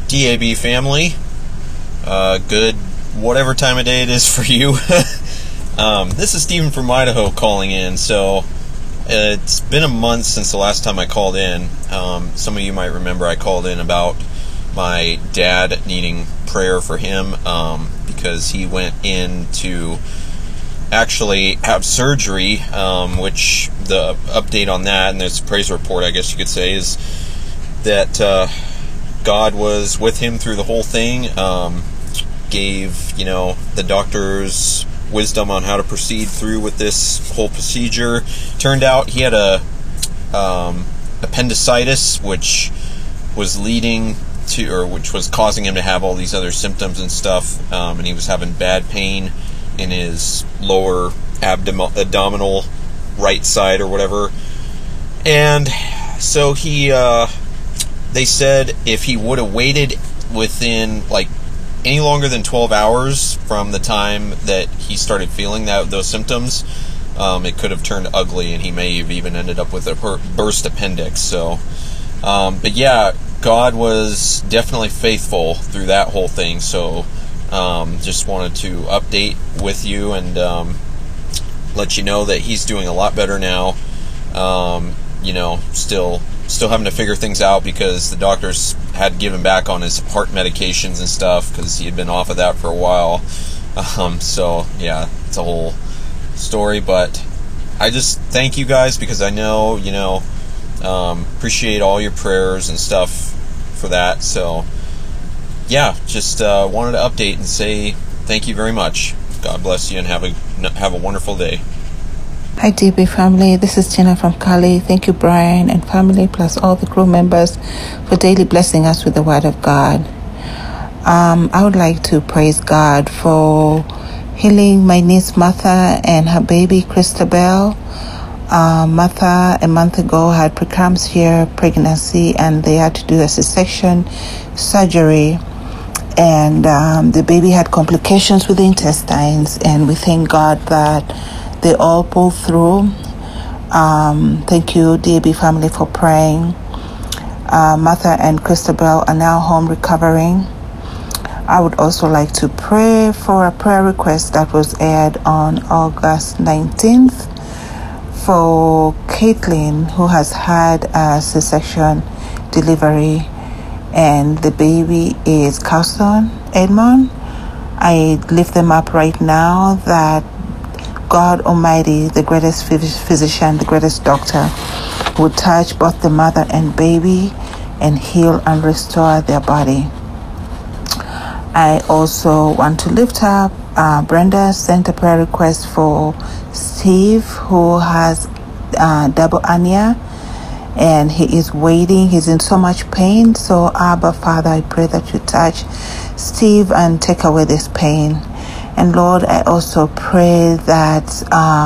DAB family. Good whatever time of day it is for you. This is Stephen from Idaho calling in. So it's been a month since the last time I called in. Some of you might remember I called in about my dad needing prayer for him because he went in to actually have surgery, which the update on that, and there's a praise report, I guess you could say, is that God was with him through the whole thing, gave, the doctors wisdom on how to proceed through with this whole procedure. Turned out he had a appendicitis, which was leading to, or which was causing him to have all these other symptoms and stuff, and he was having bad pain in his lower abdominal right side or whatever. And so they said if he would have waited within any longer than 12 hours from the time that he started feeling those symptoms, it could have turned ugly, and he may have even ended up with a burst appendix. So, but yeah, God was definitely faithful through that whole thing. So, just wanted to update with you and let you know that he's doing a lot better now. Still having to figure things out because the doctors had given back on his heart medications and stuff because he had been off of that for a while. So yeah, it's a whole story, but I just thank you guys because I know, appreciate all your prayers and stuff for that. So yeah, just wanted to update and say thank you very much. God bless you and have a wonderful day. Hi DB family, this is Tina from Cali. Thank you Brian and family plus all the crew members for daily blessing us with the word of God. I would like to praise God for healing my niece Martha and her baby Christabel. Martha a month ago had preeclampsia pregnancy and they had to do a C-section surgery, and the baby had complications with the intestines, and we thank God that they all pulled through. Thank you, DAB family, for praying. Martha and Christabel are now home recovering. I would also like to pray for a prayer request that was aired on August 19th for Caitlin, who has had a C-section delivery, and the baby is Carson Edmond. I lift them up right now that God Almighty, the greatest physician, the greatest doctor, would touch both the mother and baby and heal and restore their body. I also want to lift up Brenda sent a prayer request for Steve, who has double hernia, and he is waiting. He's in so much pain. So Abba, Father, I pray that you touch Steve and take away this pain. And Lord, I also pray that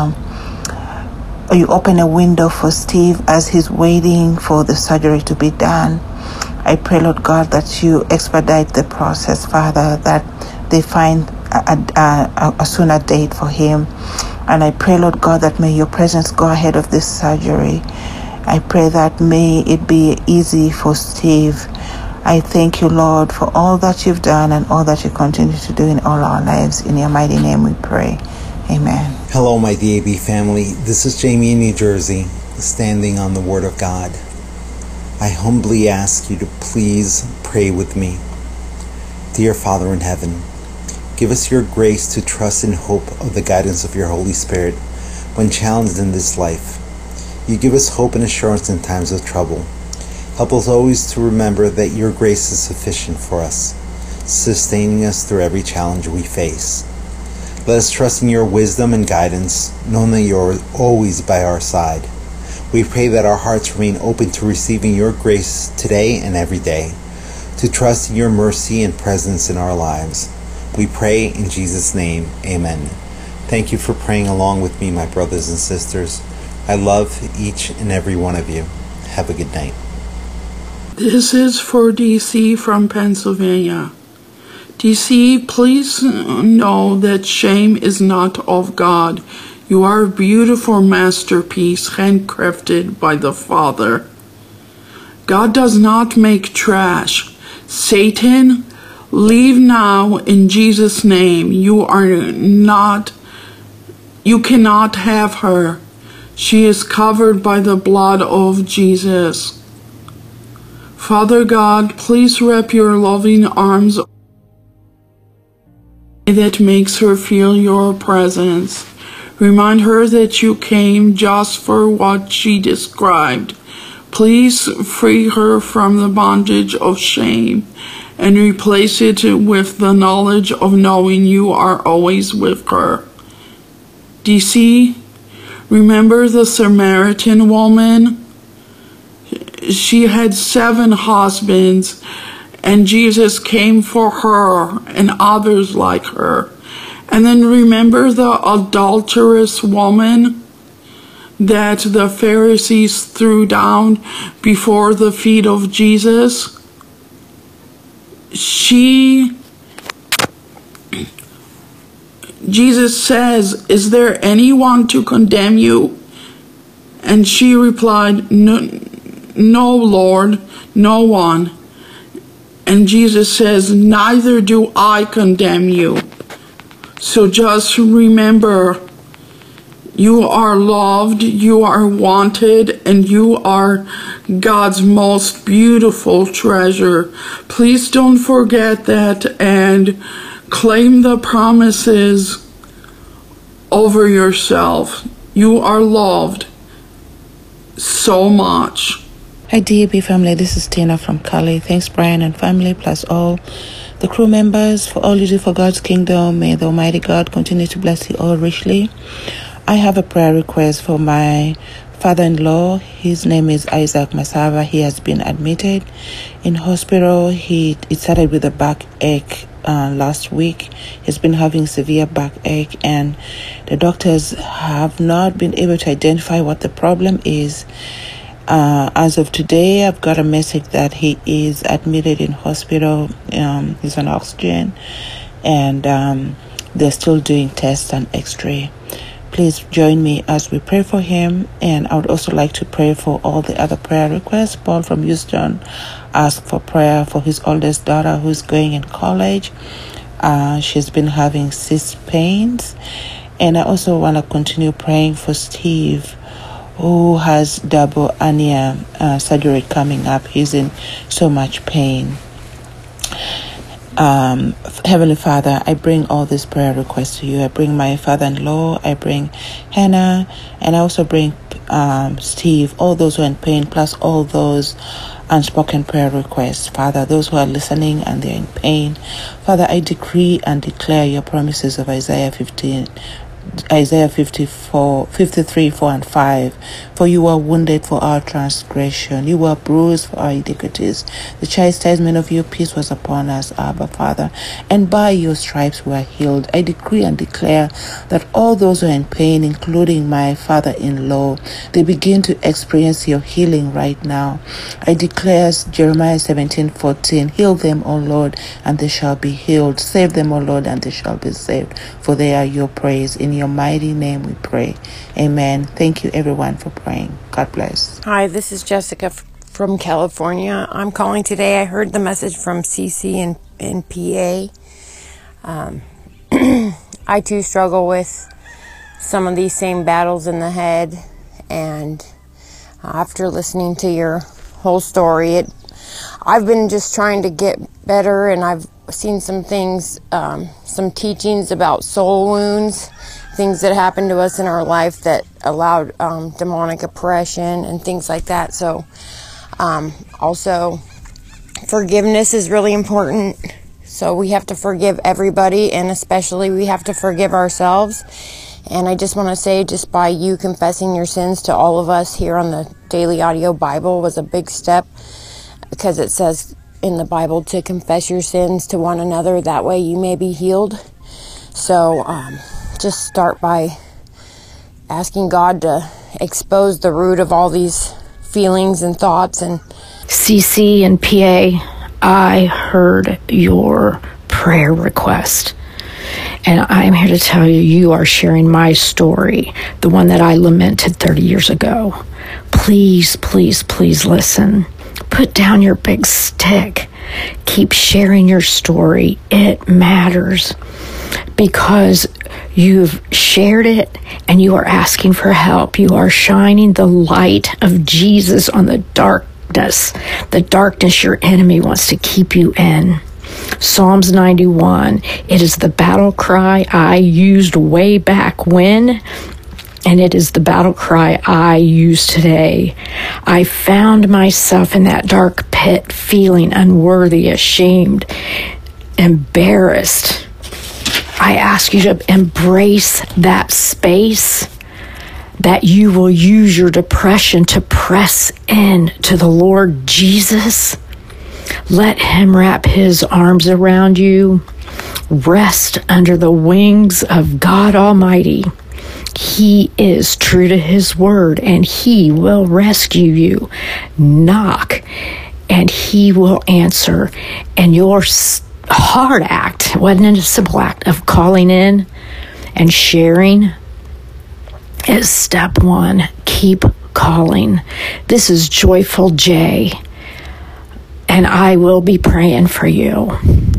you open a window for Steve as he's waiting for the surgery to be done. I pray, Lord God, that you expedite the process, Father, that they find a sooner date for him. And I pray, Lord God, that may your presence go ahead of this surgery. I pray that may it be easy for Steve. I thank you, Lord, for all that you've done and all that you continue to do in all our lives. In your mighty name we pray. Amen. Hello, my DAB family. This is Jamie in New Jersey, standing on the Word of God. I humbly ask you to please pray with me. Dear Father in heaven, give us your grace to trust and hope of the guidance of your Holy Spirit when challenged in this life. You give us hope and assurance in times of trouble. Help us always to remember that your grace is sufficient for us, sustaining us through every challenge we face. Let us trust in your wisdom and guidance, knowing that you are always by our side. We pray that our hearts remain open to receiving your grace today and every day, to trust in your mercy and presence in our lives. We pray in Jesus' name, amen. Thank you for praying along with me, my brothers and sisters. I love each and every one of you. Have a good night. This is for DC from Pennsylvania. DC, please know that shame is not of God. You are a beautiful masterpiece handcrafted by the Father. God does not make trash. Satan, leave now in Jesus' name. You cannot have her. She is covered by the blood of Jesus. Father God, please wrap your loving arms that makes her feel your presence. Remind her that you came just for what she described. Please free her from the bondage of shame and replace it with the knowledge of knowing you are always with her. DC, remember the Samaritan woman? She had 7 husbands, and Jesus came for her and others like her. And then remember the adulterous woman that the Pharisees threw down before the feet of Jesus? Jesus says, "Is there anyone to condemn you?" And she replied, No, Lord, no one. And Jesus says, "Neither do I condemn you." So just remember, you are loved, you are wanted, and you are God's most beautiful treasure. Please don't forget that and claim the promises over yourself. You are loved so much. Hi DAB family, this is Tina from Cali. Thanks Brian and family plus all the crew members for all you do for God's kingdom. May the Almighty God continue to bless you all richly. I have a prayer request for my father-in-law. His name is Isaac Masava. He has been admitted in hospital. It started with a backache last week. He's been having severe backache, and the doctors have not been able to identify what the problem is. As of today, I've got a message that he is admitted in hospital. He's on oxygen, and they're still doing tests and x-ray. Please join me as we pray for him. And I would also like to pray for all the other prayer requests. Paul from Houston asked for prayer for his oldest daughter who's going in college. She's been having cyst pains. And I also want to continue praying for Steve, who has double hernia surgery coming up. He's in so much pain. Heavenly Father, I bring all these prayer requests to you. I bring my father-in-law, I bring Hannah, and I also bring Steve, all those who are in pain, plus all those unspoken prayer requests. Father, those who are listening and they're in pain, Father, I decree and declare your promises of Isaiah 53, 4 and 5. For you were wounded for our transgression, you were bruised for our iniquities. The chastisement of your peace was upon us, Abba Father, and by your stripes we are healed. I decree and declare that all those who are in pain, including my father-in-law, they begin to experience your healing right now. I declare Jeremiah 17:14, heal them, O Lord, and they shall be healed. Save them, O Lord, and they shall be saved, for they are your praise. In your mighty name we pray. Amen. Thank you everyone for praying. God bless. Hi, this is Jessica from California. I'm calling today. I heard the message from CC in PA. I too struggle with some of these same battles in the head, and after listening to your whole story, I've been just trying to get better, and I've seen some things, some teachings about soul wounds, things that happened to us in our life that allowed demonic oppression and things like that. So also forgiveness is really important. So we have to forgive everybody, and especially we have to forgive ourselves. And I just want to say, just by you confessing your sins to all of us here on the Daily Audio Bible was a big step, because it says in the Bible to confess your sins to one another, that way you may be healed. So just start by asking God to expose the root of all these feelings and thoughts. And CC and PA, I heard your prayer request, and I'm here to tell you, you are sharing my story, the one that I lamented 30 years ago. Please, please, please listen. Put down your big stick. Keep sharing your story. It matters because you've shared it and you are asking for help. You are shining the light of Jesus on the darkness your enemy wants to keep you in. Psalms 91, it is the battle cry I used way back when, and it is the battle cry I use today. I found myself in that dark pit feeling unworthy, ashamed, embarrassed. I ask you to embrace that space, that you will use your depression to press in to the Lord Jesus. Let him wrap his arms around you. Rest under the wings of God Almighty. He is true to his word, and he will rescue you. Knock, and he will answer. And your hard act, wasn't a simple act of calling in and sharing, is step one. Keep calling. This is Joyful J, and I will be praying for you.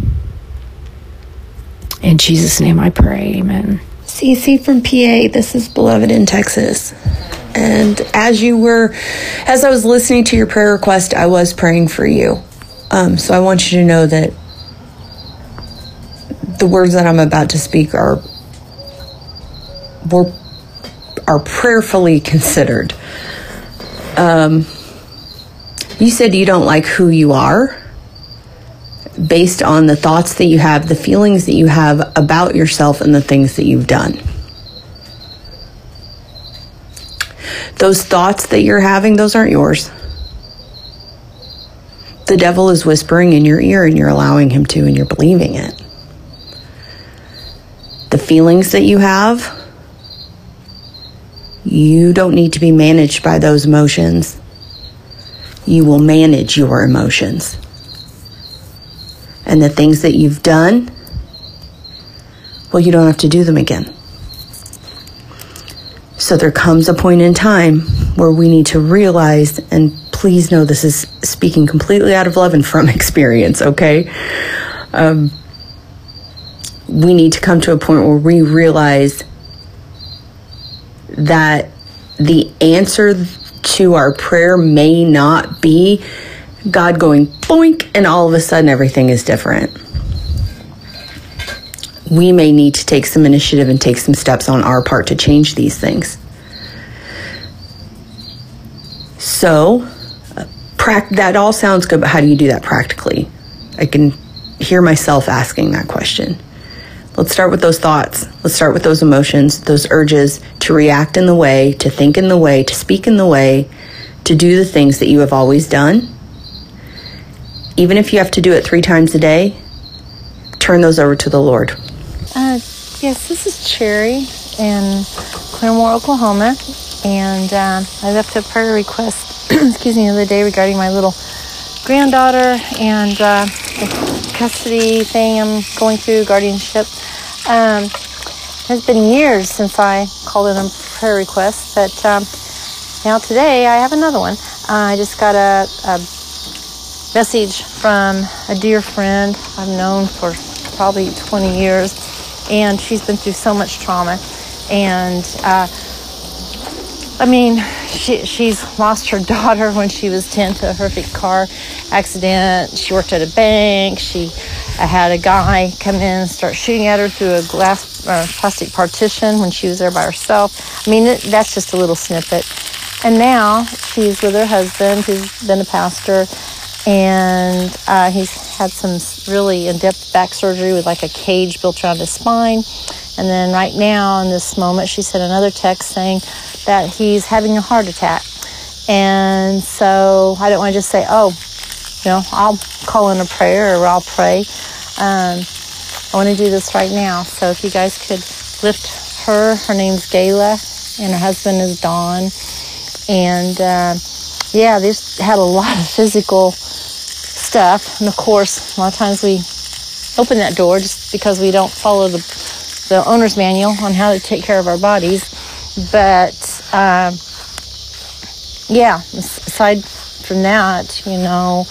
In Jesus' name I pray, amen. Cece from PA, this is Beloved in Texas. And as I was listening to your prayer request, I was praying for you. So I want you to know that the words that I'm about to speak are prayerfully considered. You said you don't like who you are based on the thoughts that you have, the feelings that you have about yourself, and the things that you've done. Those thoughts that you're having, those aren't yours. The devil is whispering in your ear, and you're allowing him to, and you're believing it. The feelings that you have, you don't need to be managed by those emotions. You will manage your emotions. And the things that you've done, well, you don't have to do them again. So there comes a point in time where we need to realize, and please know this is speaking completely out of love and from experience, okay? We need to come to a point where we realize that the answer to our prayer may not be God going boink and all of a sudden everything is different. We may need to take some initiative and take some steps on our part to change these things. So, that all sounds good, but how do you do that practically? I can hear myself asking that question. Let's start with those thoughts. Let's start with those emotions, those urges to react in the way, to think in the way, to speak in the way, to do the things that you have always done. Even if you have to do it 3 times a day, turn those over to the Lord. Yes, this is Cherry in Claremore, Oklahoma, and I left a prayer request, excuse me, the other day regarding my little granddaughter and the custody thing I'm going through, guardianship. It's been years since I called in a prayer request, but now today I have another one. I just got a message from a dear friend I've known for probably 20 years, and she's been through so much trauma. And she's lost her daughter when she was 10 to a horrific car accident. She worked at a bank. She had a guy come in and start shooting at her through a plastic partition when she was there by herself. That's just a little snippet. And now she's with her husband, who's been a pastor, and he's had some really in-depth back surgery with like a cage built around his spine. And then right now, in this moment, she sent another text saying that he's having a heart attack. And so I don't want to just say, I'll call in a prayer or I'll pray. I want to do this right now. So if you guys could lift her name's Gayla, and her husband is Don. And they've had a lot of physical stuff. And of course, a lot of times we open that door just because we don't follow the owner's manual on how to take care of our bodies. But aside from that, you know,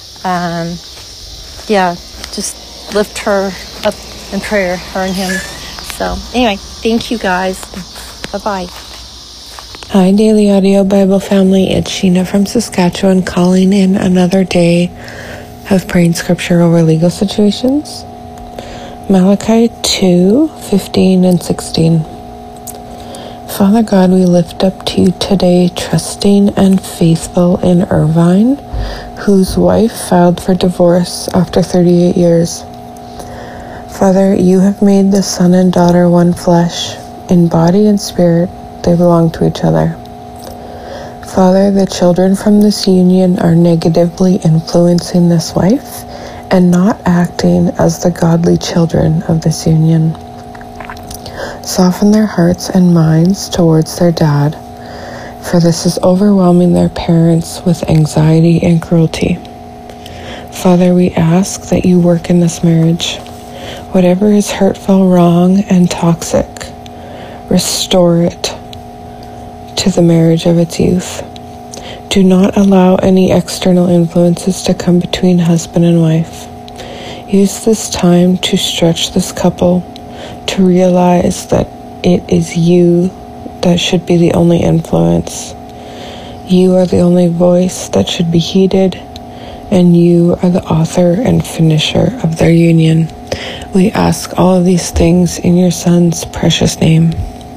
just lift her up in prayer, her and him. So anyway, thank you guys. Bye-bye. Hi, Daily Audio Bible family. It's Sheena from Saskatchewan calling in another day of praying scripture over legal situations. Malachi 2:15 and 16. Father God, we lift up to you today, trusting and faithful in Irvine, whose wife filed for divorce after 38 years. Father, you have made the son and daughter one flesh. In body and spirit, they belong to each other. Father, the children from this union are negatively influencing this wife and not acting as the godly children of this union. Soften their hearts and minds towards their dad, for this is overwhelming their parents with anxiety and cruelty. Father, we ask that you work in this marriage. Whatever is hurtful, wrong, and toxic, restore it to the marriage of its youth. Do not allow any external influences to come between husband and wife. Use this time to stretch this couple to realize that it is you that should be the only influence. You are the only voice that should be heeded, and you are the author and finisher of their union. We ask all of these things in your Son's precious name.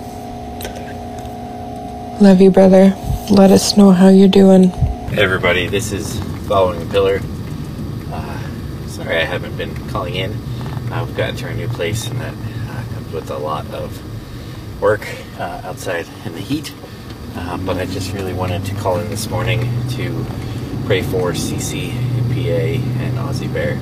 Love you, brother. Let us know how you're doing. Hey everybody, this is Following the Pillar. Sorry I haven't been calling in. We've gotten to our new place, and that comes with a lot of work outside in the heat. But I just really wanted to call in this morning to pray for Cece, PA, and Aussie Bear.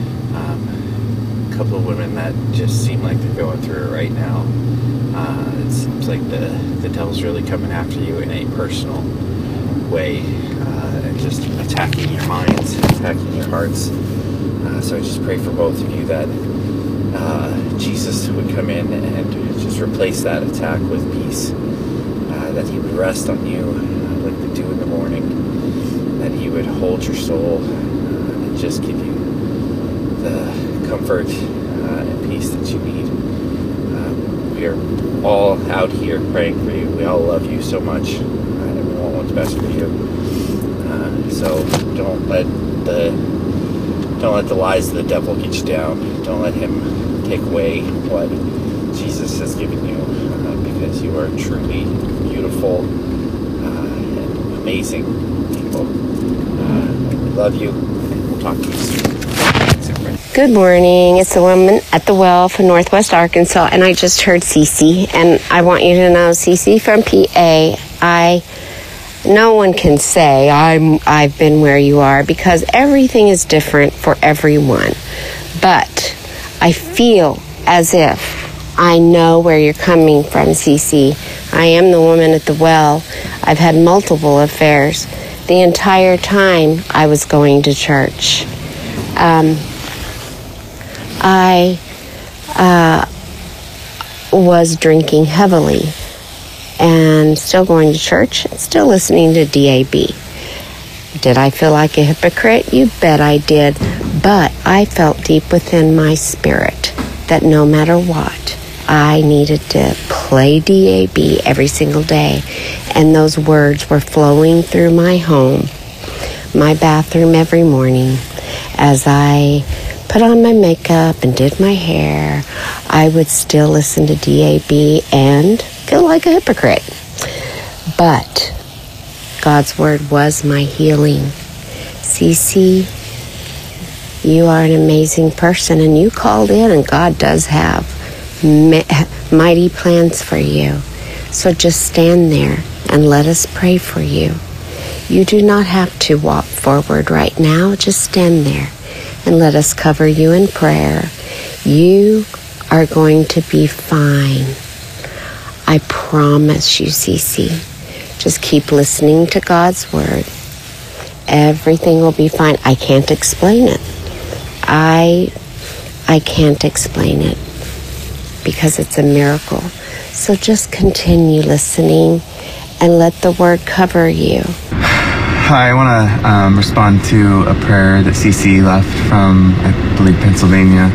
A couple of women that just seem like they're going through it right now. It seems like the devil's really coming after you in a personal way, and just attacking your minds, attacking your hearts. So I just pray for both of you that Jesus would come in and just replace that attack with peace, that he would rest on you like the dew in the morning, that he would hold your soul and just give you the comfort and peace that you need. We are all out here praying for you. We all love you so much, and we want what's best for you. So don't let the lies of the devil get you down. Don't let him take away what Jesus has given you, because you are truly beautiful and amazing people. We love you, and we'll talk to you soon. Good morning. It's the woman at the well from Northwest Arkansas, and I just heard Cece, and I want you to know, Cece from PA, no one can say I've been where you are, because everything is different for everyone. But I feel as if I know where you're coming from, Cece. I am the woman at the well. I've had multiple affairs the entire time I was going to church. I was drinking heavily and still going to church, still listening to DAB. Did I feel like a hypocrite? You bet I did. But I felt deep within my spirit that no matter what, I needed to play DAB every single day. And those words were flowing through my home, my bathroom every morning. As I put on my makeup and did my hair, I would still listen to DAB and feel like a hypocrite. But God's word was my healing. Cece, you are an amazing person, and you called in, and God does have mighty plans for you. So just stand there and let us pray for you. You do not have to walk forward right now. Just stand there and let us cover you in prayer. You are going to be fine. I promise you, Cece. Just keep listening to God's word. Everything will be fine. I can't explain it. I can't explain it because it's a miracle. So just continue listening and let the word cover you. Hi, I want to respond to a prayer that CC left from, I believe, Pennsylvania.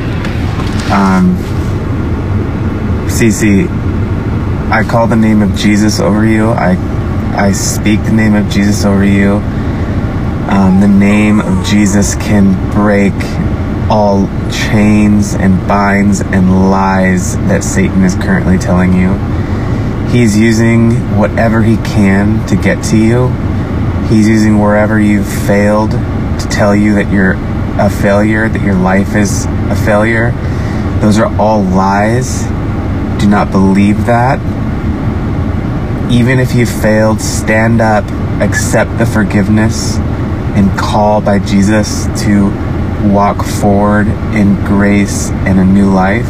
CC, I call the name of Jesus over you. I speak the name of Jesus over you. The name of Jesus can break all chains and binds and lies that Satan is currently telling you. He's using whatever he can to get to you. He's using wherever you've failed to tell you that you're a failure, that your life is a failure. Those are all lies. Do not believe that. Even if you failed, stand up, accept the forgiveness, and call by Jesus to walk forward in grace and a new life.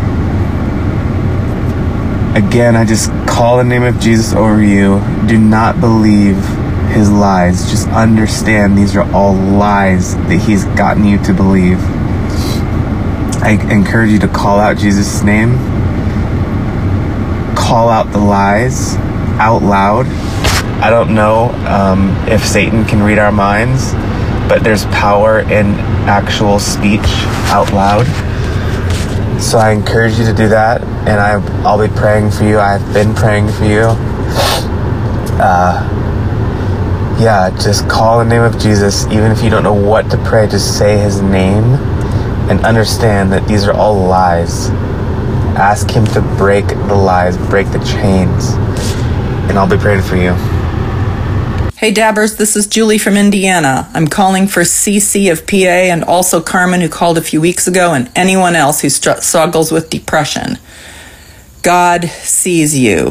Again, I just call the name of Jesus over you. Do not believe his lies. Just understand these are all lies that he's gotten you to believe. I encourage you to call out Jesus' name. Call out the lies out loud. I don't know if Satan can read our minds, but there's power in actual speech out loud. So I encourage you to do that, and I'll be praying for you. I've been praying for you. Just call the name of Jesus. Even if you don't know what to pray, just say his name and understand that these are all lies. Ask him to break the lies, break the chains, and I'll be praying for you. Hey Dabbers, this is Julie from Indiana. I'm calling for CC of PA and also Carmen, who called a few weeks ago, and anyone else who struggles with depression. God sees you.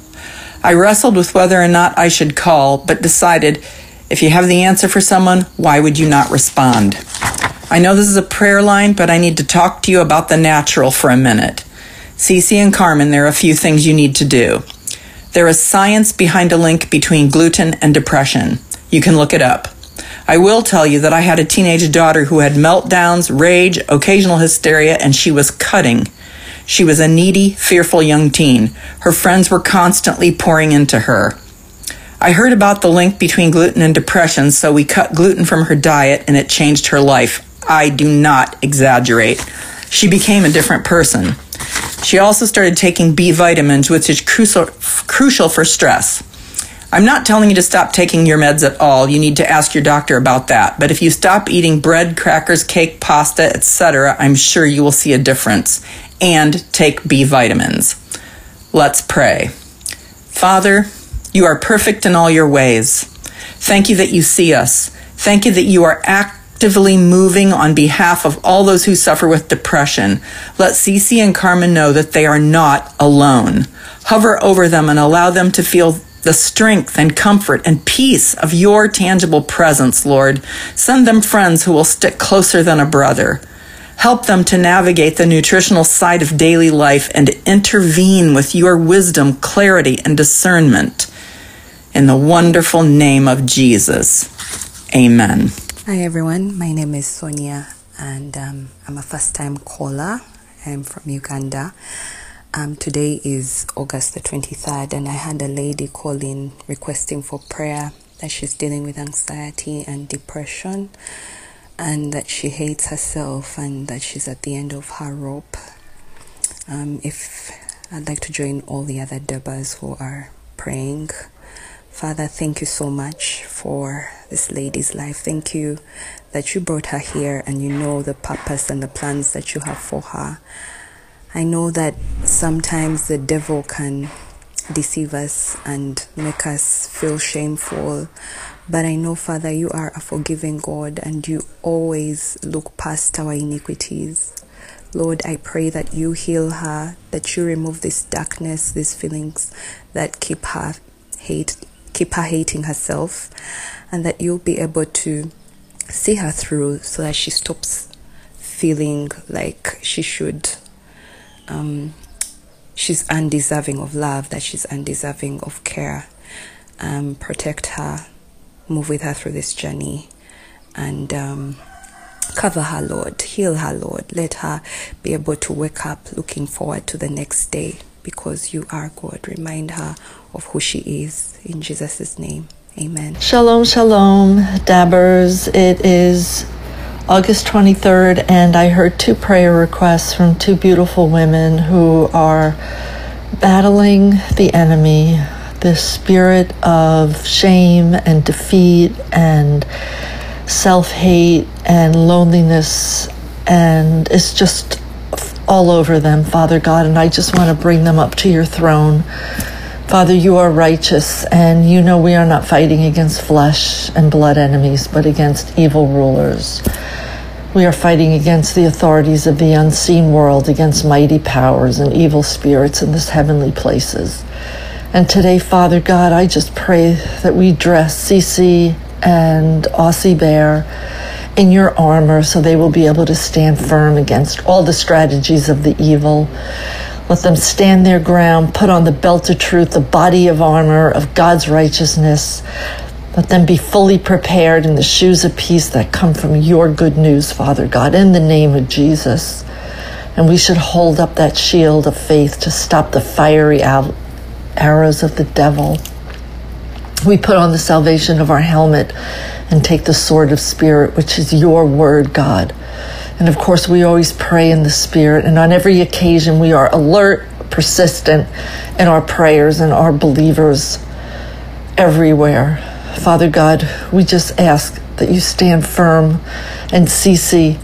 I wrestled with whether or not I should call, but decided if you have the answer for someone, why would you not respond? I know this is a prayer line, but I need to talk to you about the natural for a minute. CC and Carmen, there are a few things you need to do. There is science behind a link between gluten and depression. You can look it up. I will tell you that I had a teenage daughter who had meltdowns, rage, occasional hysteria, and she was cutting. She was a needy, fearful young teen. Her friends were constantly pouring into her. I heard about the link between gluten and depression, so we cut gluten from her diet, and it changed her life. I do not exaggerate. She became a different person. She also started taking B vitamins, which is crucial for stress. I'm not telling you to stop taking your meds at all. You need to ask your doctor about that. But if you stop eating bread, crackers, cake, pasta, etc., I'm sure you will see a difference. And take B vitamins. Let's pray. Father, you are perfect in all your ways. Thank you that you see us. Thank you that you are actively moving on behalf of all those who suffer with depression. Let CC and Carmen know that they are not alone. Hover over them and allow them to feel the strength and comfort and peace of your tangible presence, Lord. Send them friends who will stick closer than a brother. Help them to navigate the nutritional side of daily life and intervene with your wisdom, clarity, and discernment. In the wonderful name of Jesus. Amen. Hi everyone, my name is Sonia and I'm a first-time caller. I'm from Uganda. Today is August the 23rd and I had a lady call in requesting for prayer that she's dealing with anxiety and depression and that she hates herself and that she's at the end of her rope. If I'd like to join all the other Dabbers who are praying. Father, thank you so much for this lady's life. Thank you that you brought her here and you know the purpose and the plans that you have for her. I know that sometimes the devil can deceive us and make us feel shameful, but I know, Father, you are a forgiving God and you always look past our iniquities. Lord, I pray that you heal her, that you remove this darkness, these feelings that keep her hating herself, and that you'll be able to see her through so that she stops feeling like she should she's undeserving of love, that she's undeserving of care. Protect her, move with her through this journey, and cover her, Lord, heal her, Lord. Let her be able to wake up looking forward to the next day because you are God. Remind her of who she is. In Jesus' name, Amen. Shalom, shalom, Dabbers. It is August 23rd, and I heard 2 prayer requests from 2 beautiful women who are battling the enemy, this spirit of shame and defeat and self-hate and loneliness, and it's just all over them, Father God, and I just want to bring them up to your throne. Father, you are righteous, and you know we are not fighting against flesh and blood enemies, but against evil rulers. We are fighting against the authorities of the unseen world, against mighty powers and evil spirits in this heavenly places. And today, Father God, I just pray that we dress Cece and Aussie Bear in your armor so they will be able to stand firm against all the strategies of the evil. Let them stand their ground, put on the belt of truth, the body of armor of God's righteousness. Let them be fully prepared in the shoes of peace that come from your good news, Father God, in the name of Jesus. And we should hold up that shield of faith to stop the fiery arrows of the devil. We put on the salvation of our helmet and take the sword of Spirit, which is your word, God. And of course, we always pray in the Spirit, and on every occasion we are alert, persistent in our prayers and our believers everywhere. Father God, we just ask that you stand firm, and Cece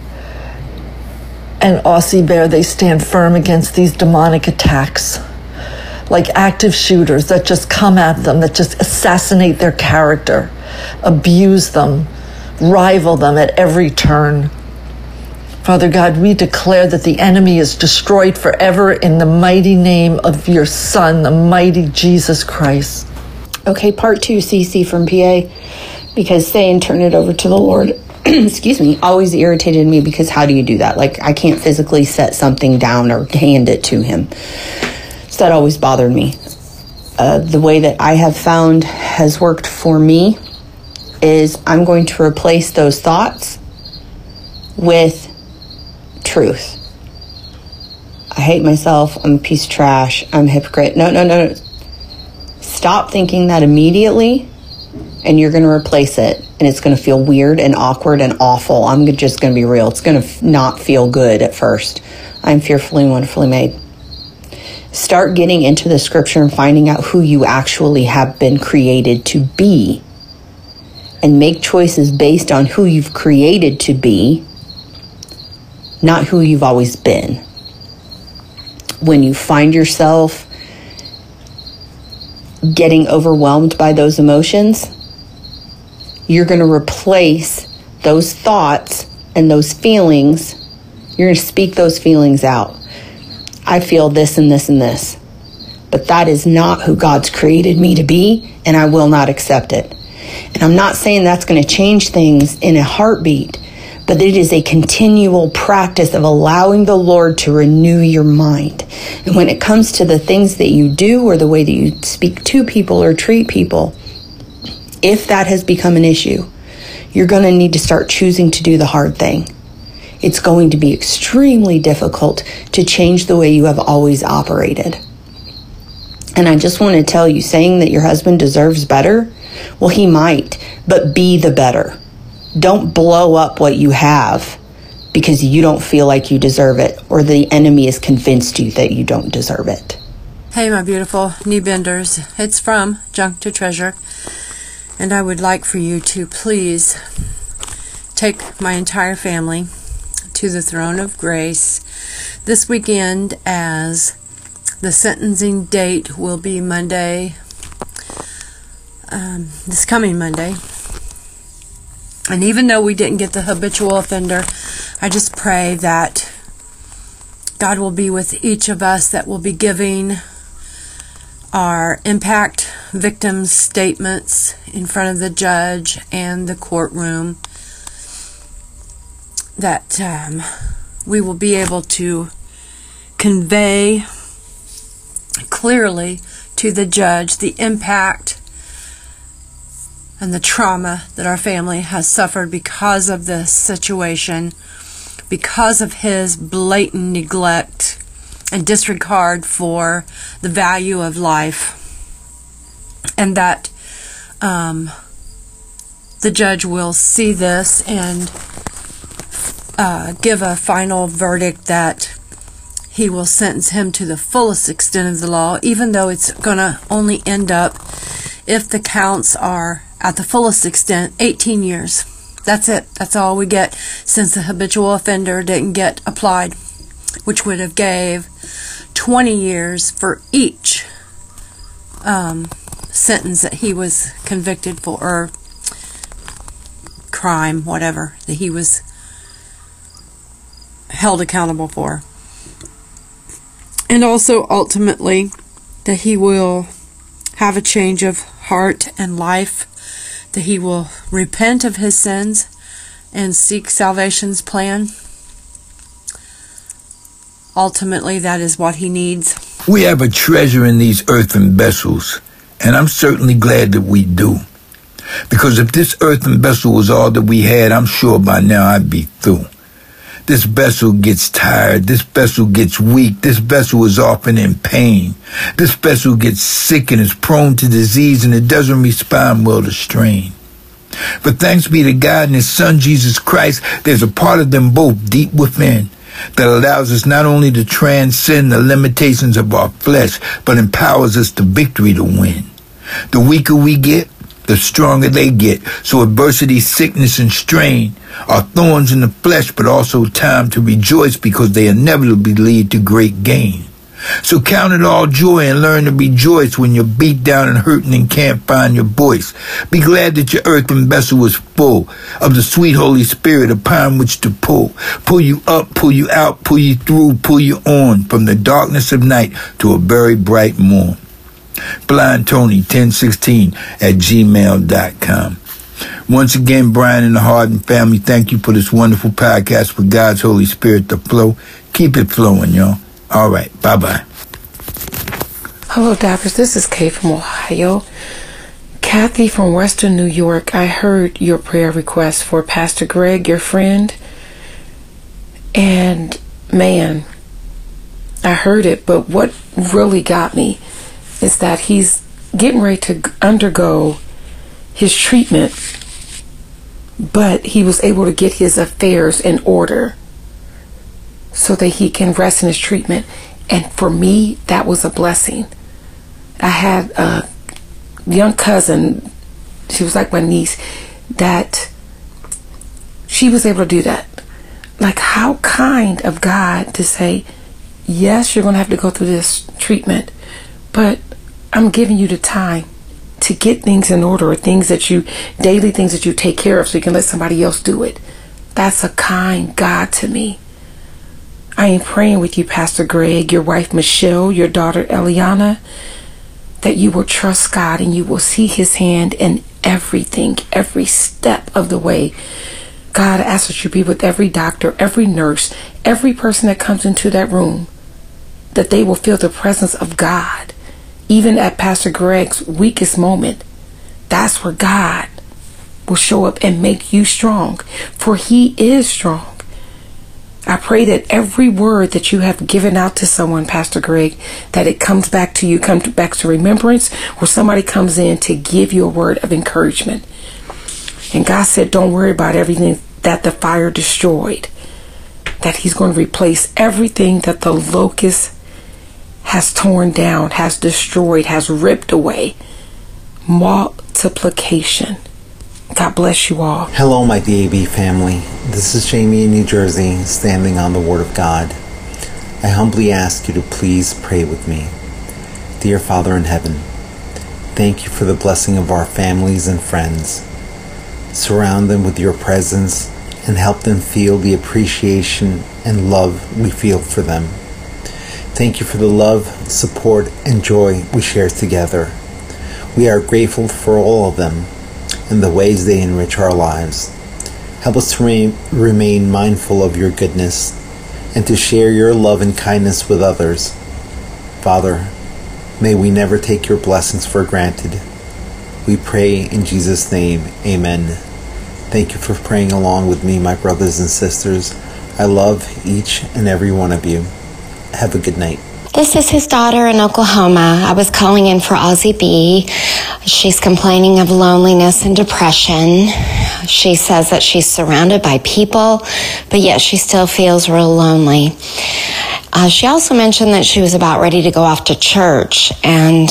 and Aussie Bear, they stand firm against these demonic attacks, like active shooters that just come at them, that just assassinate their character, abuse them, rival them at every turn. Father God, we declare that the enemy is destroyed forever in the mighty name of your Son, the mighty Jesus Christ. Okay, part 2, CC from PA, because saying turn it over to the Lord, excuse me, always irritated me, because how do you do that? Like, I can't physically set something down or hand it to him. So that always bothered me. The way that I have found has worked for me is I'm going to replace those thoughts with truth. I hate myself. I'm a piece of trash. I'm a hypocrite. No. Stop thinking that immediately, and you're going to replace it, and it's going to feel weird and awkward and awful. I'm just going to be real. It's going to not feel good at first. I'm fearfully and wonderfully made. Start getting into the scripture and finding out who you actually have been created to be, and make choices based on who you've created to be, not who you've always been. When you find yourself getting overwhelmed by those emotions, you're going to replace those thoughts and those feelings. You're going to speak those feelings out. I feel this and this and this, but that is not who God's created me to be, and I will not accept it. And I'm not saying that's going to change things in a heartbeat, but it is a continual practice of allowing the Lord to renew your mind. And when it comes to the things that you do or the way that you speak to people or treat people, if that has become an issue, you're going to need to start choosing to do the hard thing. It's going to be extremely difficult to change the way you have always operated. And I just want to tell you, saying that your husband deserves better, well, he might, but be the better. Don't blow up what you have because you don't feel like you deserve it, or the enemy has convinced you that you don't deserve it. Hey, my beautiful new benders. It's from Junk to Treasure. And I would like for you to please take my entire family to the throne of grace this weekend, as the sentencing date will be Monday, this coming Monday. And even though we didn't get the habitual offender, I just pray that God will be with each of us, that will be giving our impact victims statements in front of the judge and the courtroom, that we will be able to convey clearly to the judge the impact and the trauma that our family has suffered because of this situation, because of his blatant neglect and disregard for the value of life, and that the judge will see this and give a final verdict that he will sentence him to the fullest extent of the law, even though it's going to only end up, if the counts are at the fullest extent, 18 years. That's it. That's all we get, since the habitual offender didn't get applied, which would have gave 20 years for each sentence that he was convicted for, or crime, whatever, that he was held accountable for. And also, ultimately, that he will have a change of heart and life, that he will repent of his sins and seek salvation's plan. Ultimately, that is what he needs. We have a treasure in these earthen vessels, and I'm certainly glad that we do. Because if this earthen vessel was all that we had, I'm sure by now I'd be through. This vessel gets tired. This vessel gets weak. This vessel is often in pain. This vessel gets sick and is prone to disease, and it doesn't respond well to strain. But thanks be to God and His Son, Jesus Christ, there's a part of them both deep within that allows us not only to transcend the limitations of our flesh, but empowers us to victory to win. The weaker we get, the stronger they get. So adversity, sickness, and strain are thorns in the flesh, but also time to rejoice, because they inevitably lead to great gain. So count it all joy and learn to rejoice when you're beat down and hurting and can't find your voice. Be glad that your earthen vessel is full of the sweet Holy Spirit upon which to pull. Pull you up, pull you out, pull you through, pull you on from the darkness of night to a very bright morn. Blind Tony 1016@gmail.com. Once again, Brian and the Harden family, thank you for this wonderful podcast for God's Holy Spirit to flow. Keep it flowing, y'all. All right, bye-bye. Hello, Dabbers. This is Kay from Ohio. Kathy from Western New York, I heard your prayer request for Pastor Greg, your friend. And, man, I heard it, but what really got me is that he's getting ready to undergo his treatment, but he was able to get his affairs in order so that he can rest in his treatment. And for me, that was a blessing. I had a young cousin, she was like my niece, that she was able to do that. Like, how kind of God to say, yes, you're going to have to go through this treatment, but I'm giving you the time to get things in order, or things that you, daily things that you take care of, so you can let somebody else do it. That's a kind God to me. I am praying with you, Pastor Greg, your wife Michelle, your daughter Eliana, that you will trust God and you will see His hand in everything, every step of the way. God, I ask that you be with every doctor, every nurse, every person that comes into that room, that they will feel the presence of God. Even at Pastor Greg's weakest moment, that's where God will show up and make you strong, for He is strong. I pray that every word that you have given out to someone, Pastor Greg, that it comes back to you, comes back to remembrance, or somebody comes in to give you a word of encouragement. And God said, don't worry about everything that the fire destroyed, that He's going to replace everything that the locust has torn down, has destroyed, has ripped away. Multiplication. God bless you all. Hello, my DAB family. This is Jamie in New Jersey, standing on the Word of God. I humbly ask you to please pray with me. Dear Father in heaven, thank you for the blessing of our families and friends. Surround them with your presence and help them feel the appreciation and love we feel for them. Thank you for the love, support, and joy we share together. We are grateful for all of them and the ways they enrich our lives. Help us to remain mindful of your goodness and to share your love and kindness with others. Father, may we never take your blessings for granted. We pray in Jesus' name, amen. Thank you for praying along with me, my brothers and sisters. I love each and every one of you. Have a good night. This is his daughter in Oklahoma. I was calling in for Ozzie B. She's complaining of loneliness and depression. She says that she's surrounded by people, but yet she still feels real lonely. She also mentioned that she was about ready to go off to church, and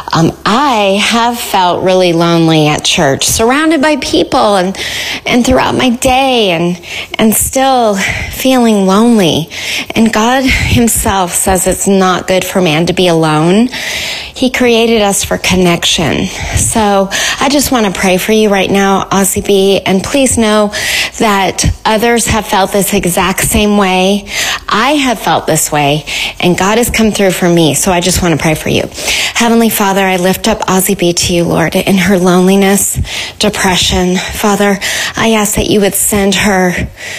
I have felt really lonely at church, surrounded by people and throughout my day, and still feeling lonely. And God himself says it's not good for man to be alone. He created us for connection. So I just want to pray for you right now, Ozzy B, and please know that others have felt this exact same way. I have felt this way, and God has come through for me. So I just want to pray for you. Heavenly Father, I lift up Ozzy B to you, Lord, in her loneliness, depression. Father, I ask that you would send her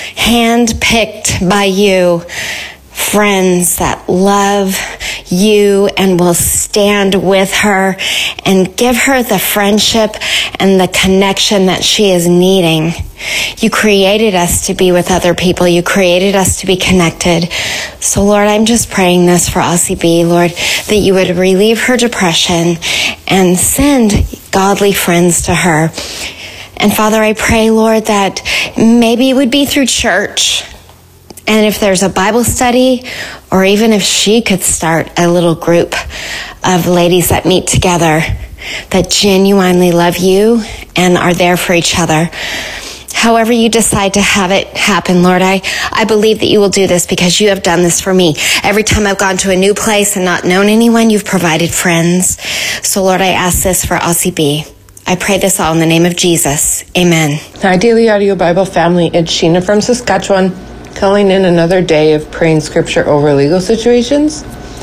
hand-picked by you friends that love you and will stand with her and give her the friendship and the connection that she is needing. You created us to be with other people. You created us to be connected. So, Lord, I'm just praying this for Ozzy B, Lord, that you would relieve her depression and send godly friends to her. And, Father, I pray, Lord, that maybe it would be through church. And if there's a Bible study, or even if she could start a little group of ladies that meet together that genuinely love you and are there for each other. However you decide to have it happen, Lord, I believe that you will do this because you have done this for me. Every time I've gone to a new place and not known anyone, you've provided friends. So, Lord, I ask this for Ozzy B. I pray this all in the name of Jesus. Amen. Hi, Daily Audio Bible family. It's Sheena from Saskatchewan, calling in another day of praying scripture over legal situations.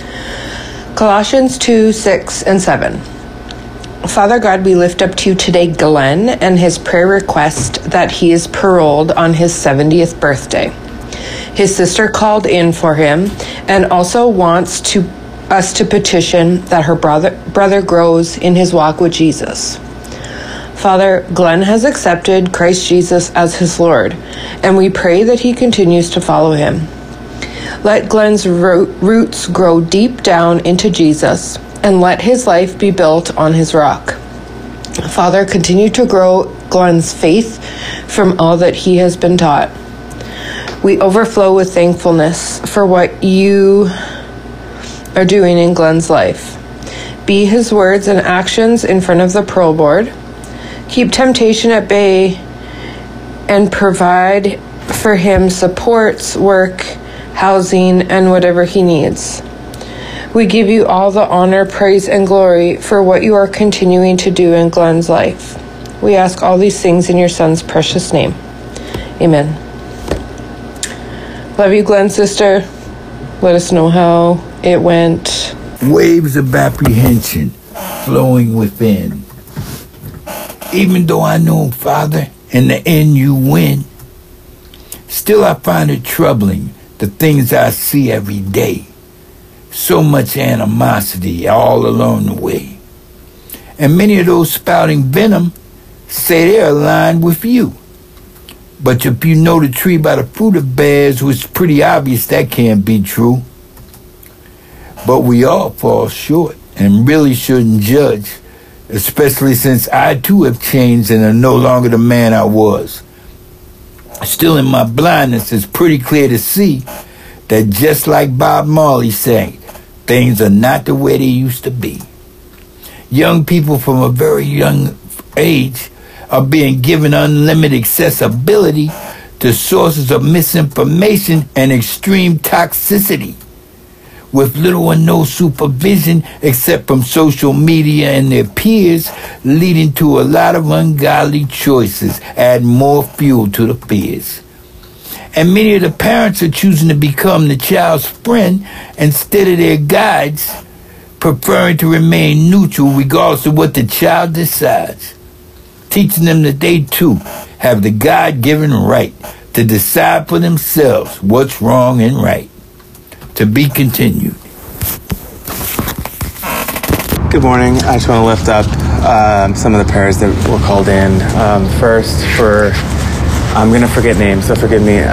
Colossians 2, 6, and 7. Father God, we lift up to you today Glenn and his prayer request that he is paroled on his 70th birthday. His sister called in for him and also wants us to petition that her brother grows in his walk with Jesus. Father, Glenn has accepted Christ Jesus as his Lord, and we pray that he continues to follow him. Let Glenn's roots grow deep down into Jesus, and let his life be built on his rock. Father, continue to grow Glenn's faith from all that he has been taught. We overflow with thankfulness for what you are doing in Glenn's life. Be his words and actions in front of the parole board. Keep temptation at bay and provide for him supports, work, housing, and whatever he needs. We give you all the honor, praise, and glory for what you are continuing to do in Glenn's life. We ask all these things in your son's precious name. Amen. Love you, Glenn, sister. Let us know how it went. Waves of apprehension flowing within. Even though I know, Father, in the end you win, still I find it troubling, the things I see every day. So much animosity all along the way. And many of those spouting venom say they're aligned with you. But if you know the tree by the fruit it bears, it's pretty obvious that can't be true. But we all fall short and really shouldn't judge, especially since I too have changed and am no longer the man I was. Still in my blindness, it's pretty clear to see that just like Bob Marley sang, things are not the way they used to be. Young people from a very young age are being given unlimited accessibility to sources of misinformation and extreme toxicity, with little or no supervision except from social media and their peers, leading to a lot of ungodly choices, adding more fuel to the fears. And many of the parents are choosing to become the child's friend instead of their guides, preferring to remain neutral regardless of what the child decides, teaching them that they too have the God-given right to decide for themselves what's wrong and right. To be continued. Good morning. I just want to lift up some of the prayers that were called in. First, I'm going to forget names, so forgive me.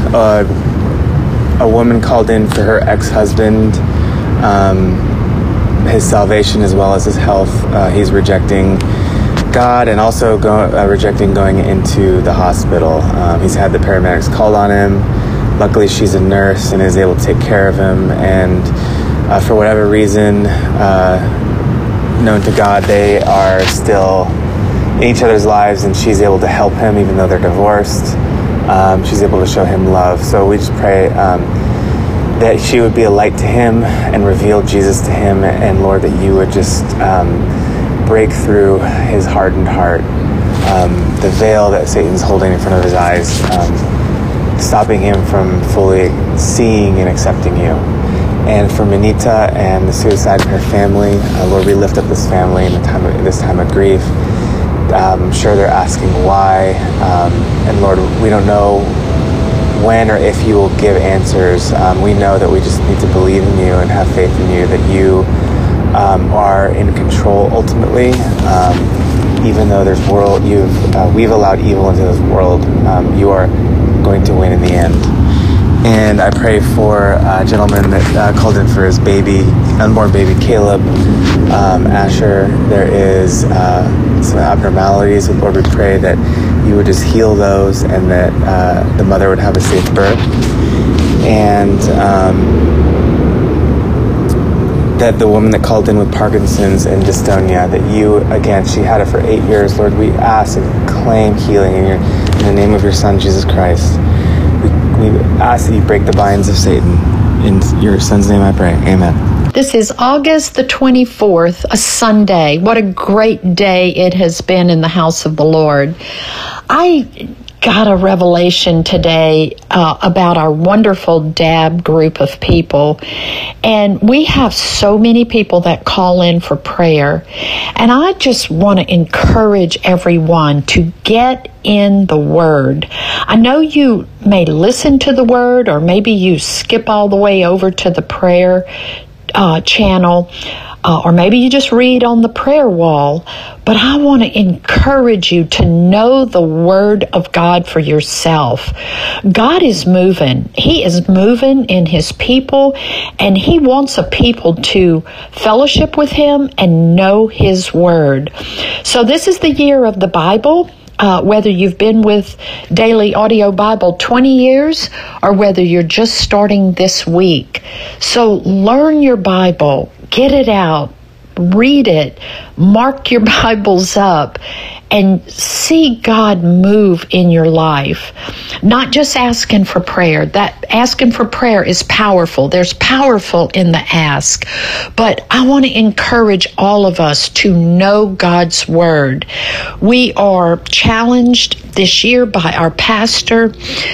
A woman called in for her ex-husband his salvation as well as his health. He's rejecting God and also rejecting going into the hospital. He's had the paramedics called on him. Luckily, she's a nurse and is able to take care of him. And for whatever reason, known to God, they are still in each other's lives, and she's able to help him even though they're divorced. She's able to show him love. So we just pray that she would be a light to him and reveal Jesus to him, and Lord, that you would just break through his hardened heart, the veil that Satan's holding in front of his eyes, stopping him from fully seeing and accepting you. And for Manita and the suicide in her family, Lord, we lift up this family in this time of grief. I'm sure they're asking why, and Lord, we don't know when or if you will give answers. We know that we just need to believe in you and have faith in you, that you are in control ultimately. Even though we've allowed evil into this world, you are going to win in the end. And I pray for a gentleman that called in for his unborn baby Caleb, Asher. There is some abnormalities. Lord, we pray that you would just heal those, and that the mother would have a safe birth, and that the woman that called in with Parkinson's and dystonia, that you, again, she had it for 8 years. Lord, we ask and claim healing in the name of your Son, Jesus Christ. We ask that you break the binds of Satan. In your Son's name I pray. Amen. This is August the 24th, a Sunday. What a great day it has been in the house of the Lord. I got a revelation today about our wonderful DAB group of people. And we have so many people that call in for prayer. And I just want to encourage everyone to get in the Word. I know you may listen to the Word, or maybe you skip all the way over to the prayer channel, or maybe you just read on the prayer wall. But I want to encourage you to know the Word of God for yourself. God is moving. He is moving in His people, and He wants a people to fellowship with Him and know His Word. So this is the year of the Bible. Whether you've been with Daily Audio Bible 20 years or whether you're just starting this week. So learn your Bible, get it out, read it, mark your Bibles up, and see God move in your life. Not just asking for prayer. That asking for prayer is powerful. There's powerful in the ask. But I want to encourage all of us to know God's Word. We are challenged this year by our pastor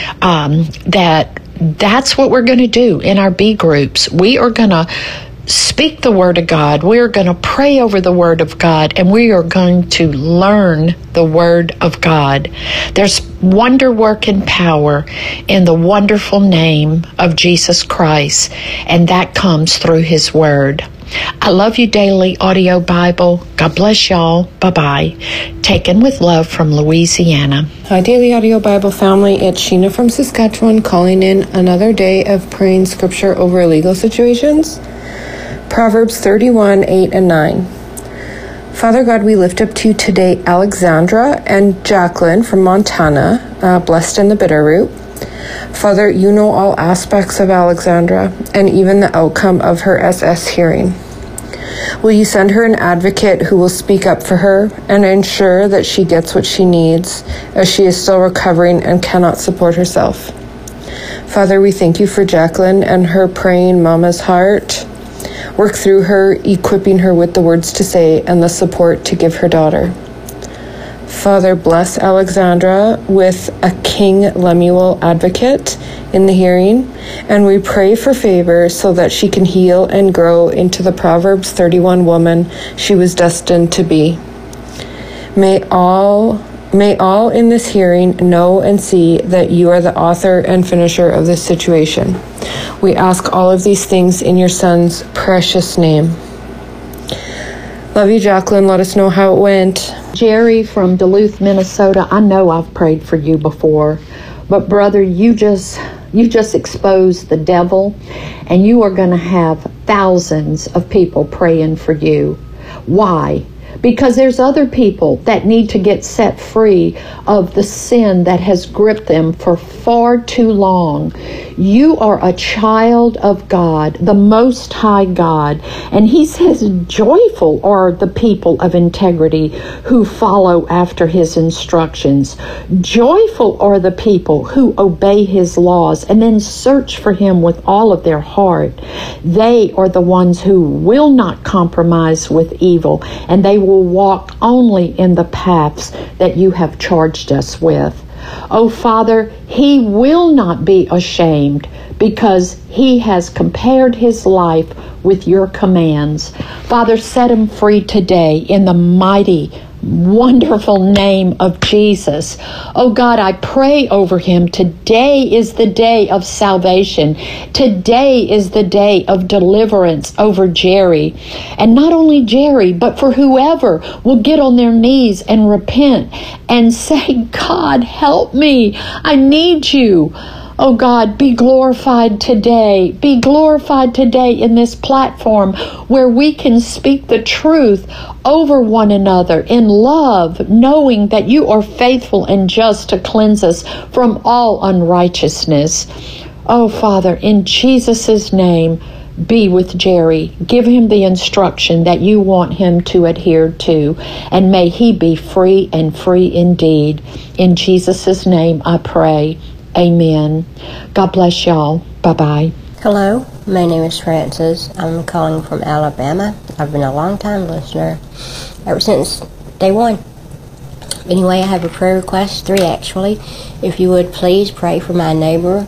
that's what we're going to do in our B groups. We are going to speak the Word of God. We are going to pray over the Word of God, and we are going to learn the Word of God. There's wonder working power in the wonderful name of Jesus Christ, and that comes through His Word. I love you, Daily Audio Bible. God bless y'all. Bye-bye. Taken with love from Louisiana. Hi, Daily Audio Bible family. It's Sheena from Saskatchewan, calling in another day of praying scripture over legal situations. Proverbs 31, 8 and 9. Father God, we lift up to you today Alexandra and Jacqueline from Montana, blessed in the Bitterroot. Father, you know all aspects of Alexandra and even the outcome of her SS hearing. Will you send her an advocate who will speak up for her and ensure that she gets what she needs as she is still recovering and cannot support herself? Father, we thank you for Jacqueline and her praying mama's heart. Work through her, equipping her with the words to say and the support to give her daughter. Father, bless Alexandra with a King Lemuel advocate in the hearing, and we pray for favor so that she can heal and grow into the Proverbs 31 woman she was destined to be. May all in this hearing know and see that you are the author and finisher of this situation. We ask all of these things in your Son's precious name. Love you, Jacqueline. Let us know how it went. Jerry from Duluth, Minnesota. I know I've prayed for you before, but brother, you just exposed the devil, and you are going to have thousands of people praying for you. Why? Because there's other people that need to get set free of the sin that has gripped them for far too long. You are a child of God, the Most High God, and He says, joyful are the people of integrity who follow after His instructions. Joyful are the people who obey His laws and then search for Him with all of their heart. They are the ones who will not compromise with evil, and they will walk only in the paths that you have charged us with. Oh, Father, he will not be ashamed because he has compared his life with your commands. Father, set him free today in the mighty, wonderful name of Jesus. Oh God, I pray over him. Today is the day of salvation. Today is the day of deliverance over Jerry. And not only Jerry, but for whoever will get on their knees and repent and say, God, help me. I need you. Oh God, be glorified today. Be glorified today in this platform where we can speak the truth over one another in love, knowing that you are faithful and just to cleanse us from all unrighteousness. Oh Father, in Jesus' name, be with Jerry. Give him the instruction that you want him to adhere to, and may he be free and free indeed. In Jesus' name I pray. Amen. God bless y'all. Bye-bye. Hello, my name is Frances. I'm calling from Alabama. I've been a long-time listener ever since day one. Anyway, I have a prayer request, 3 actually. If you would please pray for my neighbors.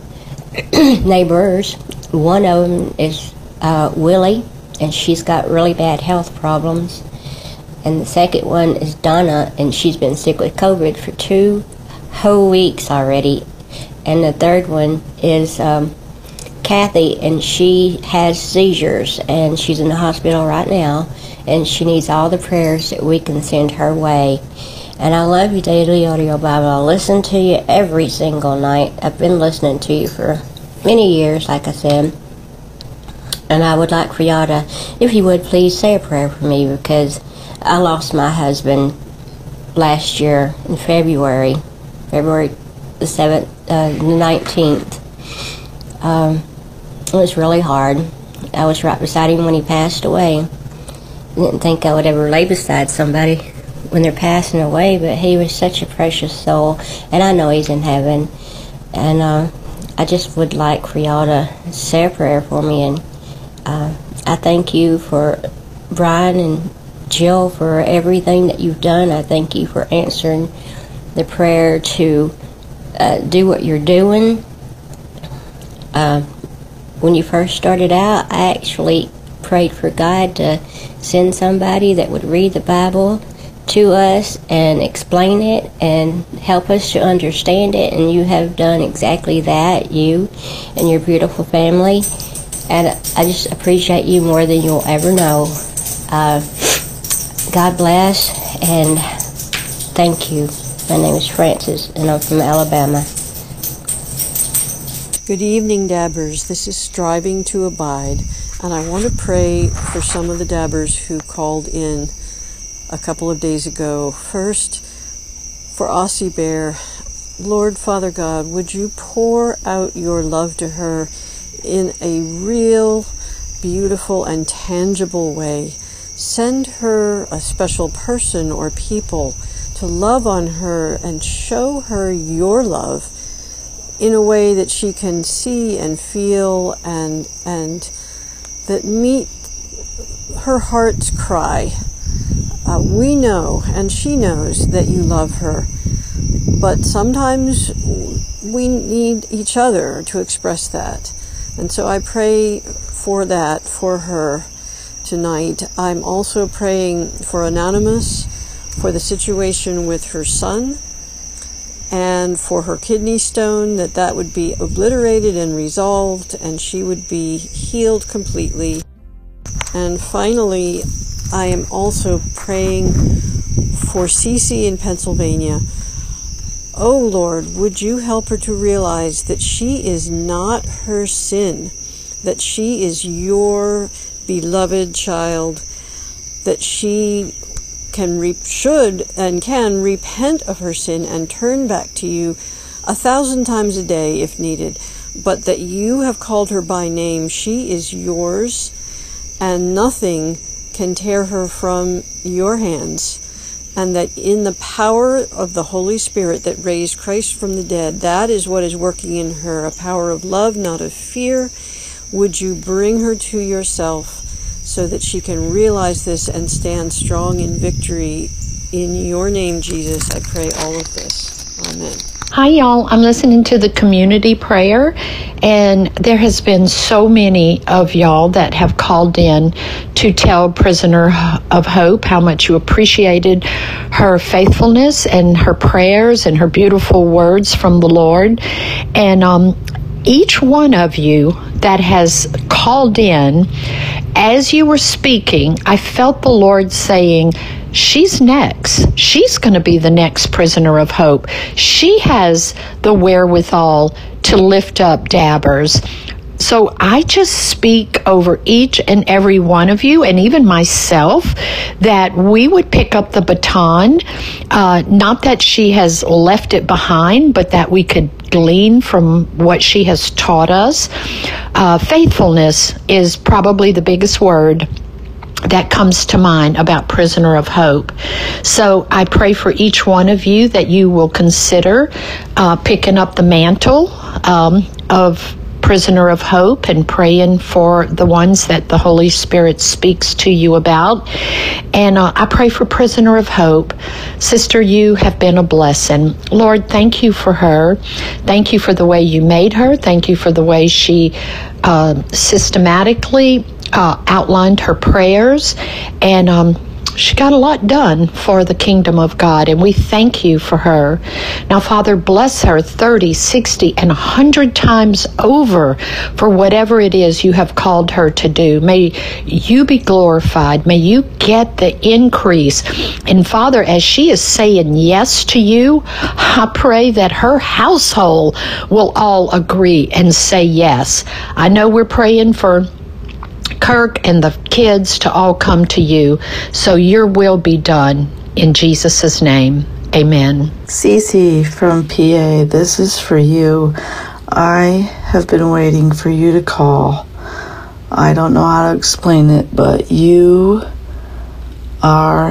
One of them is Willie, and she's got really bad health problems. And the second one is Donna, and she's been sick with COVID for 2 whole weeks already. And the third one is Kathy, and she has seizures, and she's in the hospital right now, and she needs all the prayers that we can send her way. And I love you, Daily Audio Bible. I listen to you every single night. I've been listening to you for many years, like I said. And I would like for y'all to, if you would, please say a prayer for me, because I lost my husband last year in February the 7th, the 19th. It was really hard. I was right beside him when he passed away. I didn't think I would ever lay beside somebody when they're passing away, but he was such a precious soul, and I know he's in heaven. And I just would like for y'all to say a prayer for me, and I thank you for Brian and Jill for everything that you've done. I thank you for answering the prayer to do what you're doing. When you first started out, I actually prayed for God to send somebody that would read the Bible to us and explain it and help us to understand it, and you have done exactly that, you and your beautiful family, and I just appreciate you more than you'll ever know. God bless, and thank you. My name is Frances, and I'm from Alabama. Good evening, Dabbers. This is Striving to Abide, and I want to pray for some of the Dabbers who called in a couple of days ago. First, for Aussie Bear. Lord Father God, would you pour out your love to her in a real, beautiful, and tangible way. Send her a special person or people to love on her and show her your love in a way that she can see and feel and that meet her heart's cry. We know, and she knows, that you love her, but sometimes we need each other to express that. And so I pray for that for her tonight. I'm also praying for Anonymous, for the situation with her son, and for her kidney stone, that would be obliterated and resolved, and she would be healed completely. And finally, I am also praying for Cece in Pennsylvania. Oh Lord, would you help her to realize that she is not her sin, that she is your beloved child, that she should and can repent of her sin and turn back to you 1,000 times a day if needed, but that you have called her by name. She is yours, and nothing can tear her from your hands, and that in the power of the Holy Spirit that raised Christ from the dead, that is what is working in her, a power of love, not of fear. Would you bring her to yourself so that she can realize this and stand strong in victory? In your name, Jesus, I pray all of this. Amen. Hi, y'all. I'm listening to the community prayer, and there has been so many of y'all that have called in to tell Prisoner of Hope how much you appreciated her faithfulness and her prayers and her beautiful words from the Lord. And each one of you that has called in, as you were speaking, I felt the Lord saying, she's next. She's going to be the next Prisoner of Hope. She has the wherewithal to lift up Dabbers. So I just speak over each and every one of you, and even myself, that we would pick up the baton, not that she has left it behind, but that we could glean from what she has taught us. Faithfulness is probably the biggest word that comes to mind about Prisoner of Hope. So I pray for each one of you that you will consider picking up the mantle of Prisoner of Hope and praying for the ones that the Holy Spirit speaks to you about. And I pray for Prisoner of Hope. Sister, you have been a blessing. Lord, thank you for her. Thank you for the way you made her. Thank you for the way she systematically outlined her prayers, and she got a lot done for the kingdom of God, and we thank you for her. Now, Father, bless her 30, 60, and 100 times over for whatever it is you have called her to do. May you be glorified. May you get the increase. And Father, as she is saying yes to you, I pray that her household will all agree and say yes. I know we're praying for Kirk and the kids to all come to you, so your will be done in Jesus' name. Amen. Cece from PA, this is for you. I have been waiting for you to call. I don't know how to explain it, but you are,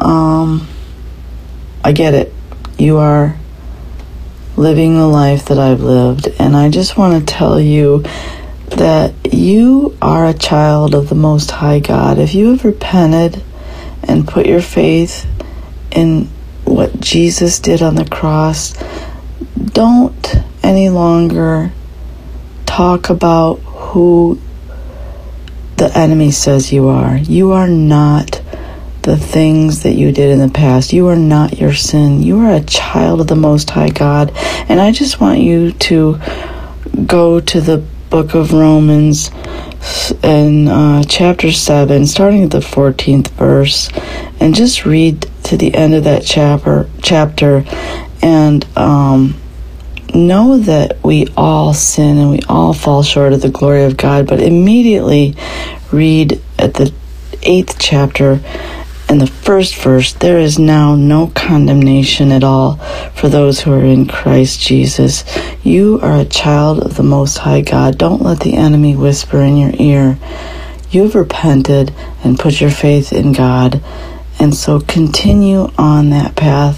I get it. You are living the life that I've lived, and I just want to tell you that you are a child of the Most High God. If you have repented and put your faith in what Jesus did on the cross, don't any longer talk about who the enemy says you are. You are not the things that you did in the past. You are not your sin. You are a child of the Most High God. And I just want you to go to the book of Romans and chapter 7, starting at the 14th verse, and just read to the end of that chapter, and know that we all sin and we all fall short of the glory of God. But immediately read at the 8th chapter and the first verse, there is now no condemnation at all for those who are in Christ Jesus. You are a child of the Most High God. Don't let the enemy whisper in your ear. You've repented and put your faith in God. And so continue on that path,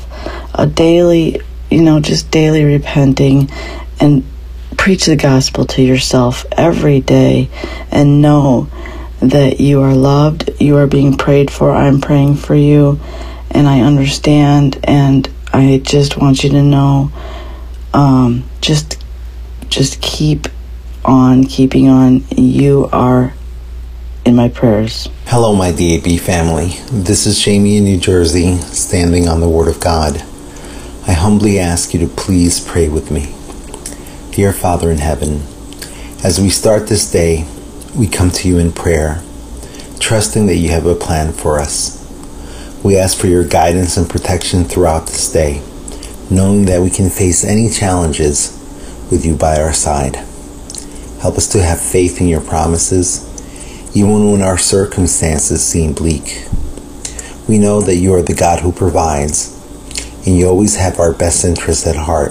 just daily repenting, and preach the gospel to yourself every day, and know that you are loved, you are being prayed for. I'm praying for you, and I understand, and I just want you to know, just keep on keeping on. You are in my prayers. Hello, my DAB family. This is Jamie in New Jersey, standing on the Word of God. I humbly ask you to please pray with me. Dear Father in heaven, as we start this day, we come to you in prayer, trusting that you have a plan for us. We ask for your guidance and protection throughout this day, knowing that we can face any challenges with you by our side. Help us to have faith in your promises even when our circumstances seem bleak. We know that you are the God who provides, and you always have our best interests at heart.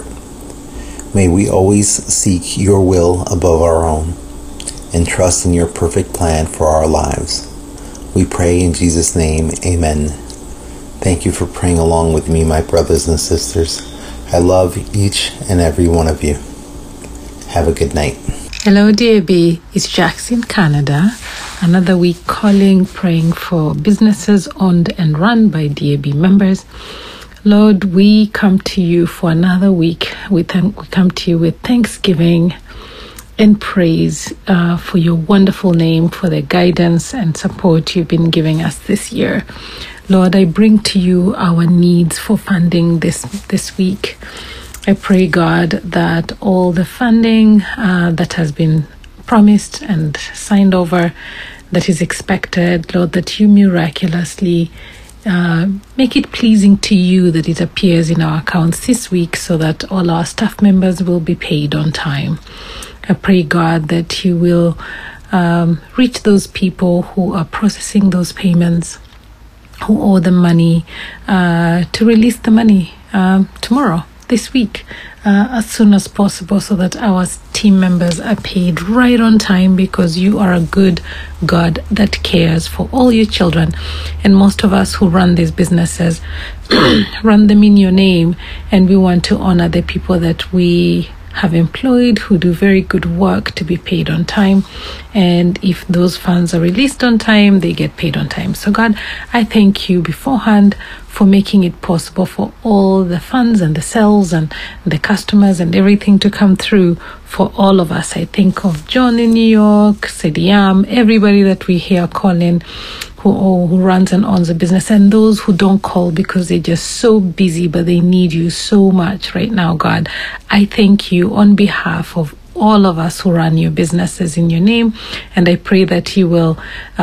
May we always seek your will above our own, and trust in your perfect plan for our lives. We pray in Jesus' name, amen. Thank you for praying along with me, my brothers and sisters. I love each and every one of you. Have a good night. Hello, DAB. It's Jax in Canada. Another week calling, praying for businesses owned and run by DAB members. Lord, we come to you for another week. We come to you with thanksgiving and praise for your wonderful name, for the guidance and support you've been giving us this year. Lord, I bring to you our needs for funding this week. I pray, God, that all the funding that has been promised and signed over, that is expected, Lord, that you miraculously make it pleasing to you, that it appears in our accounts this week so that all our staff members will be paid on time. I pray, God, that you will reach those people who are processing those payments, who owe the money, to release the money tomorrow, this week, as soon as possible, so that our team members are paid right on time, because you are a good God that cares for all your children. And most of us who run these businesses run them in your name, and we want to honor the people that we have employed who do very good work to be paid on time. And if those funds are released on time, they get paid on time. So God, I thank you beforehand for making it possible for all the funds and the sales and the customers and everything to come through for all of us. I think of John in New York, Sediam, everybody that we hear calling who runs and owns a business, and those who don't call because they're just so busy, but they need you so much right now, God. I thank you on behalf of all of us who run your businesses in your name, and I pray that you will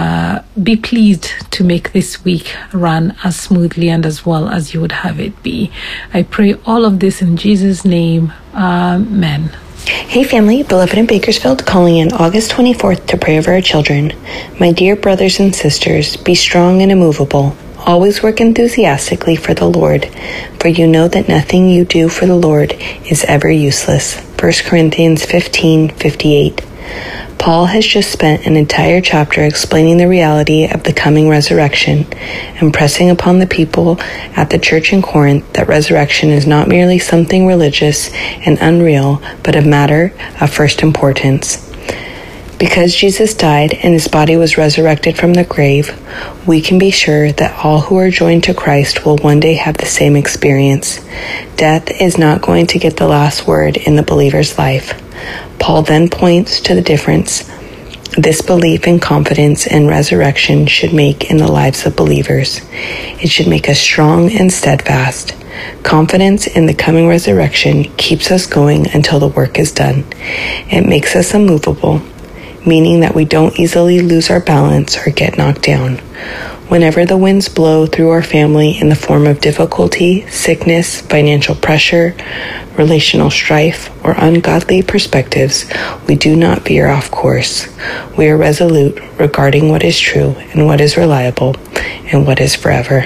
be pleased to make this week run as smoothly and as well as you would have it be. I pray all of this in Jesus' name. Amen. Hey family, Beloved in Bakersfield calling in August 24th to pray over our children. My dear brothers and sisters, be strong and immovable. Always work enthusiastically for the Lord, for you know that nothing you do for the Lord is ever useless. 1 Corinthians 15:58. Paul has just spent an entire chapter explaining the reality of the coming resurrection, impressing upon the people at the church in Corinth that resurrection is not merely something religious and unreal, but a matter of first importance. Because Jesus died and his body was resurrected from the grave, we can be sure that all who are joined to Christ will one day have the same experience. Death is not going to get the last word in the believer's life. Paul then points to the difference this belief and confidence in resurrection should make in the lives of believers. It should make us strong and steadfast. Confidence in the coming resurrection keeps us going until the work is done. It makes us immovable, meaning that we don't easily lose our balance or get knocked down. Whenever the winds blow through our family in the form of difficulty, sickness, financial pressure, relational strife, or ungodly perspectives, we do not veer off course. We are resolute regarding what is true and what is reliable and what is forever.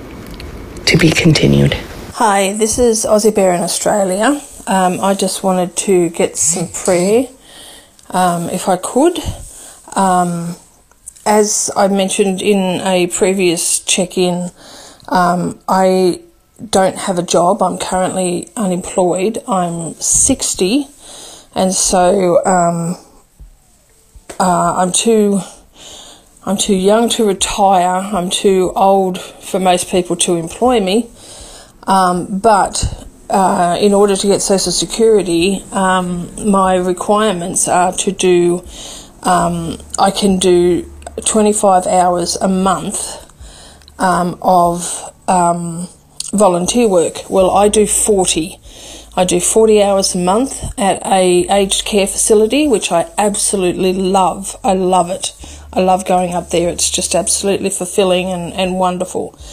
To be continued. Hi, this is Aussie Bear in Australia. I just wanted to get some prayer, if I could. As I mentioned in a previous check-in, I don't have a job. I'm currently unemployed. I'm 60, and so I'm too young to retire. I'm too old for most people to employ me. But in order to get Social Security, my requirements are to do, I can do 25 hours a month of volunteer work. Well, I do 40. I do 40 hours a month at a aged care facility, which I absolutely love. I love it. I love going up there. It's just absolutely fulfilling and wonderful.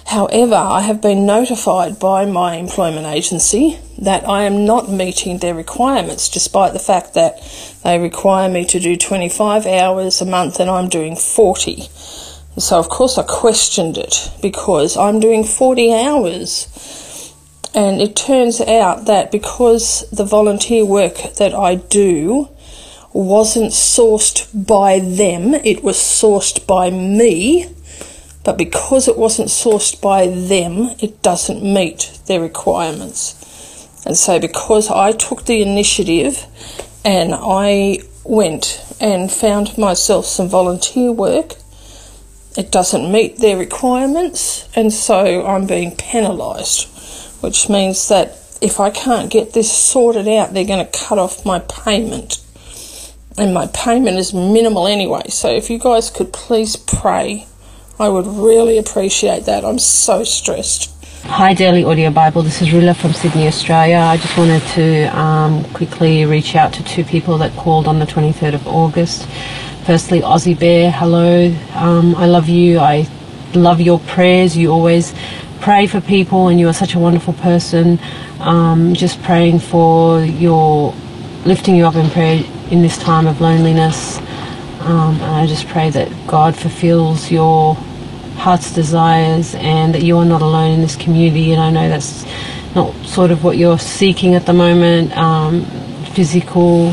However, I have been notified by my employment agency that I am not meeting their requirements, despite the fact that they require me to do 25 hours a month and I'm doing 40. So, of course, I questioned it because I'm doing 40 hours. And it turns out that because the volunteer work that I do wasn't sourced by them, it was sourced by me. But because it wasn't sourced by them, it doesn't meet their requirements. And so because I took the initiative and I went and found myself some volunteer work, it doesn't meet their requirements, and so I'm being penalised, which means that if I can't get this sorted out, they're going to cut off my payment. And my payment is minimal anyway, so if you guys could please pray, I would really appreciate that. I'm so stressed. Hi Daily Audio Bible, this is Rilla from Sydney, Australia. I just wanted to quickly reach out to two people that called on the 23rd of August. Firstly, Aussie Bear, hello. I love you. I love your prayers. You always pray for people and you are such a wonderful person. Just praying for lifting you up in prayer in this time of loneliness. And I just pray that God fulfills your heart's desires and that you are not alone in this community. And I know that's not sort of what you're seeking at the moment. Physical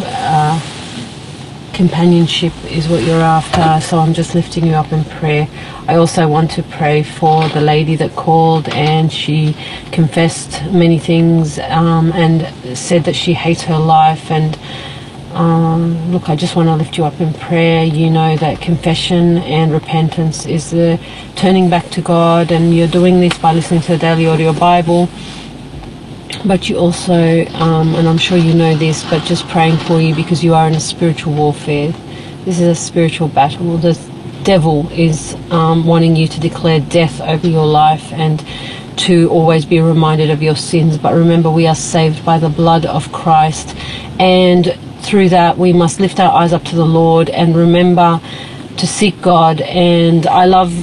companionship is what you're after, so I'm just lifting you up in prayer. I also want to pray for the lady that called and she confessed many things and said that she hates her life. And look, I just want to lift you up in prayer. You know that confession and repentance is the turning back to God, and you're doing this by listening to the Daily Audio Bible. But you also, and I'm sure you know this, but just praying for you because you are in a spiritual warfare. This is a spiritual battle. The devil is wanting you to declare death over your life and to always be reminded of your sins. But remember, we are saved by the blood of Christ, and through that we must lift our eyes up to the Lord and remember to seek God. And I love,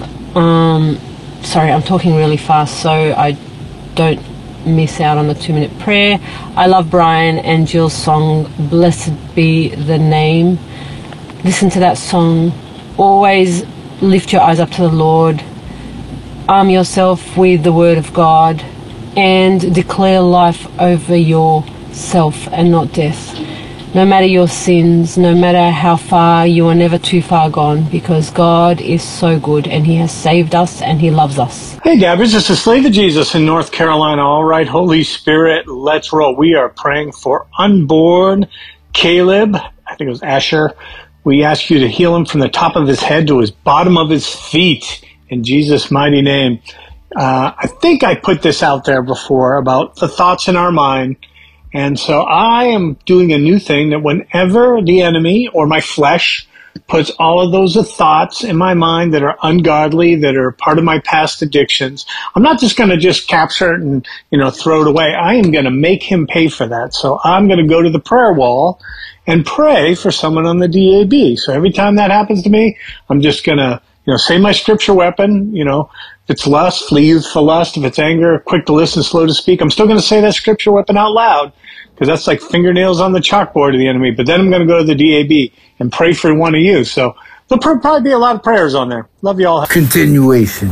sorry, I'm talking really fast so I don't miss out on the 2-minute prayer. I love Brian and Jill's song, Blessed Be the Name. Listen to that song. Always lift your eyes up to the Lord. Arm yourself with the Word of God and declare life over yourself and not death. No matter your sins, no matter how far, you are never too far gone, because God is so good and He has saved us and He loves us. Hey, Dabbers, this is Slave of Jesus in North Carolina. All right, Holy Spirit, let's roll. We are praying for unborn Caleb. I think it was Asher. We ask you to heal him from the top of his head to his bottom of his feet in Jesus' mighty name. I think I put this out there before about the thoughts in our mind. And so I am doing a new thing that whenever the enemy or my flesh puts all of those thoughts in my mind that are ungodly, that are part of my past addictions, I'm not just going to just capture it and, throw it away. I am going to make him pay for that. So I'm going to go to the prayer wall and pray for someone on the DAB. So every time that happens to me, I'm just going to, say my scripture weapon, if it's lust, flee youthful lust. If it's anger, quick to listen, slow to speak. I'm still going to say that scripture weapon out loud because that's like fingernails on the chalkboard of the enemy. But then I'm going to go to the DAB and pray for one of you. So there'll probably be a lot of prayers on there. Love you all. Continuation.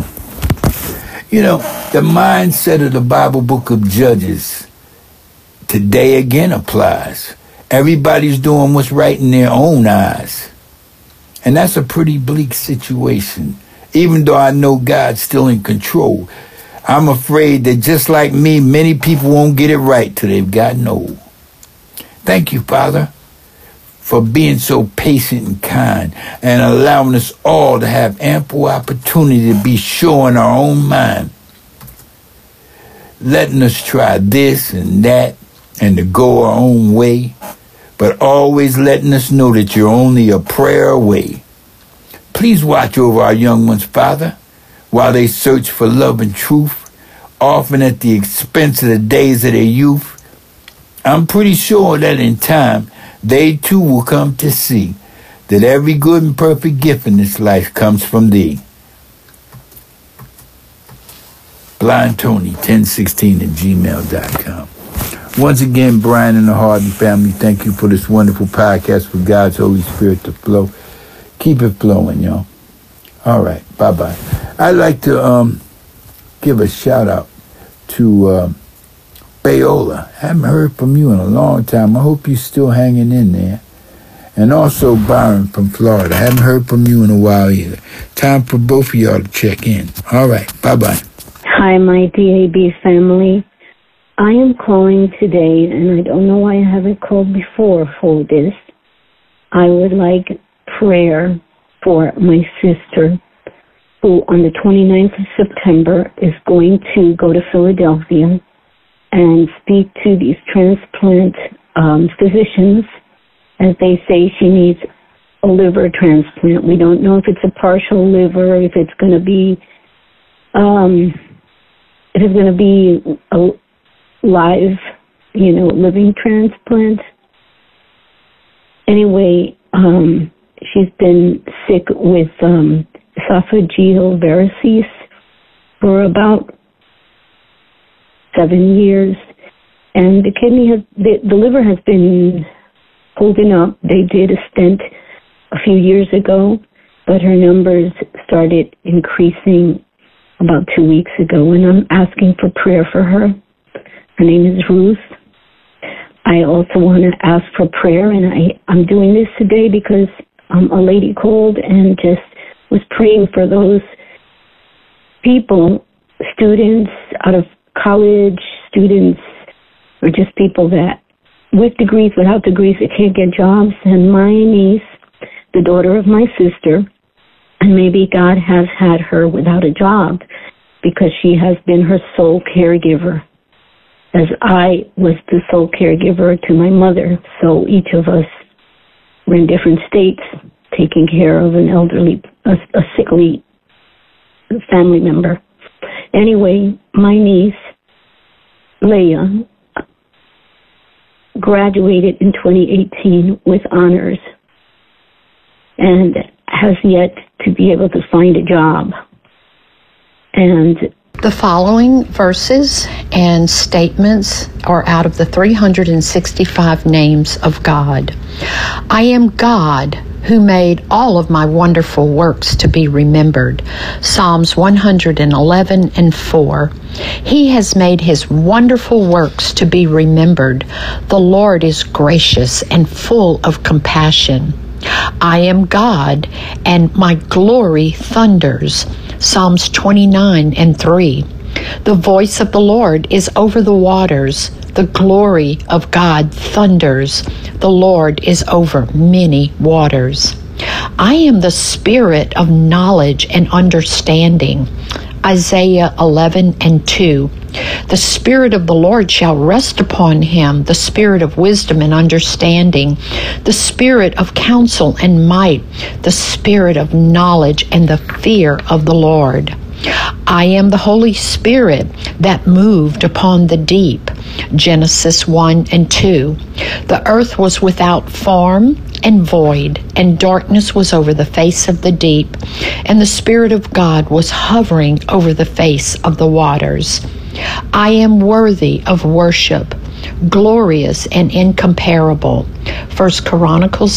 The mindset of the Bible book of Judges today again applies. Everybody's doing what's right in their own eyes. And that's a pretty bleak situation. Even though I know God's still in control, I'm afraid that just like me, many people won't get it right till they've gotten old. Thank you, Father, for being so patient and kind and allowing us all to have ample opportunity to be sure in our own mind. Letting us try this and that and to go our own way, but always letting us know that you're only a prayer away. Please watch over our young ones, Father, while they search for love and truth, often at the expense of the days of their youth. I'm pretty sure that in time, they too will come to see that every good and perfect gift in this life comes from Thee. blindtony1016@gmail.com. Once again, Brian and the Harden family, thank you for this wonderful podcast for God's Holy Spirit to flow. Keep it flowing, y'all. All right, bye-bye. I'd like to give a shout-out to Bayola. Haven't heard from you in a long time. I hope you're still hanging in there. And also Byron from Florida. I haven't heard from you in a while either. Time for both of y'all to check in. All right, bye-bye. Hi, my DAB family. I am calling today, and I don't know why I haven't called before for this. I would like prayer for my sister, who on the 29th of September is going to go to Philadelphia and speak to these transplant physicians, as they say she needs a liver transplant. We don't know if it's a partial liver, if it's going to be a live, living transplant. Anyway, she's been sick with esophageal varices for about 7 years, and the liver has been holding up. They did a stent a few years ago, but her numbers started increasing about 2 weeks ago, and I'm asking for prayer for her. Her name is Ruth. I also want to ask for prayer, and I'm doing this today because a lady called and just was praying for those people, students out of college, students, or just people that with degrees, without degrees, that can't get jobs. And my niece, the daughter of my sister, and maybe God has had her without a job because she has been her sole caregiver, as I was the sole caregiver to my mother. So each of us were in different states taking care of an elderly, a sickly family member. Anyway, my niece, Leah, graduated in 2018 with honors and has yet to be able to find a job. And the following verses and statements are out of the 365 names of God. I am God who made all of my wonderful works to be remembered. Psalms 111:4. He has made his wonderful works to be remembered. The Lord is gracious and full of compassion. I am God, and my glory thunders. Psalms 29:3. The voice of the Lord is over the waters. The glory of God thunders. The Lord is over many waters. I am the spirit of knowledge and understanding. Isaiah 11:2. The Spirit of the Lord shall rest upon him, the Spirit of wisdom and understanding, the Spirit of counsel and might, the Spirit of knowledge and the fear of the Lord. I am the Holy Spirit that moved upon the deep. Genesis 1:2. The earth was without form and void, and darkness was over the face of the deep, and the Spirit of God was hovering over the face of the waters. I am worthy of worship, glorious and incomparable. 1 Chronicles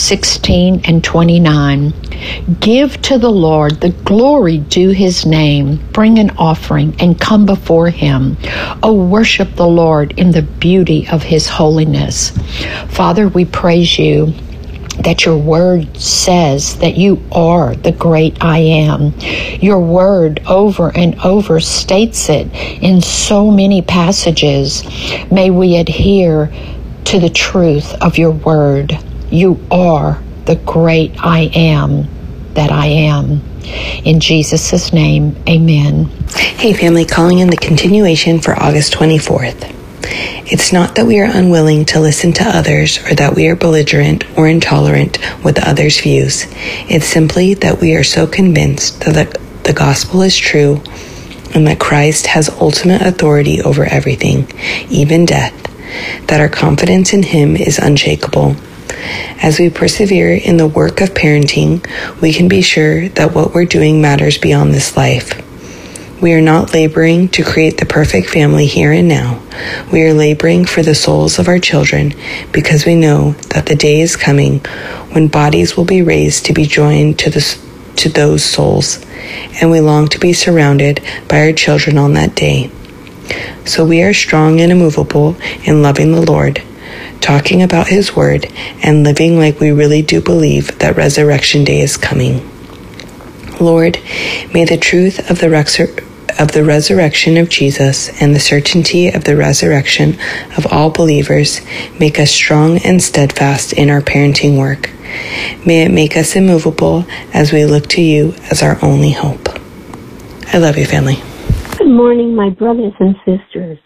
16:29. Give to the Lord the glory due his name. Bring an offering and come before him. O worship the Lord in the beauty of his holiness. Father, we praise you that your word says that you are the great I am. Your word over and over states it in so many passages. May we adhere to the truth of your word. You are the great I am that I am. In Jesus' name, amen. Hey family, calling in the continuation for August 24th. It's not that we are unwilling to listen to others or that we are belligerent or intolerant with others' views. It's simply that we are so convinced that the gospel is true and that Christ has ultimate authority over everything, even death, that our confidence in him is unshakable. As we persevere in the work of parenting, we can be sure that what we're doing matters beyond this life. We are not laboring to create the perfect family here and now. We are laboring for the souls of our children because we know that the day is coming when bodies will be raised to be joined to those souls, and we long to be surrounded by our children on that day. So we are strong and immovable in loving the Lord, talking about His Word, and living like we really do believe that resurrection day is coming. Lord, may the truth of the resurrection of Jesus and the certainty of the resurrection of all believers make us strong and steadfast in our parenting work. May it make us immovable as we look to You as our only hope. I love you, family. Good morning, my brothers and sisters.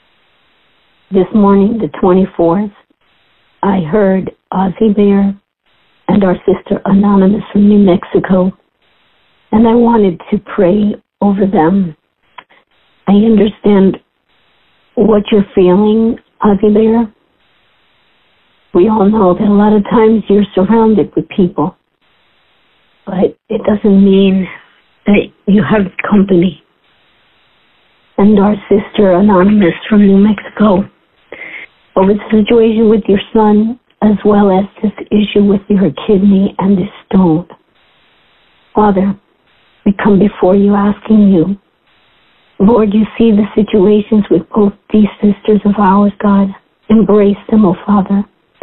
This morning, the 24th, I heard Ozzy Bear and our sister Anonymous from New Mexico, and I wanted to pray over them. I understand what you're feeling, Ozzy Bear. We all know that a lot of times you're surrounded with people, but it doesn't mean that you have company. And our sister Anonymous from New Mexico, over the situation with your son, as well as this issue with your kidney and this stone. Father, we come before You asking You, Lord, You see the situations with both these sisters of ours, God. Embrace them, oh Father.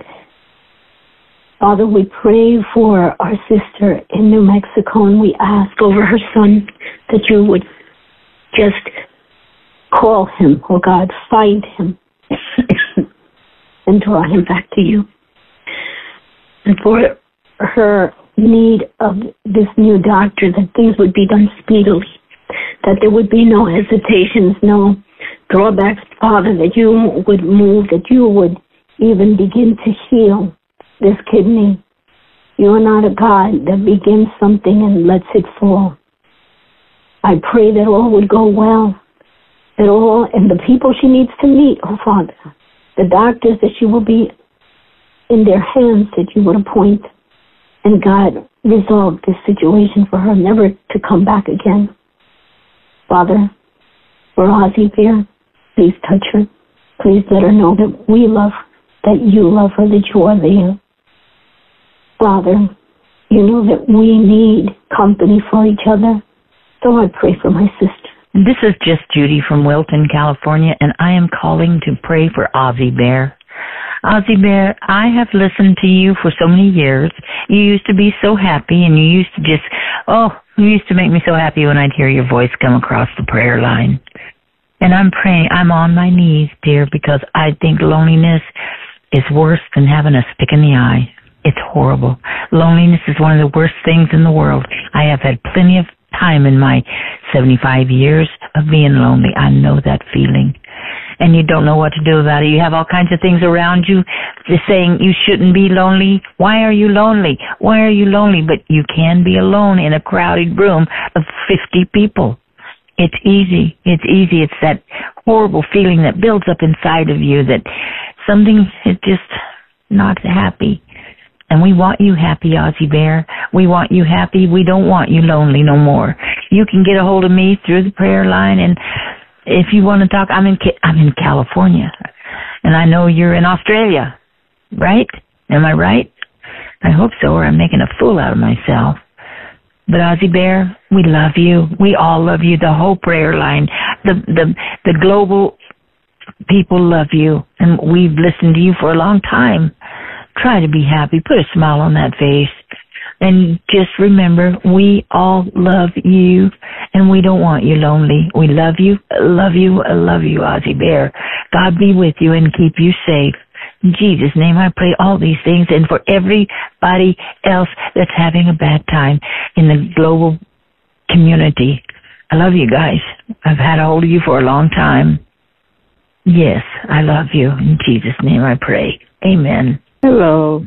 Father, we pray for our sister in New Mexico, and we ask over her son that You would just call him, oh God, find him, and draw him back to You. And for her need of this new doctor, that things would be done speedily, that there would be no hesitations, no drawbacks, Father, that You would move, that You would even begin to heal this kidney. You are not a God that begins something and lets it fall. I pray that all would go well, that all, and the people she needs to meet, oh Father, the doctors, that she will be in their hands, that You would appoint, and God, resolve this situation for her never to come back again. Father, for Ozzy Bear, please touch her. Please let her know that we love her, that You love her, that You are there. Father, You know that we need company for each other, so I pray for my sister. This is just Judy from Wilton, California, and I am calling to pray for Ozzy Bear. Ozzy Bear, I have listened to you for so many years. You used to be so happy, and you used to just, you used to make me so happy when I'd hear your voice come across the prayer line. And I'm praying, I'm on my knees, dear, because I think loneliness is worse than having a stick in the eye. It's horrible. Loneliness is one of the worst things in the world. I have had plenty of time in my 75 years of being lonely. I know that feeling. And you don't know what to do about it. You have all kinds of things around you just saying you shouldn't be lonely. Why are you lonely? Why are you lonely? But you can be alone in a crowded room of 50 people. It's easy. It's easy. It's that horrible feeling that builds up inside of you that something is just not happy. And we want you happy, Ozzy Bear. We want you happy. We don't want you lonely no more. You can get a hold of me through the prayer line, and if you want to talk, I'm in California, and I know you're in Australia, right? Am I right? I hope so, or I'm making a fool out of myself. But Ozzy Bear, we love you. We all love you. The whole prayer line, the global people love you, and we've listened to you for a long time. Try to be happy. Put a smile on that face. And just remember, we all love you, and we don't want you lonely. We love you, love you, love you, Ozzy Bear. God be with you and keep you safe. In Jesus' name, I pray all these things, and for everybody else that's having a bad time in the global community. I love you guys. I've had a hold of you for a long time. Yes, I love you. In Jesus' name, I pray. Amen. Hello.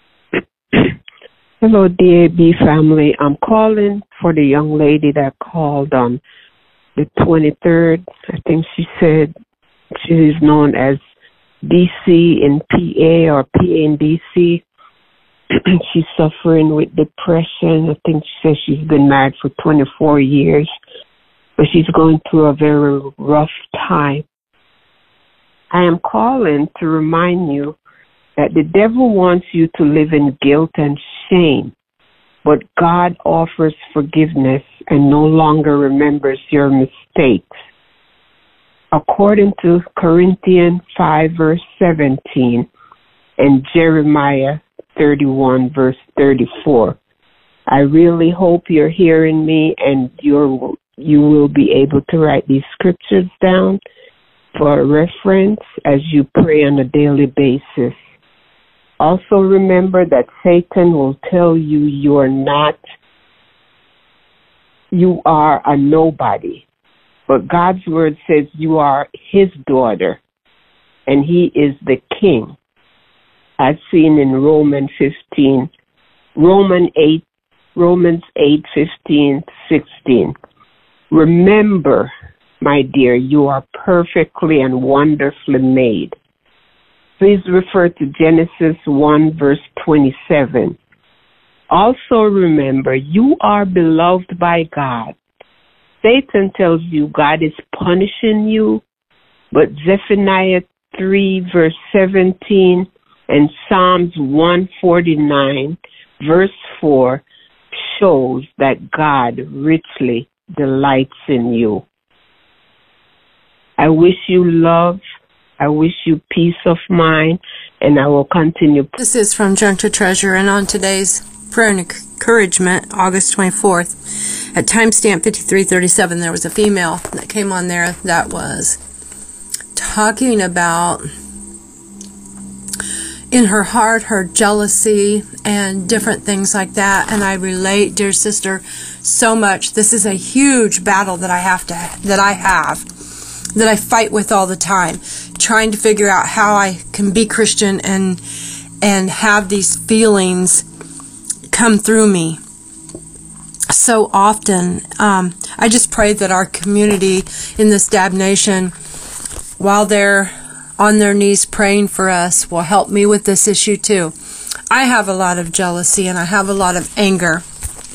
Hello, DAB family. I'm calling for the young lady that called on the 23rd. I think she said she is known as DC in PA or PA in DC. She's suffering with depression. I think she says she's been married for 24 years. but she's going through a very rough time. I am calling to remind you that the devil wants you to live in guilt and shame, but God offers forgiveness and no longer remembers your mistakes. According to Corinthians 5, verse 17, and Jeremiah 31, verse 34. I really hope you're hearing me and you will be able to write these scriptures down for reference as you pray on a daily basis. Also remember that Satan will tell you you are a nobody. But God's word says you are his daughter and he is the king. As seen in Romans 8:15-16. Remember, my dear, you are perfectly and wonderfully made. Please refer to Genesis 1, verse 27. Also remember, you are beloved by God. Satan tells you God is punishing you, but Zephaniah 3, verse 17, and Psalms 149, verse 4, shows that God richly delights in you. I wish you love. I wish you peace of mind, and I will continue. This is from Junk to Treasure, and on today's prayer and encouragement, August 24th, at timestamp 53:37, there was a female that came on there that was talking about in her heart, her jealousy and different things like that. And I relate, dear sister, so much. This is a huge battle that I fight with all the time, trying to figure out how I can be Christian and have these feelings come through me so often. I just pray that our community in this Dab Nation, while they're on their knees praying for us, will help me with this issue too. I have a lot of jealousy and I have a lot of anger,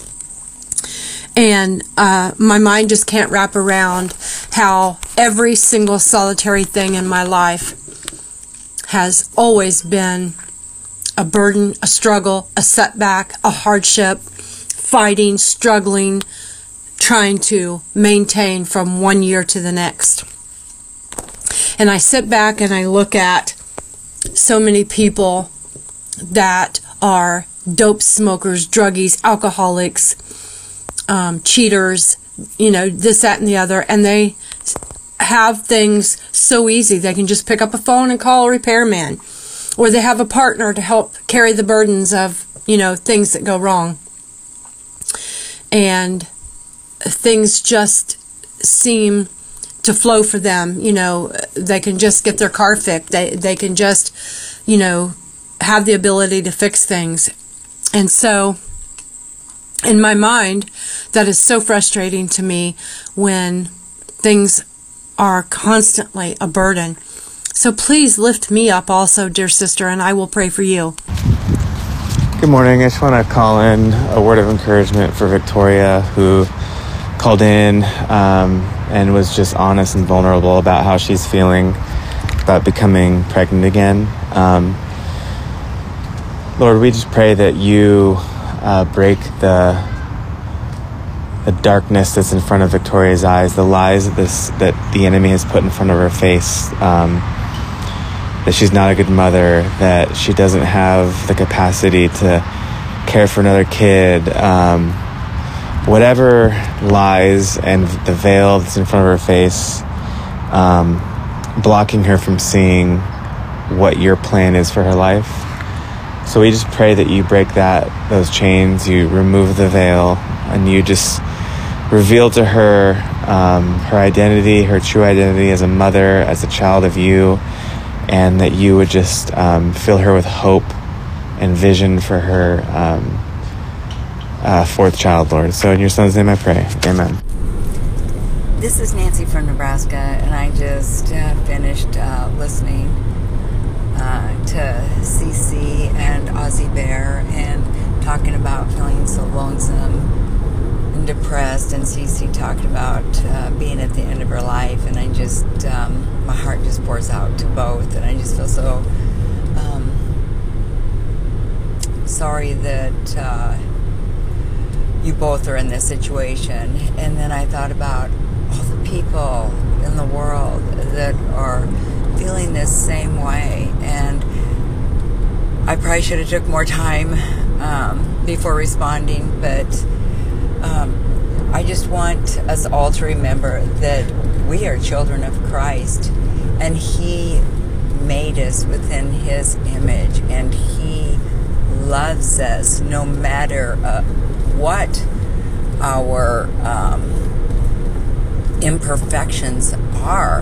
and my mind just can't wrap around how every single solitary thing in my life has always been a burden, a struggle, a setback, a hardship, fighting, struggling, trying to maintain from one year to the next. And I sit back and I look at so many people that are dope smokers, druggies, alcoholics, cheaters, this, that, and the other, and they have things so easy. They can just pick up a phone and call a repairman, or they have a partner to help carry the burdens of, things that go wrong. And things just seem to flow for them. They can just get their car fixed. They can just, have the ability to fix things. And so, in my mind, that is so frustrating to me when things are constantly a burden. So please lift me up also, dear sister, and I will pray for you. Good morning. I just want to call in a word of encouragement for Victoria, who called in and was just honest and vulnerable about how she's feeling about becoming pregnant again. Lord, we just pray that you break the darkness that's in front of Victoria's eyes, the lies that the enemy has put in front of her face, that she's not a good mother, that she doesn't have the capacity to care for another kid, whatever lies and the veil that's in front of her face, blocking her from seeing what your plan is for her life. So we just pray that you break those chains, you remove the veil, and you just reveal to her her identity, her true identity as a mother, as a child of you, and that you would just fill her with hope and vision for her fourth child, Lord. So in your son's name I pray. Amen. This is Nancy from Nebraska, and I just finished listening to CC and Ozzy Bear and talking about feeling so lonesome and depressed, and Cece talked about being at the end of her life, and I just, my heart just pours out to both, and I just feel so sorry that you both are in this situation. And then I thought about all the people in the world that are feeling this same way, and I probably should have took more time before responding, but I just want us all to remember that we are children of Christ, and He made us within His image, and He loves us no matter what our imperfections are.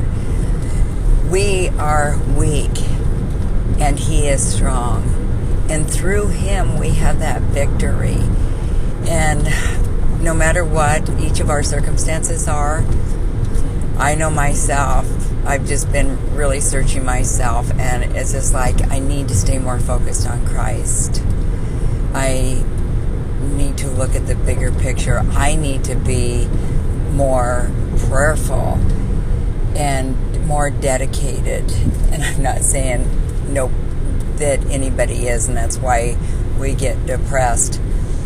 We are weak, and He is strong, and through Him we have that victory. And no matter what each of our circumstances are, I know myself, I've just been really searching myself, and it's just like I need to stay more focused on Christ. I need to look at the bigger picture. I need to be more prayerful and more dedicated. And I'm not saying nope that anybody is, and that's why we get depressed.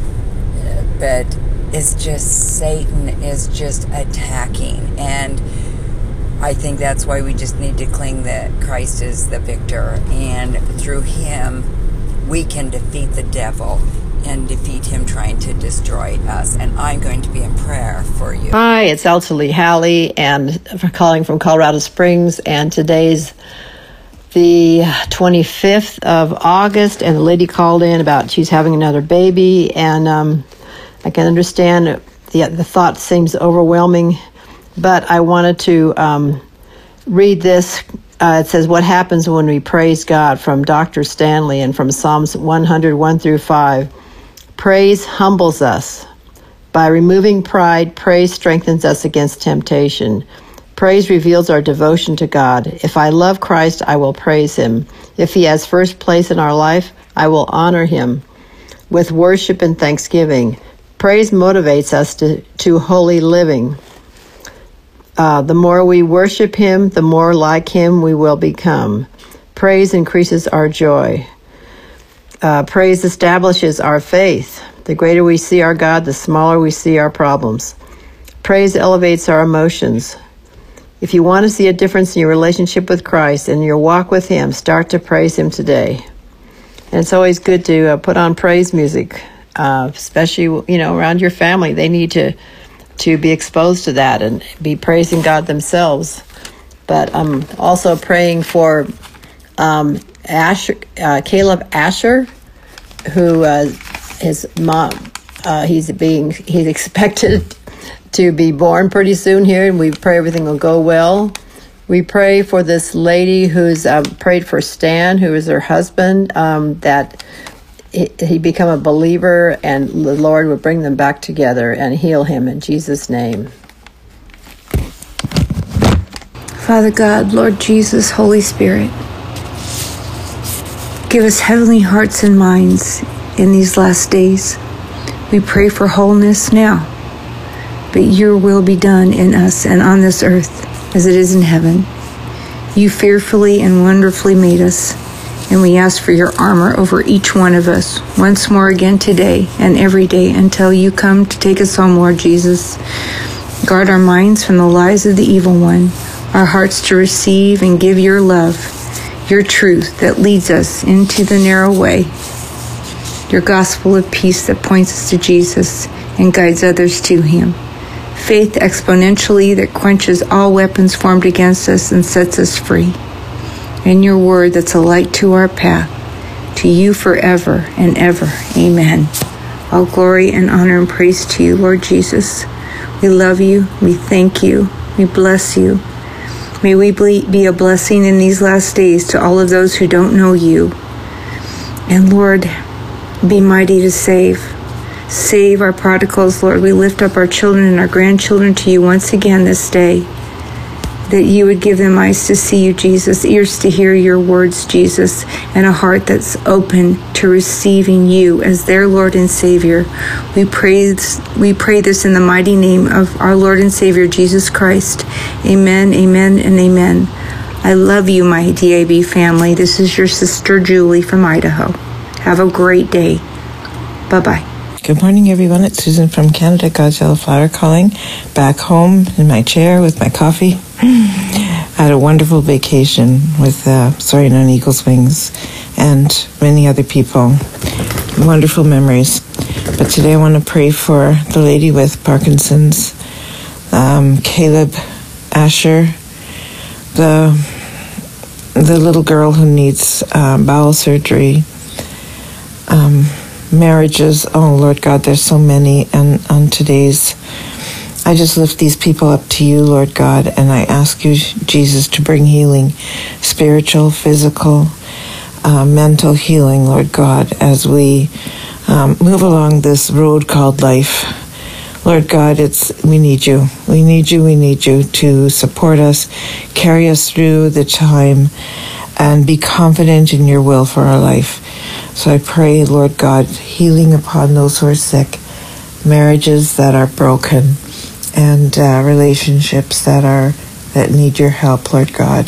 But it's just Satan is just attacking, and I think that's why we just need to cling that Christ is the victor, and through Him we can defeat the devil and defeat him trying to destroy us. And I'm going to be in prayer for you. Hi, it's Elsa Lee Halley, and calling from Colorado Springs, and today's the 25th of August, and the lady called in about she's having another baby, and I can understand the thought seems overwhelming, but I wanted to read this. It says, "What happens when we praise God?" from Dr. Stanley, and from Psalms 101-5. Praise humbles us. By removing pride, praise strengthens us against temptation. Praise reveals our devotion to God. If I love Christ, I will praise Him. If He has first place in our life, I will honor Him with worship and thanksgiving. Praise motivates us to holy living. The more we worship Him, the more like Him we will become. Praise increases our joy. Praise establishes our faith. The greater we see our God, the smaller we see our problems. Praise elevates our emotions. If you want to see a difference in your relationship with Christ and your walk with Him, start to praise Him today. And it's always good to put on praise music, especially around your family. They need to be exposed to that and be praising God themselves. But I'm also praying for Caleb Asher, who his mom, he's expected to be born pretty soon here, and we pray everything will go well. We pray for this lady who's prayed for Stan, who is her husband, that he become a believer, and the Lord would bring them back together and heal him in Jesus' name. Father God, Lord Jesus, Holy Spirit, give us heavenly hearts and minds in these last days. We pray for wholeness now, but your will be done in us and on this earth as it is in heaven. You fearfully and wonderfully made us, and we ask for your armor over each one of us once more again today and every day until you come to take us home, Lord Jesus. Guard our minds from the lies of the evil one, our hearts to receive and give your love, your truth that leads us into the narrow way, your gospel of peace that points us to Jesus and guides others to Him. Faith exponentially that quenches all weapons formed against us and sets us free. And your word that's a light to our path, to you forever and ever. Amen. All glory and honor and praise to you, Lord Jesus. We love you. We thank you. We bless you. May we be a blessing in these last days to all of those who don't know you. And Lord, be mighty to save. Save our prodigals, Lord. We lift up our children and our grandchildren to you once again this day. that you would give them eyes to see you, Jesus, ears to hear your words, Jesus, and a heart that's open to receiving you as their Lord and Savior. We pray this in the mighty name of our Lord and Savior, Jesus Christ. Amen, amen, and amen. I love you, my DAB family. This is your sister Julie from Idaho. Have a great day. Bye-bye. Good morning, everyone. It's Susan from Canada, God's Yellow Flower, calling back home in my chair with my coffee. I had a wonderful vacation with soaring on eagle's wings and many other people. Wonderful memories. But today I want to pray for the lady with Parkinson's, Caleb Asher, the little girl who needs bowel surgery, marriages. Oh, Lord God, there's so many. And on today's, I just lift these people up to you, Lord God, and I ask you, Jesus, to bring healing, spiritual, physical, mental healing, Lord God, as we move along this road called life. Lord God, we need you. We need you. We need you to support us, carry us through the time, and be confident in your will for our life. So I pray, Lord God, healing upon those who are sick, marriages that are broken, and relationships that need your help, Lord God.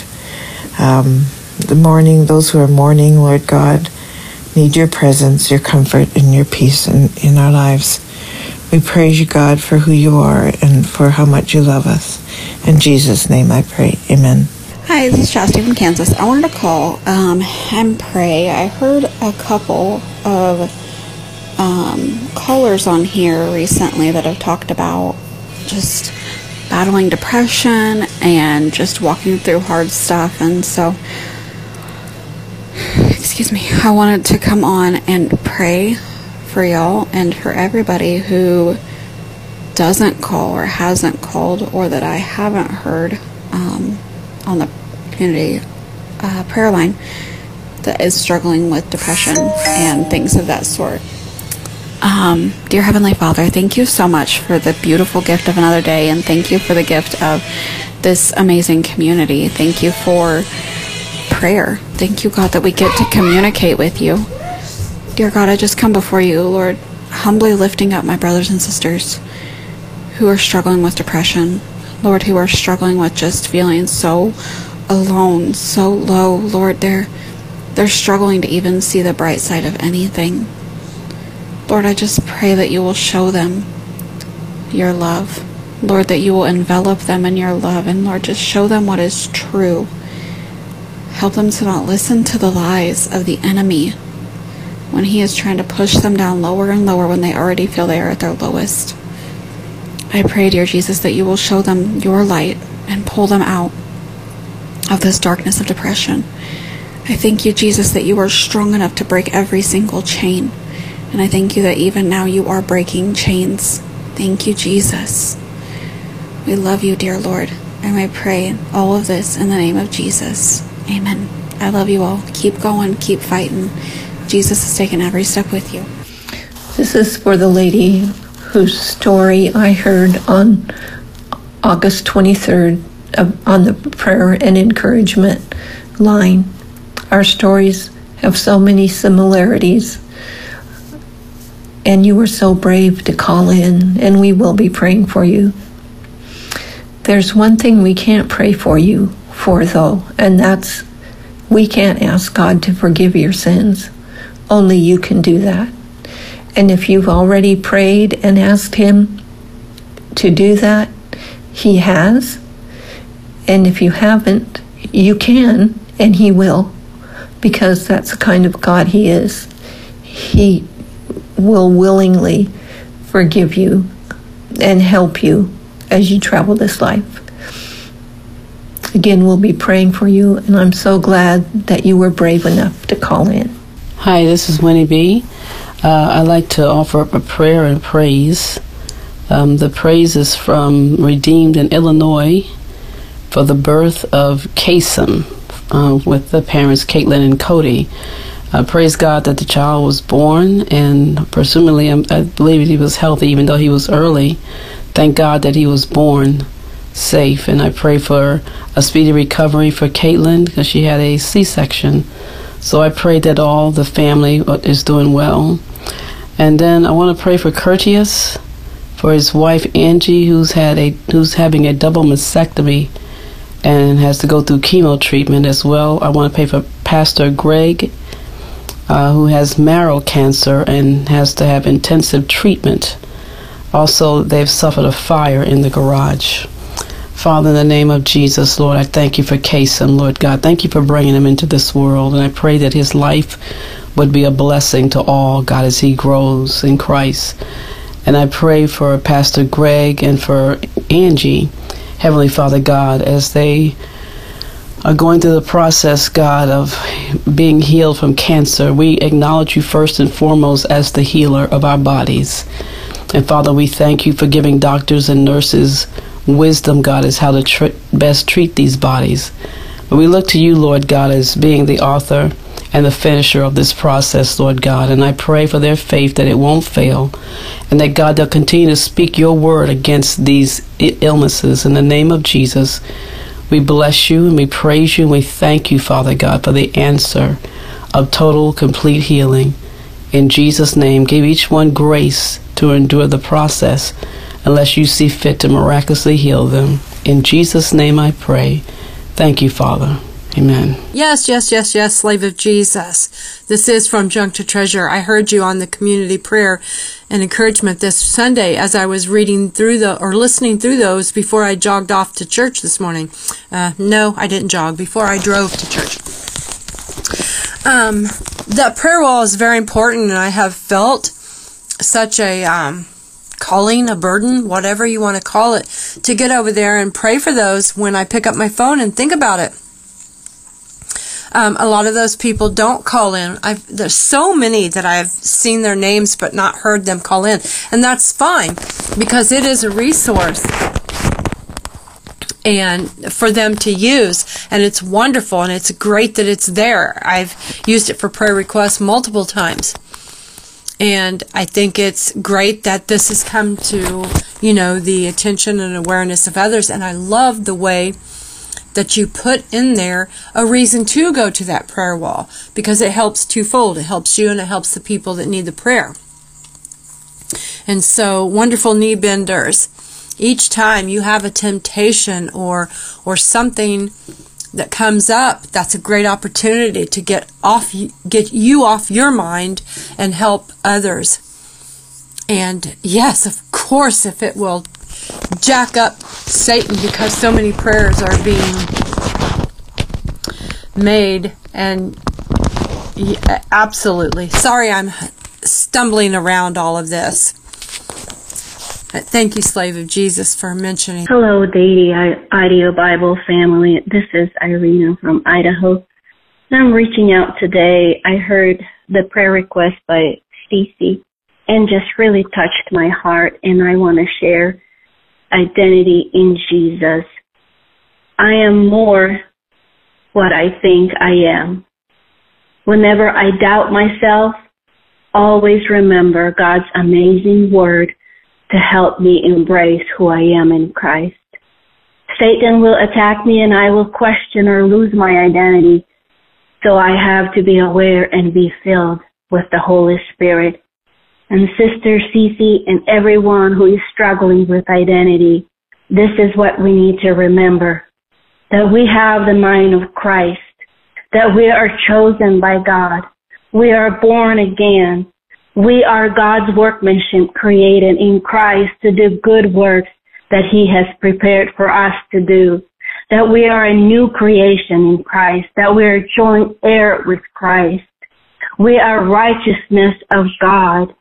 Those who are mourning, Lord God, need your presence, your comfort, and your peace in our lives. We praise you, God, for who you are and for how much you love us. In Jesus' name I pray. Amen. Hi, this is Chastity from Kansas. I wanted to call and pray. I heard a couple of callers on here recently that have talked about just battling depression and just walking through hard stuff. And so, I wanted to come on and pray for y'all and for everybody who doesn't call or hasn't called or that I haven't heard on the community prayer line that is struggling with depression and things of that sort. Dear Heavenly Father, thank you so much for the beautiful gift of another day, and thank you for the gift of this amazing community. Thank you for prayer. Thank you, God, that we get to communicate with you. Dear God, I just come before you, Lord, humbly lifting up my brothers and sisters who are struggling with depression, Lord, who are struggling with just feeling so alone, so low. Lord, they're struggling to even see the bright side of anything. Lord, I just pray that you will show them your love. Lord, that you will envelop them in your love. And Lord, just show them what is true. Help them to not listen to the lies of the enemy when he is trying to push them down lower and lower when they already feel they are at their lowest. I pray, dear Jesus, that you will show them your light and pull them out of this darkness of depression. I thank you, Jesus, that you are strong enough to break every single chain. And I thank you that even now you are breaking chains. Thank you, Jesus. We love you, dear Lord. And I pray all of this in the name of Jesus. Amen. I love you all. Keep going. Keep fighting. Jesus has taken every step with you. This is for the lady whose story I heard on August 23rd on the prayer and encouragement line. Our stories have so many similarities, and you were so brave to call in, and we will be praying for you. There's one thing we can't pray for you for, though, and that's we can't ask God to forgive your sins. Only you can do that. And if you've already prayed and asked him to do that, he has. And if you haven't, you can, and he will, because that's the kind of God he is. He will willingly forgive you and help you as you travel this life. Again, we'll be praying for you, and I'm so glad that you were brave enough to call in. Hi, this is Winnie B. I'd like to offer up a prayer and praise. The praise is from Redeemed in Illinois for the birth of Kasem with the parents Caitlin and Cody. Praise God that the child was born, and presumably I believe he was healthy even though he was early. Thank God that he was born. safe. And I pray for a speedy recovery for Caitlin because she had a C-section. So I pray that all the family is doing well. And then I want to pray for Curtius, for his wife Angie, who's having a double mastectomy and has to go through chemo treatment as well. I want to pray for Pastor Greg, who has marrow cancer and has to have intensive treatment. Also, they've suffered a fire in the garage. Father, in the name of Jesus, Lord, I thank you for Kason, Lord God. Thank you for bringing him into this world, and I pray that his life would be a blessing to all, God, as he grows in Christ. And I pray for Pastor Greg and for Angie, Heavenly Father God, as they are going through the process, God, of being healed from cancer. We acknowledge you first and foremost as the healer of our bodies. And Father, we thank you for giving doctors and nurses wisdom, God, as how to best treat these bodies. But we look to you, Lord God, as being the author and the finisher of this process, Lord God. And I pray for their faith that it won't fail, and that, God, they'll continue to speak your word against these illnesses. In the name of Jesus, we bless you and we praise you and we thank you, Father God, for the answer of total, complete healing. In Jesus' name, give each one grace to endure the process unless you see fit to miraculously heal them. In Jesus' name I pray. Thank you, Father. Amen. Yes, slave of Jesus. This is From Junk to Treasure. I heard you on the community prayer and encouragement this Sunday as I was listening through those before I jogged off to church this morning. No, I didn't jog. Before I drove to church. The prayer wall is very important, and I have felt such a calling, a burden, whatever you want to call it, to get over there and pray for those when I pick up my phone and think about it. A lot of those people don't call in. There's so many that I've seen their names but not heard them call in. And that's fine, because it is a resource and for them to use. And it's wonderful, and it's great that it's there. I've used it for prayer requests multiple times. And I think it's great that this has come to, the attention and awareness of others. And I love the way that you put in there a reason to go to that prayer wall, because it helps twofold. It helps you and it helps the people that need the prayer. And so, wonderful knee benders. Each time you have a temptation or something that comes up, that's a great opportunity to get you off your mind and help others. And yes, of course, if it will jack up Satan, because so many prayers are being made. And yeah, absolutely. Sorry, I'm stumbling around all of this. Thank you, Slave of Jesus, for mentioning. Hello, Daily Audio Bible family. This is Irina from Idaho. I'm reaching out today. I heard the prayer request by Stacey and just really touched my heart, and I want to share identity in Jesus. I am more what I think I am. Whenever I doubt myself, always remember God's amazing word to help me embrace who I am in Christ. Satan will attack me and I will question or lose my identity, so I have to be aware and be filled with the Holy Spirit. And Sister Cece and everyone who is struggling with identity, this is what we need to remember, that we have the mind of Christ, that we are chosen by God, we are born again, we are God's workmanship created in Christ to do good works that He has prepared for us to do, that we are a new creation in Christ, that we are joint heir with Christ. We are righteousness of God.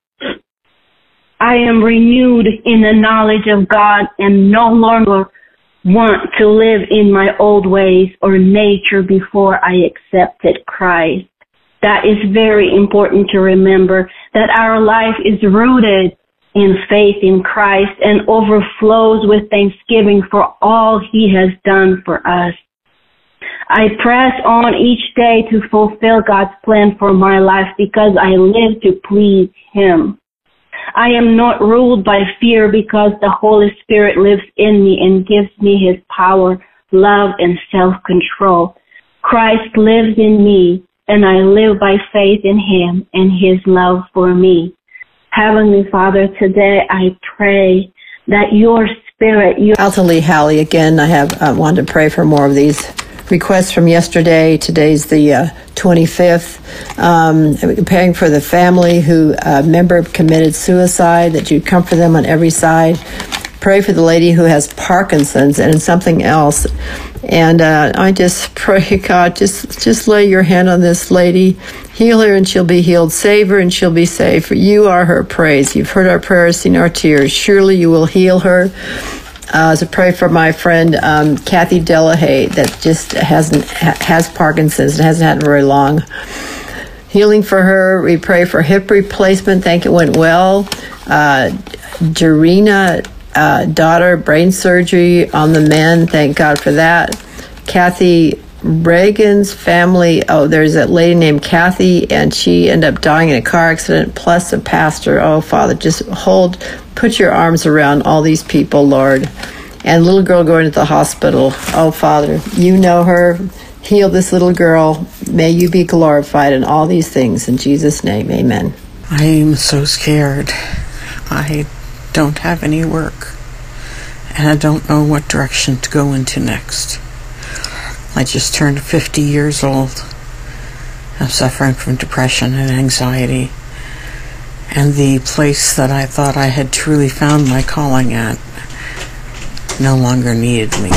I am renewed in the knowledge of God and no longer want to live in my old ways or nature before I accepted Christ. That is very important to remember, that our life is rooted in faith in Christ and overflows with thanksgiving for all He has done for us. I press on each day to fulfill God's plan for my life because I live to please Him. I am not ruled by fear because the Holy Spirit lives in me and gives me his power, love, and self-control. Christ lives in me, and I live by faith in him and his love for me. Heavenly Father, today I pray that your Spirit... Alta Lee Hallie, again, I wanted to pray for more of these requests from yesterday. Today's the 25th. Praying for the family who a member committed suicide, that you comfort them on every side. Pray for the lady who has Parkinson's and something else. And I just pray, God, just lay your hand on this lady. Heal her and she'll be healed. Save her and she'll be saved. For you are her praise. You've heard our prayers, seen our tears. Surely you will heal her. So pray for my friend Kathy Delahaye that just has Parkinson's and hasn't had it very long. Healing for her. We pray for hip replacement. Thank you, went well. Jarena, daughter, brain surgery on the mend. Thank God for that. Kathy Reagan's family. Oh, there's that lady named Kathy, and she ended up dying in a car accident, plus a pastor. Oh, Father, just put your arms around all these people, Lord. And little girl going to the hospital. Oh, Father, you know her. Heal this little girl. May you be glorified in all these things. In Jesus' name, amen. I am so scared. I don't have any work, and I don't know what direction to go into next. I just turned 50 years old. I'm suffering from depression and anxiety, and the place that I thought I had truly found my calling at no longer needed me.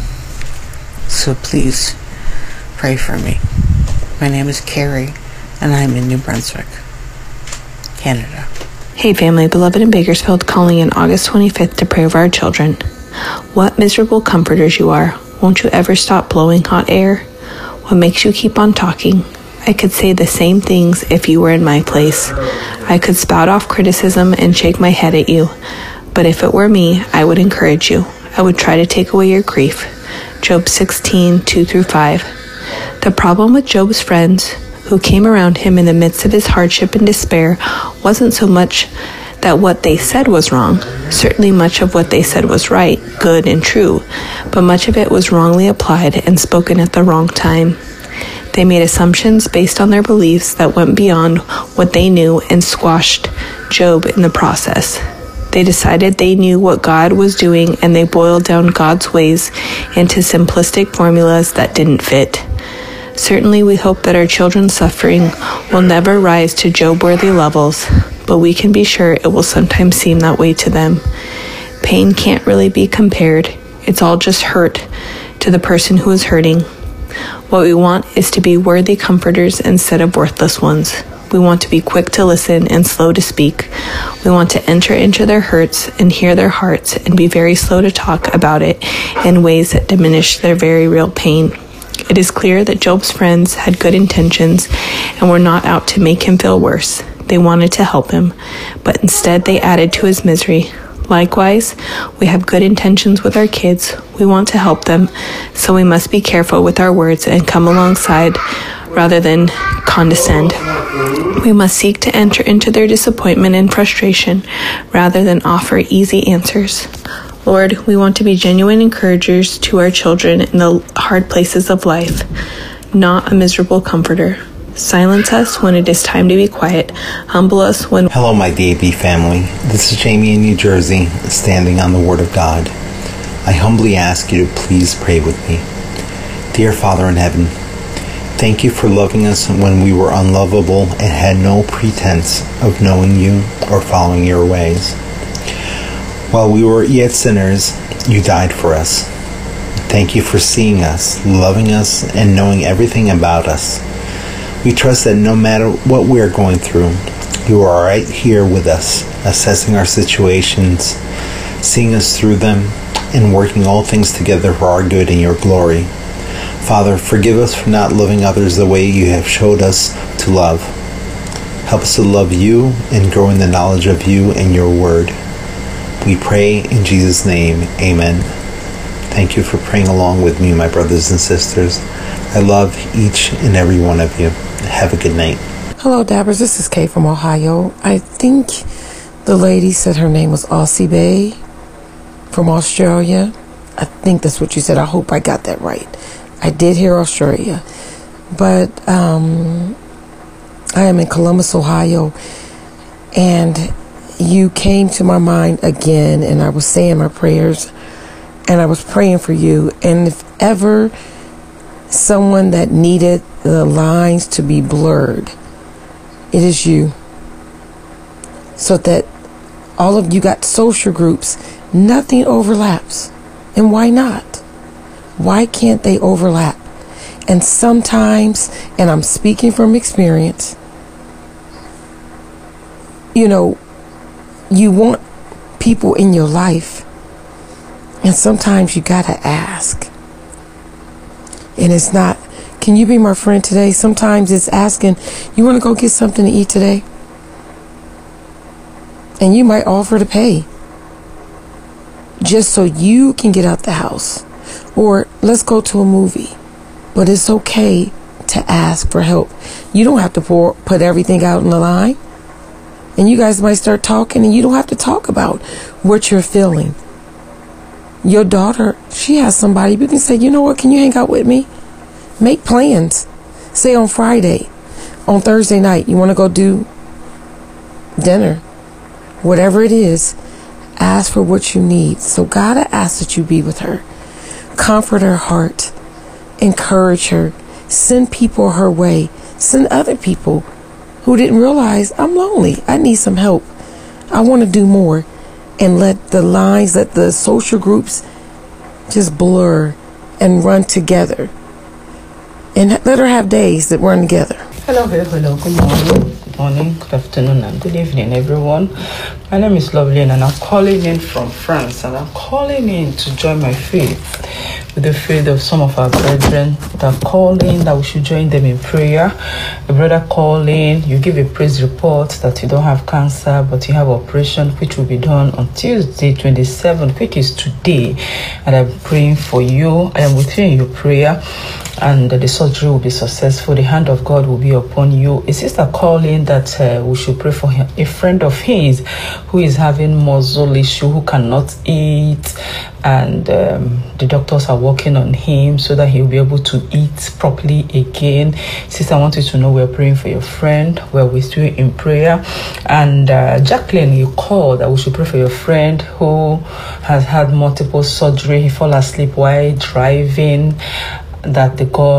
So please pray for me. My name is Carrie, and I'm in New Brunswick, Canada. Hey family, beloved in Bakersfield, calling in August 25th to pray for our children. What miserable comforters you are. Won't you ever stop blowing hot air? What makes you keep on talking? I could say the same things if you were in my place. I could spout off criticism and shake my head at you. But if it were me, I would encourage you. I would try to take away your grief. Job 16:2-5. The problem with Job's friends, who came around him in the midst of his hardship and despair, wasn't so much that what they said was wrong. Certainly much of what they said was right, good, and true, but much of it was wrongly applied and spoken at the wrong time. They made assumptions based on their beliefs that went beyond what they knew and squashed Job in the process. They decided they knew what God was doing, and they boiled down God's ways into simplistic formulas that didn't fit. Certainly we hope that our children's suffering will never rise to Job-worthy levels, but we can be sure it will sometimes seem that way to them. Pain can't really be compared. It's all just hurt to the person who is hurting. What we want is to be worthy comforters instead of worthless ones. We want to be quick to listen and slow to speak. We want to enter into their hurts and hear their hearts and be very slow to talk about it in ways that diminish their very real pain. It is clear that Job's friends had good intentions and were not out to make him feel worse. They wanted to help him, but instead they added to his misery. Likewise, we have good intentions with our kids. We want to help them, so we must be careful with our words and come alongside rather than condescend. We must seek to enter into their disappointment and frustration rather than offer easy answers. Lord, we want to be genuine encouragers to our children in the hard places of life, not a miserable comforter. Silence us when it is time to be quiet. Humble us when... Hello, my DAB family. This is Jamie in New Jersey, standing on the Word of God. I humbly ask you to please pray with me. Dear Father in heaven, thank you for loving us when we were unlovable and had no pretense of knowing you or following your ways. While we were yet sinners, you died for us. Thank you for seeing us, loving us, and knowing everything about us. We trust that no matter what we are going through, you are right here with us, assessing our situations, seeing us through them, and working all things together for our good and your glory. Father, forgive us for not loving others the way you have showed us to love. Help us to love you and grow in the knowledge of you and your word. We pray in Jesus' name, amen. Thank you for praying along with me, my brothers and sisters. I love each and every one of you. Have a good night. Hello, Dabbers. This is Kay from Ohio. I think The lady said her name was Aussie Bay from Australia. I think that's what you said. I hope I got that right. I did hear Australia. But I am in Columbus, Ohio, and you came to my mind again, and I was saying my prayers, and I was praying for you. And if ever someone that needed the lines to be blurred, it is you. So that all of you got social groups, nothing overlaps. And why not? Why can't they overlap? And sometimes, and I'm speaking from experience, you want people in your life, and sometimes you gotta ask. And it's not, can you be my friend today? Sometimes it's asking, you want to go get something to eat today? And you might offer to pay just so you can get out the house. Or let's go to a movie. But it's okay to ask for help. You don't have to put everything out in the line. And you guys might start talking, and you don't have to talk about what you're feeling. Your daughter, she has somebody. You can say, you know what, can you hang out with me? Make plans. Say on Friday, on Thursday night, you want to go do dinner. Whatever it is, ask for what you need. So God, I ask that you be with her. Comfort her heart. Encourage her. Send people her way. Send other people who didn't realize I'm lonely. I need some help. I want to do more. And let the lines, let the social groups just blur and run together. And let her have days that run together. Hello, good morning, good afternoon, and good evening, everyone. My name is Lovelyn, and I'm calling in from France, and I'm calling in to join my faith with the faith of some of our brethren that called in that we should join them in prayer. A brother called in, you give a praise report that you don't have cancer, but you have operation which will be done on Tuesday 27th, which is today, and I'm praying for you. I am with you in your prayer, and the surgery will be successful. The hand of God will be upon you. A sister called in that we should pray for him, a friend of his who is having muscle issue, who cannot eat, and the doctors are working on him so that he'll be able to eat properly again. Sister, I want you to know we're praying for your friend. We're with you in prayer. And Jacqueline, you called that we should pray for your friend who has had multiple surgery. He fell asleep while driving, that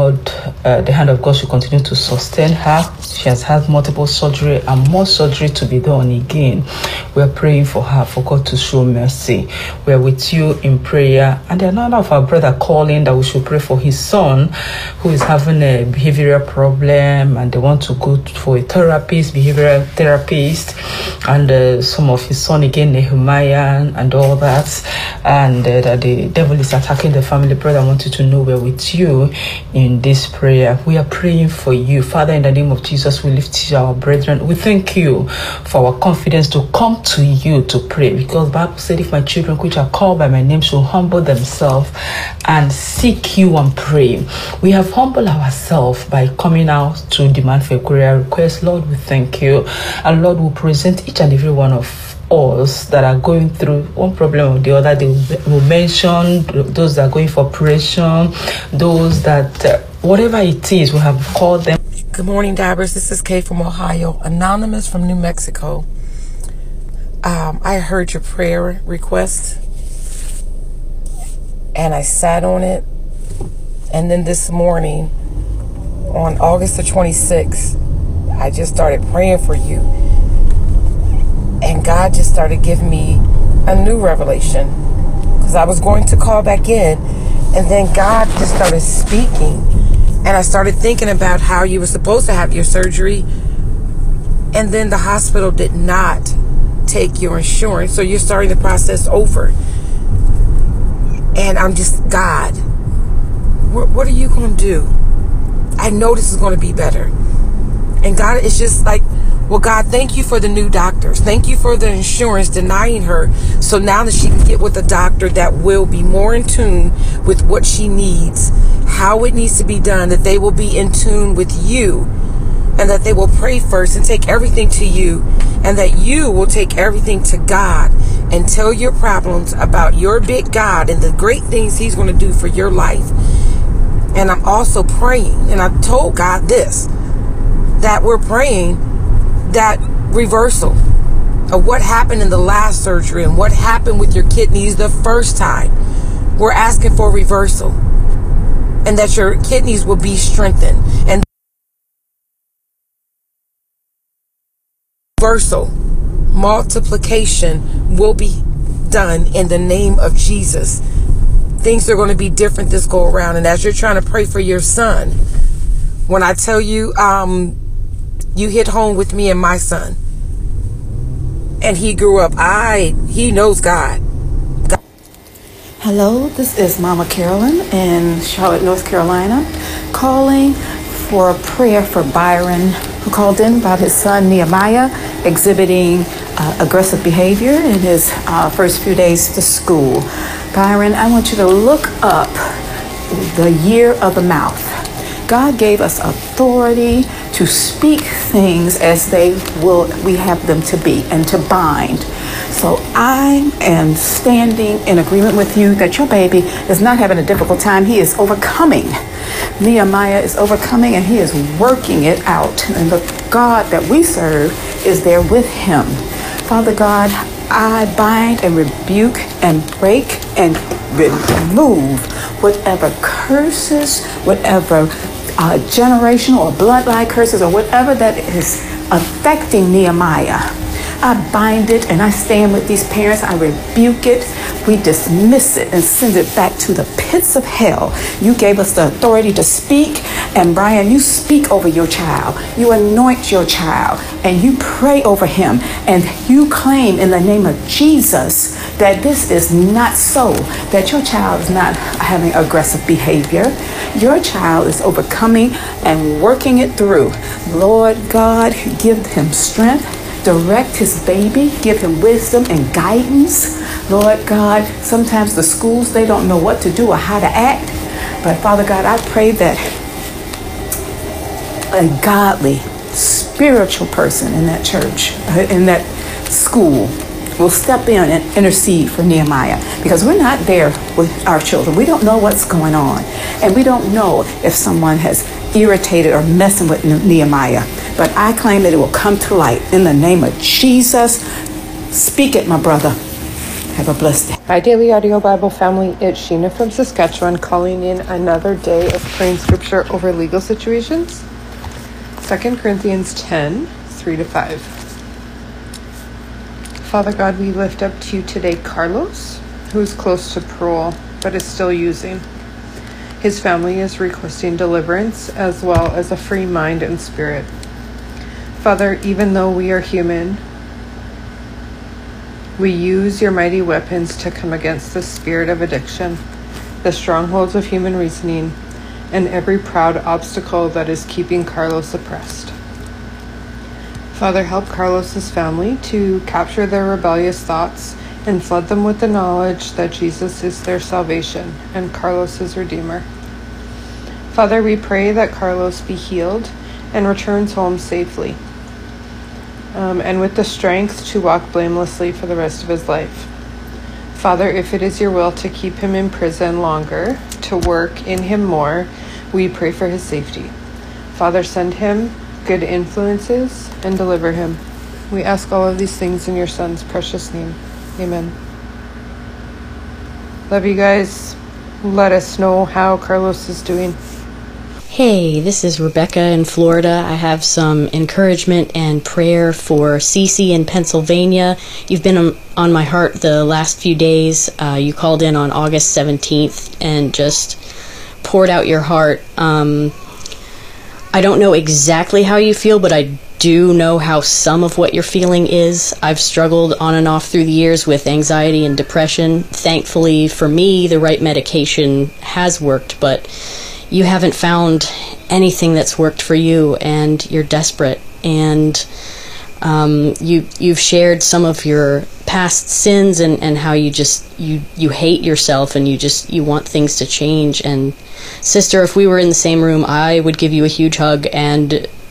the hand of God should continue to sustain her. She has had multiple surgery and more surgery to be done again. We're praying for her, for God to show mercy. We're with you in prayer. And another of our brother calling that we should pray for his son who is having a behavioral problem, and they want to go for a therapist, behavioral therapist, and some of his son again, Nehemiah, and all that, and that the devil is attacking the family. Brother, I want you to know we're with you in this prayer. We are praying for you. Father, in the name of Jesus, we lift our brethren. We thank you for our confidence to come to you to pray, because the Bible said, if my children which are called by my name shall humble themselves and seek you and pray. We have humbled ourselves by coming out to demand for a prayer request. Lord, we thank you. And Lord, we present each and every one of us that are going through one problem or the other. They will mention those that are going for operation, those that whatever it is, we have called them. Good morning, Dabbers. This is Kay from Ohio, anonymous from New Mexico. I heard your prayer request, and I sat on it. And then this morning, on August the 26th, I just started praying for you. And God just started giving me a new revelation, because I was going to call back in, and then God just started speaking, and I started thinking about how you were supposed to have your surgery, and then the hospital did not take your insurance, so you're starting the process over. And I'm just, God, what are you going to do? I know this is going to be better. And God, it's just like, well, God, thank you for the new doctors. Thank you for the insurance denying her. So now that she can get with a doctor that will be more in tune with what she needs, how it needs to be done, that they will be in tune with you. and that they will pray first and take everything to you, and that you will take everything to God and tell your problems about your big God and the great things he's going to do for your life. And I'm also praying, and I've told God this, that we're praying that reversal of what happened in the last surgery and what happened with your kidneys the first time. We're asking for reversal, and that your kidneys will be strengthened, and reversal, multiplication will be done in the name of Jesus. Things are going to be different this go around. And as you're trying to pray for your son, when I tell you, you hit home with me and my son, and he grew up, he knows God. Hello, this is Mama Carolyn in Charlotte, North Carolina, calling for a prayer for Byron, who called in about his son Nehemiah exhibiting aggressive behavior in his first few days to school. Byron, I want you to look up the year of the mouth. God gave us authority to speak things as we have them to be, and to bind. So I am standing in agreement with you that your baby is not having a difficult time. He is overcoming. Nehemiah is overcoming, and he is working it out. And the God that we serve is there with him. Father God, I bind and rebuke and break and remove whatever curses, whatever generational or bloodline curses, or whatever that is affecting Nehemiah. I bind it and I stand with these parents. I rebuke it. We dismiss it and send it back to the pits of hell. You gave us the authority to speak. And Brian, you speak over your child. You anoint your child and you pray over him. And you claim in the name of Jesus that this is not so, that your child is not having aggressive behavior. Your child is overcoming and working it through. Lord God, give him strength. Direct his baby, give him wisdom and guidance. Lord God, sometimes the schools, they don't know what to do or how to act. But Father God, I pray that a godly, spiritual person in that church, in that school, will step in and intercede for Nehemiah, because we're not there with our children. We don't know what's going on, and we don't know if someone has irritated or messing with Nehemiah. But I claim that it will come to light in the name of Jesus. Speak it, my brother. Have a blessed day. Hi, Daily Audio Bible family. It's Sheena from Saskatchewan, calling in another day of praying scripture over legal situations. 2 Corinthians 10, 3-5. Father God, we lift up to you today Carlos, who is close to parole but is still using. His family is requesting deliverance as well as a free mind and spirit. Father, even though we are human, we use your mighty weapons to come against the spirit of addiction, the strongholds of human reasoning, and every proud obstacle that is keeping Carlos oppressed. Father, help Carlos's family to capture their rebellious thoughts and flood them with the knowledge that Jesus is their salvation and Carlos's Redeemer. Father, we pray that Carlos be healed and returns home safely, and with the strength to walk blamelessly for the rest of his life. Father, if it is your will to keep him in prison longer, to work in him more, we pray for his safety. Father, send him good influences and deliver him. We ask all of these things in your Son's precious name. Amen. Love you guys. Let us know how Carlos is doing. Hey, this is Rebecca in Florida. I have some encouragement and prayer for Cece in Pennsylvania. You've been on my heart the last few days. You called in on August 17th and just poured out your heart. I don't know exactly how you feel, but I do know how some of what you're feeling is. I've struggled on and off through the years with anxiety and depression. Thankfully, for me, the right medication has worked, but you haven't found anything that's worked for you, and you're desperate. And you've shared some of your past sins and how you just you hate yourself, and you want things to change. And sister, if we were in the same room, I would give you a huge hug and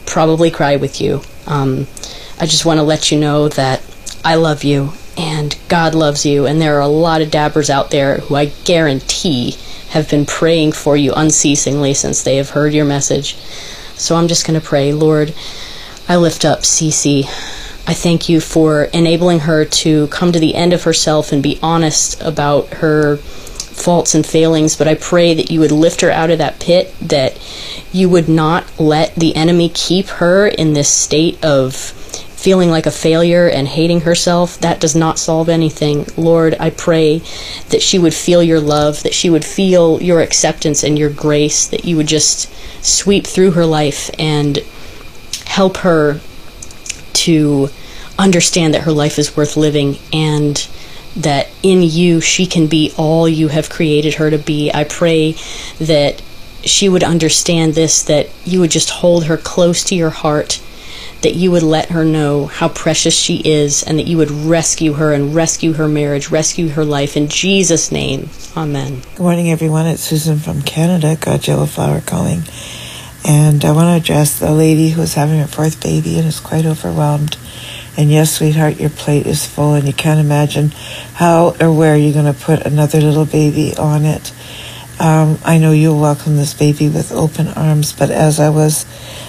probably cry with you. I just want to let you know that I love you and God loves you, and there are a lot of dabbers out there who I guarantee have been praying for you unceasingly since they have heard your message. So I'm just going to pray. Lord, I lift up Cece. I thank you for enabling her to come to the end of herself and be honest about her faults and failings, but I pray that you would lift her out of that pit, that you would not let the enemy keep her in this state of feeling like a failure and hating herself. That does not solve anything. Lord, I pray that she would feel your love, that she would feel your acceptance and your grace, that you would just sweep through her life and help her to understand that her life is worth living, and that in you she can be all you have created her to be. I pray that she would understand this, that you would just hold her close to your heart, that you would let her know how precious she is, and that you would rescue her and rescue her marriage, rescue her life. In Jesus' name, amen. Good morning, everyone. It's Susan from Canada, God Yellow Flower calling. And I want to address the lady who is having her fourth baby and is quite overwhelmed. And yes, sweetheart, your plate is full, and you can't imagine how or where you're going to put another little baby on it. I know you'll welcome this baby with open arms, but as I was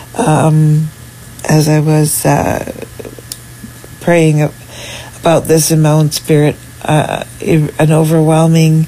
praying about this in my own spirit, an overwhelming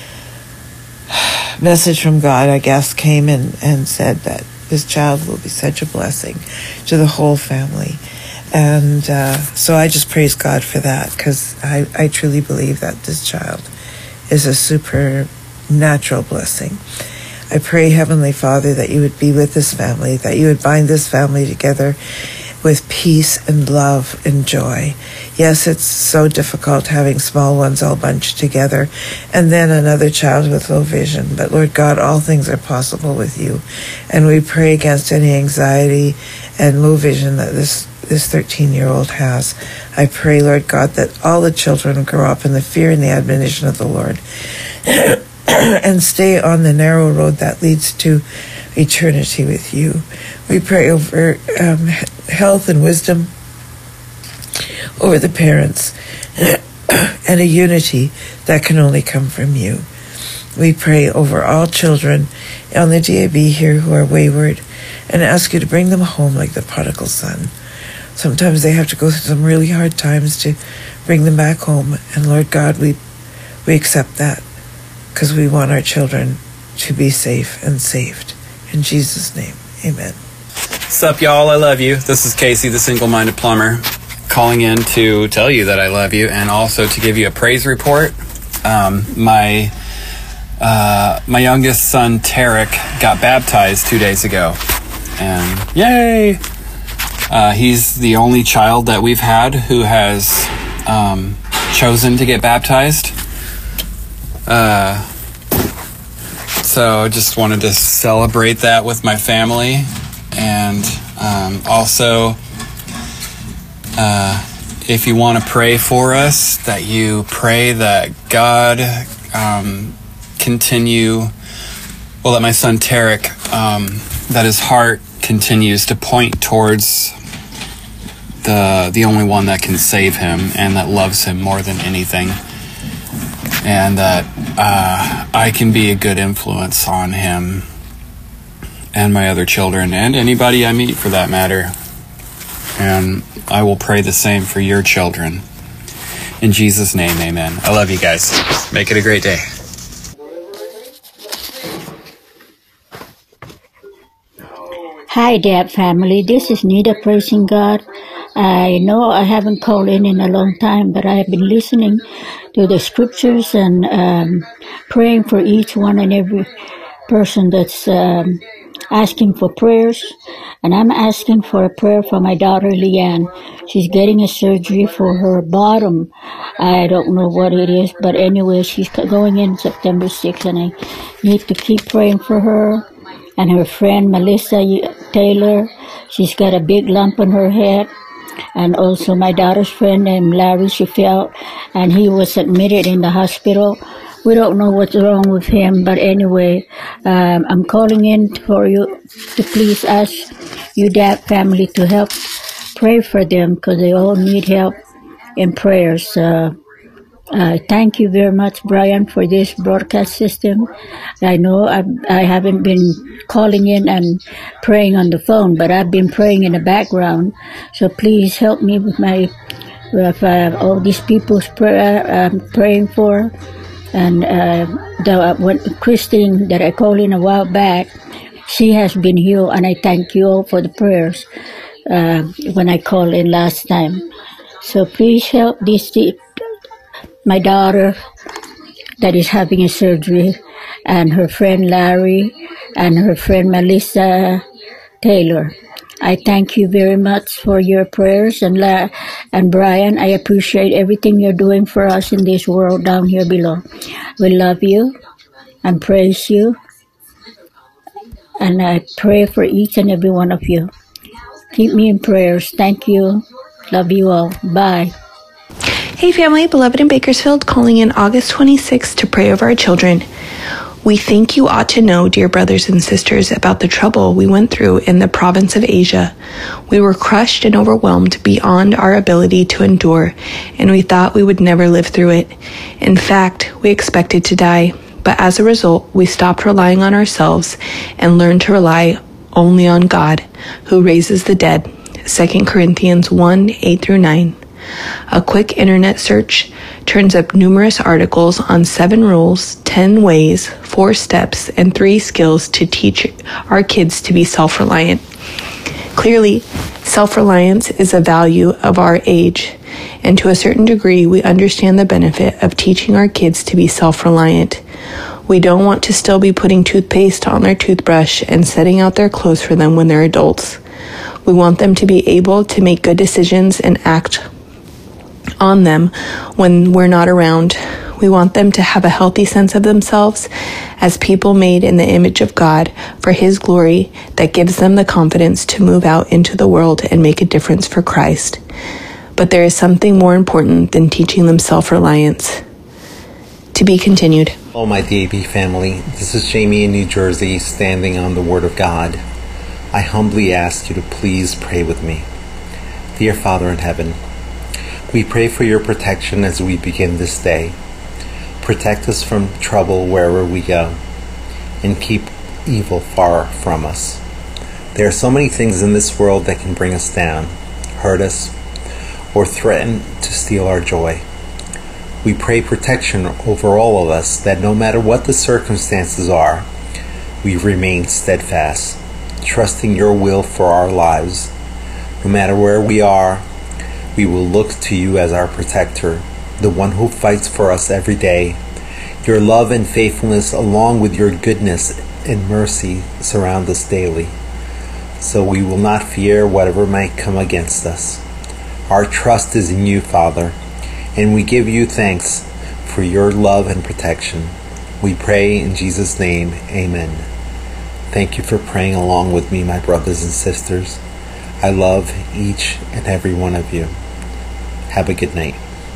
message from God, I guess, came in and said that this child will be such a blessing to the whole family. And so I just praise God for that, because I truly believe that this child is a supernatural blessing. I pray, Heavenly Father, that you would be with this family, that you would bind this family together with peace and love and joy. Yes, it's so difficult having small ones all bunched together, and then another child with low vision. But Lord God, all things are possible with you. And we pray against any anxiety and low vision that this 13-year-old has. I pray, Lord God, that all the children grow up in the fear and the admonition of the Lord and stay on the narrow road that leads to eternity with you. We pray over health and wisdom over the parents and a unity that can only come from you. We pray over all children on the DAB here who are wayward and ask you to bring them home like the prodigal son. Sometimes they have to go through some really hard times to bring them back home. And Lord God, we accept that, because we want our children to be safe and saved. In Jesus' name, amen. What's up, y'all? I love you. This is Casey, the single-minded plumber, calling in to tell you that I love you, and also to give you a praise report. My youngest son, Tarek, got baptized 2 days ago. And yay! He's the only child that we've had who has chosen to get baptized. So I just wanted to celebrate that with my family. And also, if you want to pray for us, that you pray that God that my son Tarek, that his heart continues to point towards the only one that can save him and that loves him more than anything, and that I can be a good influence on him and my other children and anybody I meet for that matter. And I will pray the same for your children. In Jesus' name, amen. I love you guys. Make it a great day. Hi, Dad family. This is Nita praising God. I know I haven't called in a long time, but I have been listening to the scriptures and praying for each one and every person that's asking for prayers. And I'm asking for a prayer for my daughter, Leanne. She's getting a surgery for her bottom. I don't know what it is, but anyway, she's going in September 6th, and I need to keep praying for her. And her friend, Melissa Taylor, she's got a big lump on her head. And also my daughter's friend named Larry, she fell, and he was admitted in the hospital. We don't know what's wrong with him, but anyway, I'm calling in for you to please ask you DAP family to help pray for them because they all need help in prayers. Thank you very much, Brian, for this broadcast system. I know I haven't been calling in and praying on the phone, but I've been praying in the background. So please help me with all these people's prayer I'm praying for. And when Christine that I called in a while back, she has been healed, and I thank you all for the prayers when I called in last time. So please help my daughter that is having a surgery, and her friend Larry, and her friend Melissa Taylor. I thank you very much for your prayers, and Brian, I appreciate everything you're doing for us in this world down here below. We love you and praise you, and I pray for each and every one of you. Keep me in prayers. Thank you. Love you all. Bye. Hey family, Beloved in Bakersfield, calling in August 26th to pray over our children. We think you ought to know, dear brothers and sisters, about the trouble we went through in the province of Asia. We were crushed and overwhelmed beyond our ability to endure, and we thought we would never live through it. In fact, we expected to die, but as a result, we stopped relying on ourselves and learned to rely only on God, who raises the dead. 2 Corinthians 1:8-9. A quick internet search turns up numerous articles on 7 rules, 10 ways, 4 steps, and 3 skills to teach our kids to be self-reliant. Clearly, self-reliance is a value of our age, and to a certain degree, we understand the benefit of teaching our kids to be self-reliant. We don't want to still be putting toothpaste on their toothbrush and setting out their clothes for them when they're adults. We want them to be able to make good decisions and act on them when we're not around. We want them to have a healthy sense of themselves as people made in the image of God for His glory that gives them the confidence to move out into the world and make a difference for Christ. But there is something more important than teaching them self-reliance. To be continued. Hello, my DAB family. This is Jamie in New Jersey, standing on the Word of God. I humbly ask you to please pray with me. Dear Father in heaven, we pray for your protection as we begin this day. Protect us from trouble wherever we go, and keep evil far from us. There are so many things in this world that can bring us down, hurt us, or threaten to steal our joy. We pray protection over all of us, that no matter what the circumstances are, we remain steadfast, trusting your will for our lives. No matter where we are, we will look to you as our protector, the one who fights for us every day. Your love and faithfulness, along with your goodness and mercy, surround us daily. So we will not fear whatever might come against us. Our trust is in you, Father, and we give you thanks for your love and protection. We pray in Jesus' name, amen. Thank you for praying along with me, my brothers and sisters. I love each and every one of you. Have a good night.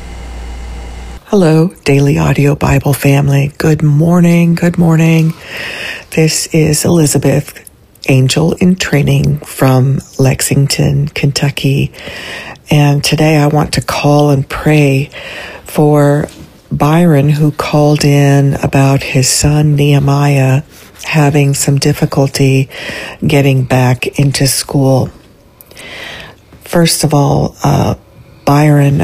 Hello, Daily Audio Bible family. Good morning. Good morning. This is Elizabeth, Angel in Training from Lexington, Kentucky. And today I want to call and pray for Byron, who called in about his son Nehemiah having some difficulty getting back into school. First of all, Byron,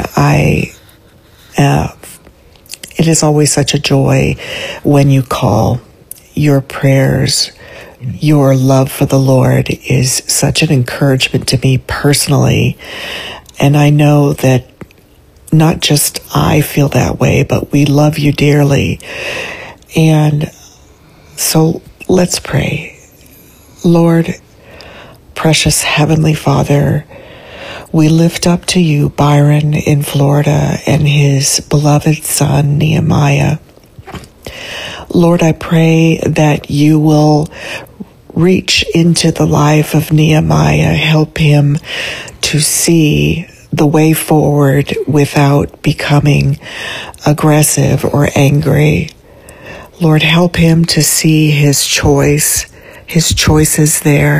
it is always such a joy when you call. Your prayers, your love for the Lord is such an encouragement to me personally. And I know that not just I feel that way, but we love you dearly. And so let's pray. Lord, precious Heavenly Father, we lift up to you Byron in Florida and his beloved son Nehemiah. Lord, I pray that you will reach into the life of Nehemiah, help him to see the way forward without becoming aggressive or angry. Lord, help him to see his choices there.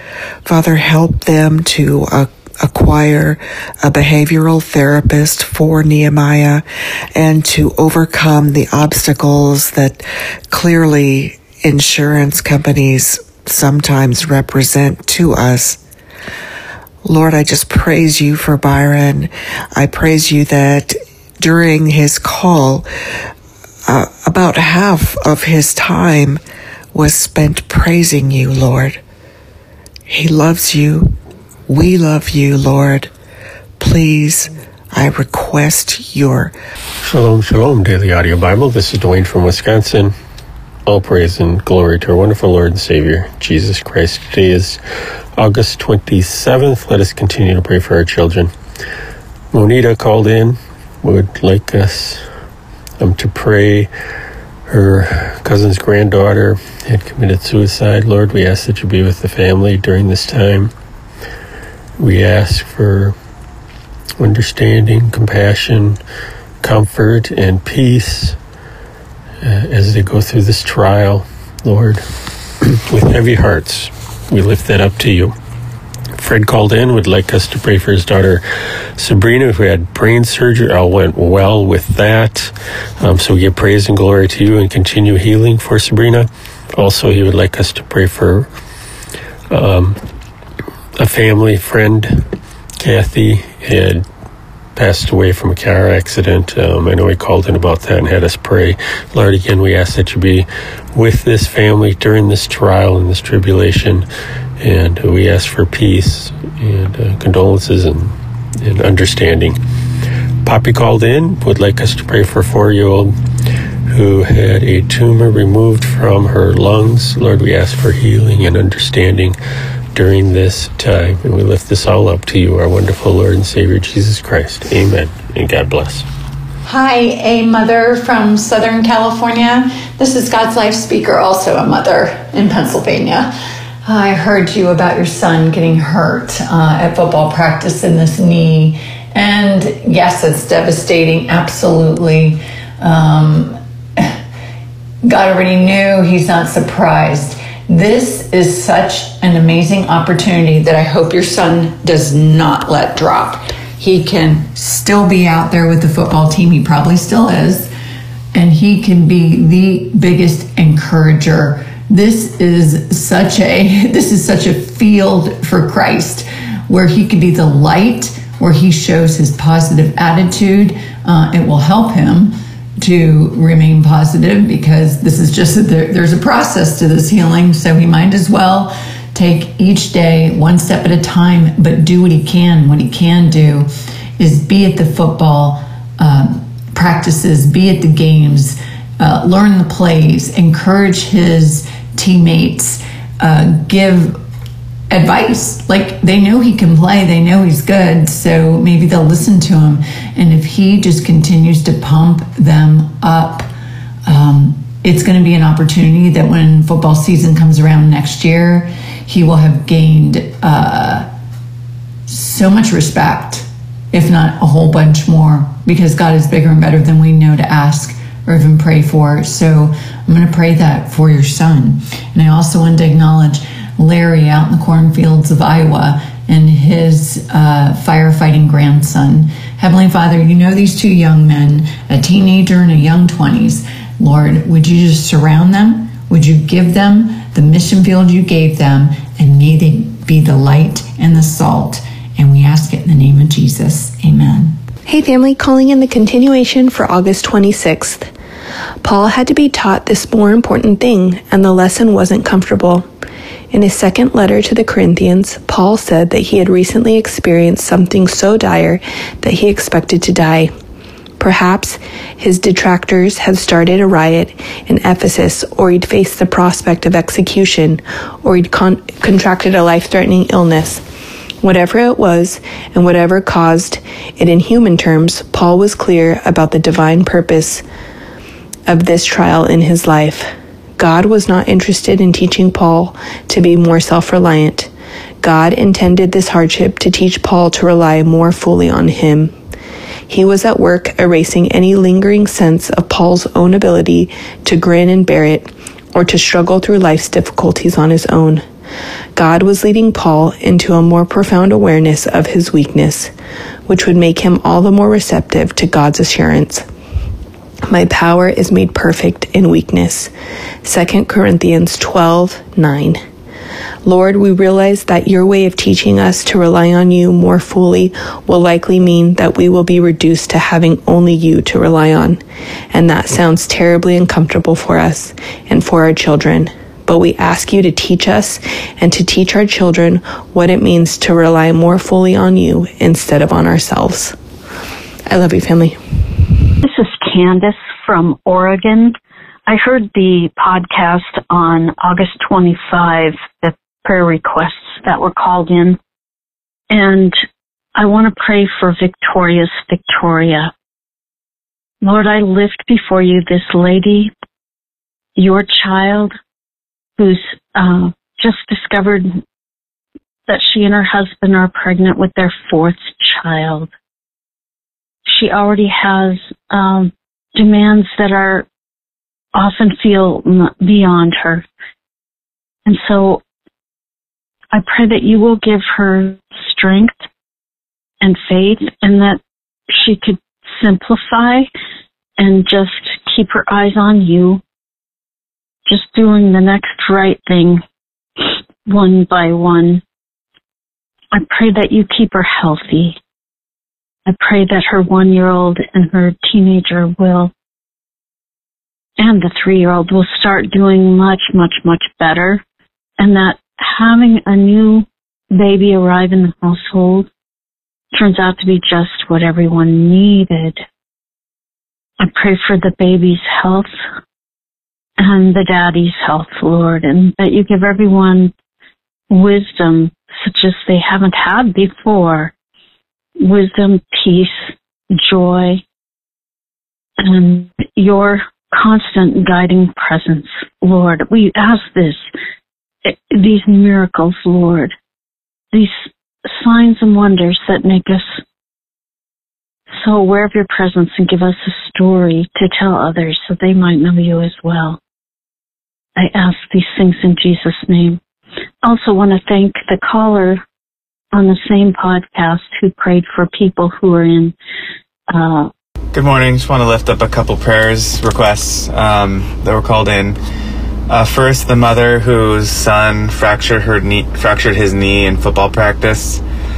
Father, help them to acquire a behavioral therapist for Nehemiah and to overcome the obstacles that clearly insurance companies sometimes represent to us. Lord, I just praise you for Byron. I praise you that during his call, about half of his time was spent praising you, Lord. He loves you. We love you, Lord. Please, I request your... Shalom, shalom, Daily Audio Bible. This is Dwayne from Wisconsin. All praise and glory to our wonderful Lord and Savior, Jesus Christ. Today is August 27th. Let us continue to pray for our children. Monita called in, would like us to pray. Her cousin's granddaughter had committed suicide. Lord, we ask that you be with the family during this time. We ask for understanding, compassion, comfort, and peace as they go through this trial. Lord, with heavy hearts, we lift that up to you. Fred called in, would like us to pray for his daughter Sabrina, who had brain surgery. All went well with that. So we give praise and glory to you and continue healing for Sabrina. Also, he would like us to pray for a family friend. Kathy had passed away from a car accident. I know he called in about that and had us pray. Lord, again, we ask that you be with this family during this trial and this tribulation. And we ask for peace and condolences and understanding. Poppy called in, would like us to pray for a 4-year-old who had a tumor removed from her lungs. Lord, we ask for healing and understanding during this time. And we lift this all up to you, our wonderful Lord and Savior, Jesus Christ. Amen. And God bless. Hi, a mother from Southern California. This is God's Life Speaker, also a mother in Pennsylvania. I heard you about your son getting hurt at football practice in this knee. And yes, it's devastating, absolutely. God already knew, he's not surprised. This is such an amazing opportunity that I hope your son does not let drop. He can still be out there with the football team, he probably still is, and he can be the biggest encourager. This is such a field for Christ where he can be the light, where he shows his positive attitude. It will help him to remain positive because this is just, there's a process to this healing, so he might as well take each day one step at a time, but do what he can. What he can do is be at the football practices, be at the games, learn the plays, encourage his teammates, give advice. Like, they know he can play, they know he's good, so maybe they'll listen to him. And if he just continues to pump them up, it's going to be an opportunity that when football season comes around next year, he will have gained so much respect, if not a whole bunch more, because God is bigger and better than we know to ask or even pray for. So I'm going to pray that for your son. And I also want to acknowledge Larry out in the cornfields of Iowa and his firefighting grandson. Heavenly Father, you know these two young men, a teenager and a young 20s. Lord, would you just surround them? Would you give them the mission field you gave them, and may they be the light and the salt. And we ask it in the name of Jesus. Amen. Hey family, calling in the continuation for August 26th. Paul had to be taught this more important thing, and the lesson wasn't comfortable. In his second letter to the Corinthians, Paul said that he had recently experienced something so dire that he expected to die. Perhaps his detractors had started a riot in Ephesus, or he'd faced the prospect of execution, or he'd contracted a life-threatening illness. Whatever it was, and whatever caused it in human terms, Paul was clear about the divine purpose of this trial in his life. God was not interested in teaching Paul to be more self-reliant. God intended this hardship to teach Paul to rely more fully on him. He was at work erasing any lingering sense of Paul's own ability to grin and bear it, or to struggle through life's difficulties on his own. God was leading Paul into a more profound awareness of his weakness, which would make him all the more receptive to God's assurance. My power is made perfect in weakness. 2 Corinthians 12:9. Lord, we realize that your way of teaching us to rely on you more fully will likely mean that we will be reduced to having only you to rely on. And that sounds terribly uncomfortable for us and for our children. But we ask you to teach us and to teach our children what it means to rely more fully on you instead of on ourselves. I love you, family. This is Candace from Oregon. I heard the podcast on August 25, the prayer requests that were called in, and I want to pray for Victoria. Lord, I lift before you this lady, your child, who's just discovered that she and her husband are pregnant with their 4th child. She already has demands that are often feel beyond her. And so I pray that you will give her strength and faith, and that she could simplify and just keep her eyes on you, just doing the next right thing one by one. I pray that you keep her healthy. I pray that her 1-year-old and her teenager will, and the 3-year-old will start doing much, much, much better, and that having a new baby arrive in the household turns out to be just what everyone needed. I pray for the baby's health and the daddy's health, Lord, and that you give everyone wisdom such as they haven't had before. Wisdom, peace, joy, and your constant guiding presence, Lord. We ask these miracles, Lord, these signs and wonders that make us so aware of your presence and give us a story to tell others so they might know you as well. I ask these things in Jesus' name. I also want to thank the caller on the same podcast who prayed for people who are in Good morning. Just want to lift up a couple prayers requests that were called in. First, the mother whose son fractured his knee in football practice.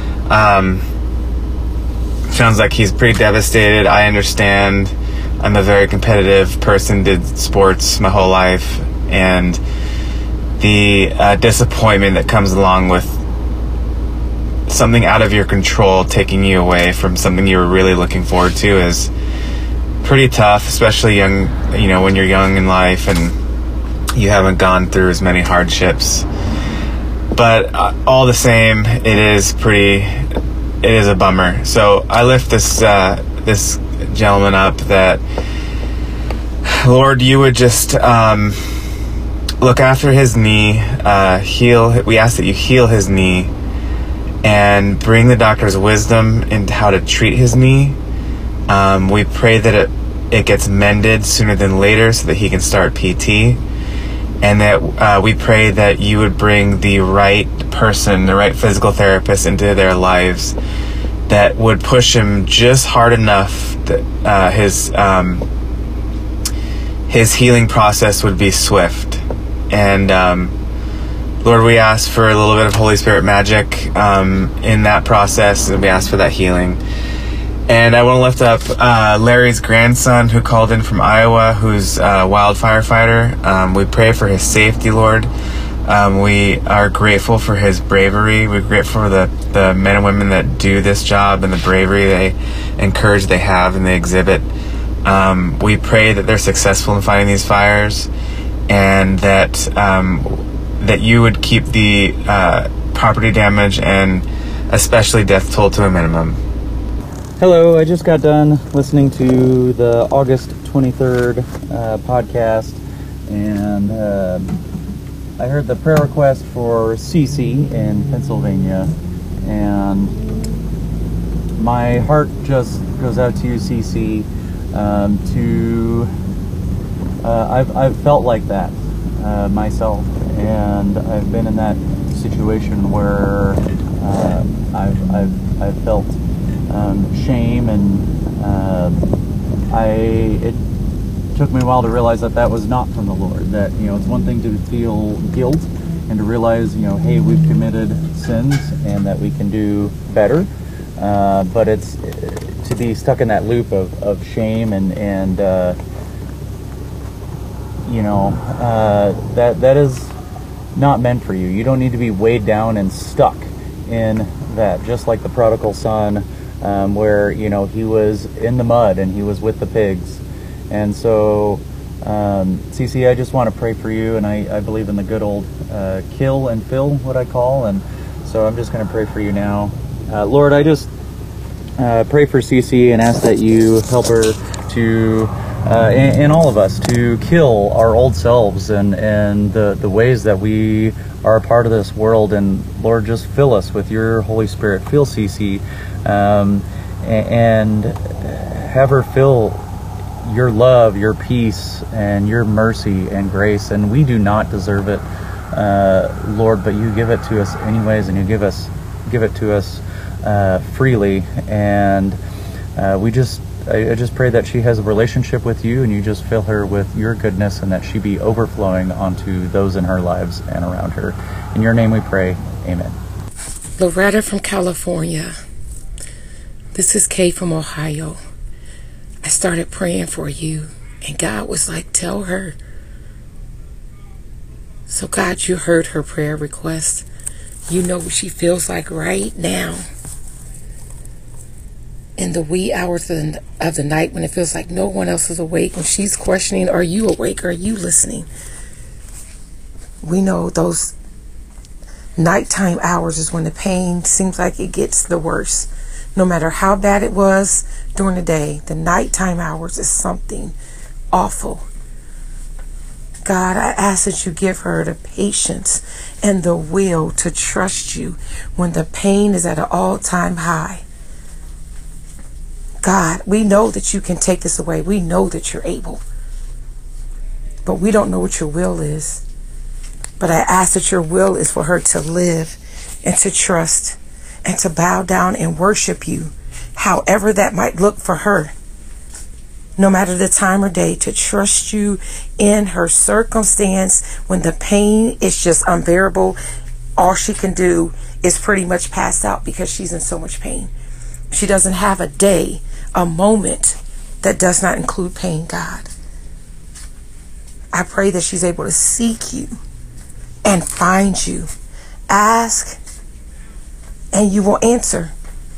Sounds like he's pretty devastated. I understand. I'm a very competitive person, did sports my whole life, and the disappointment that comes along with something out of your control taking you away from something you were really looking forward to is pretty tough, especially when you're young in life and you haven't gone through as many hardships. But all the same, it is a bummer. So I lift this gentleman up, that Lord, you would just look after his knee, we ask that you heal his knee and bring the doctor's wisdom into how to treat his knee. We pray that it gets mended sooner than later so that he can start PT. And that we pray that you would bring the right person, the right physical therapist into their lives that would push him just hard enough that his healing process would be swift. And Lord, we ask for a little bit of Holy Spirit magic in that process, and we ask for that healing. And I want to lift up Larry's grandson who called in from Iowa, who's a wildfire fighter. We pray for his safety, Lord. We are grateful for his bravery. We're grateful for the men and women that do this job and the bravery they encourage, they have, and they exhibit. We pray that they're successful in fighting these fires, and that you would keep the property damage and especially death toll to a minimum. Hello, I just got done listening to the August 23rd podcast, and I heard the prayer request for Cece in Pennsylvania, and my heart just goes out to you, Cece. I've felt like that myself, and I've been in that situation where I've felt shame, and it took me a while to realize that was not from the Lord. That, it's one thing to feel guilt and to realize, hey, we've committed sins and that we can do better. But it's to be stuck in that loop of shame and that is not meant for you. You don't need to be weighed down and stuck in that, just like the prodigal son, where, he was in the mud and he was with the pigs. And so, Cece, I just want to pray for you, and I believe in the good old kill and fill, what I call, and so I'm just going to pray for you now. Lord, I just pray for Cece and ask that you help her to, and all of us, to kill our old selves and the ways that we are a part of this world. And Lord, just fill us with your Holy Spirit. Fill Cece, and have her feel your love, your peace, and your mercy and grace. And we do not deserve it, Lord, but you give it to us anyways, and you give it to us freely. And I just pray that she has a relationship with you, and you just fill her with your goodness, and that she be overflowing onto those in her lives and around her. In your name we pray, amen. Loretta from California. This is Kay from Ohio. I started praying for you, and God was like, tell her. So God, you heard her prayer request. You know what she feels like right now. In the wee hours of the night, when it feels like no one else is awake, when she's questioning, are you awake? Are you listening? We know those nighttime hours is when the pain seems like it gets the worst. No matter how bad it was during the day, the nighttime hours is something awful. God, I ask that you give her the patience and the will to trust you when the pain is at an all-time high. God, we know that you can take this away. We know that you're able. But we don't know what your will is. But I ask that your will is for her to live and to trust and to bow down and worship you, however that might look for her. No matter the time or day, to trust you in her circumstance when the pain is just unbearable. All she can do is pretty much pass out because she's in so much pain. She doesn't have a day, a moment that does not include pain, God. I pray that she's able to seek you and find you. Ask and you will answer.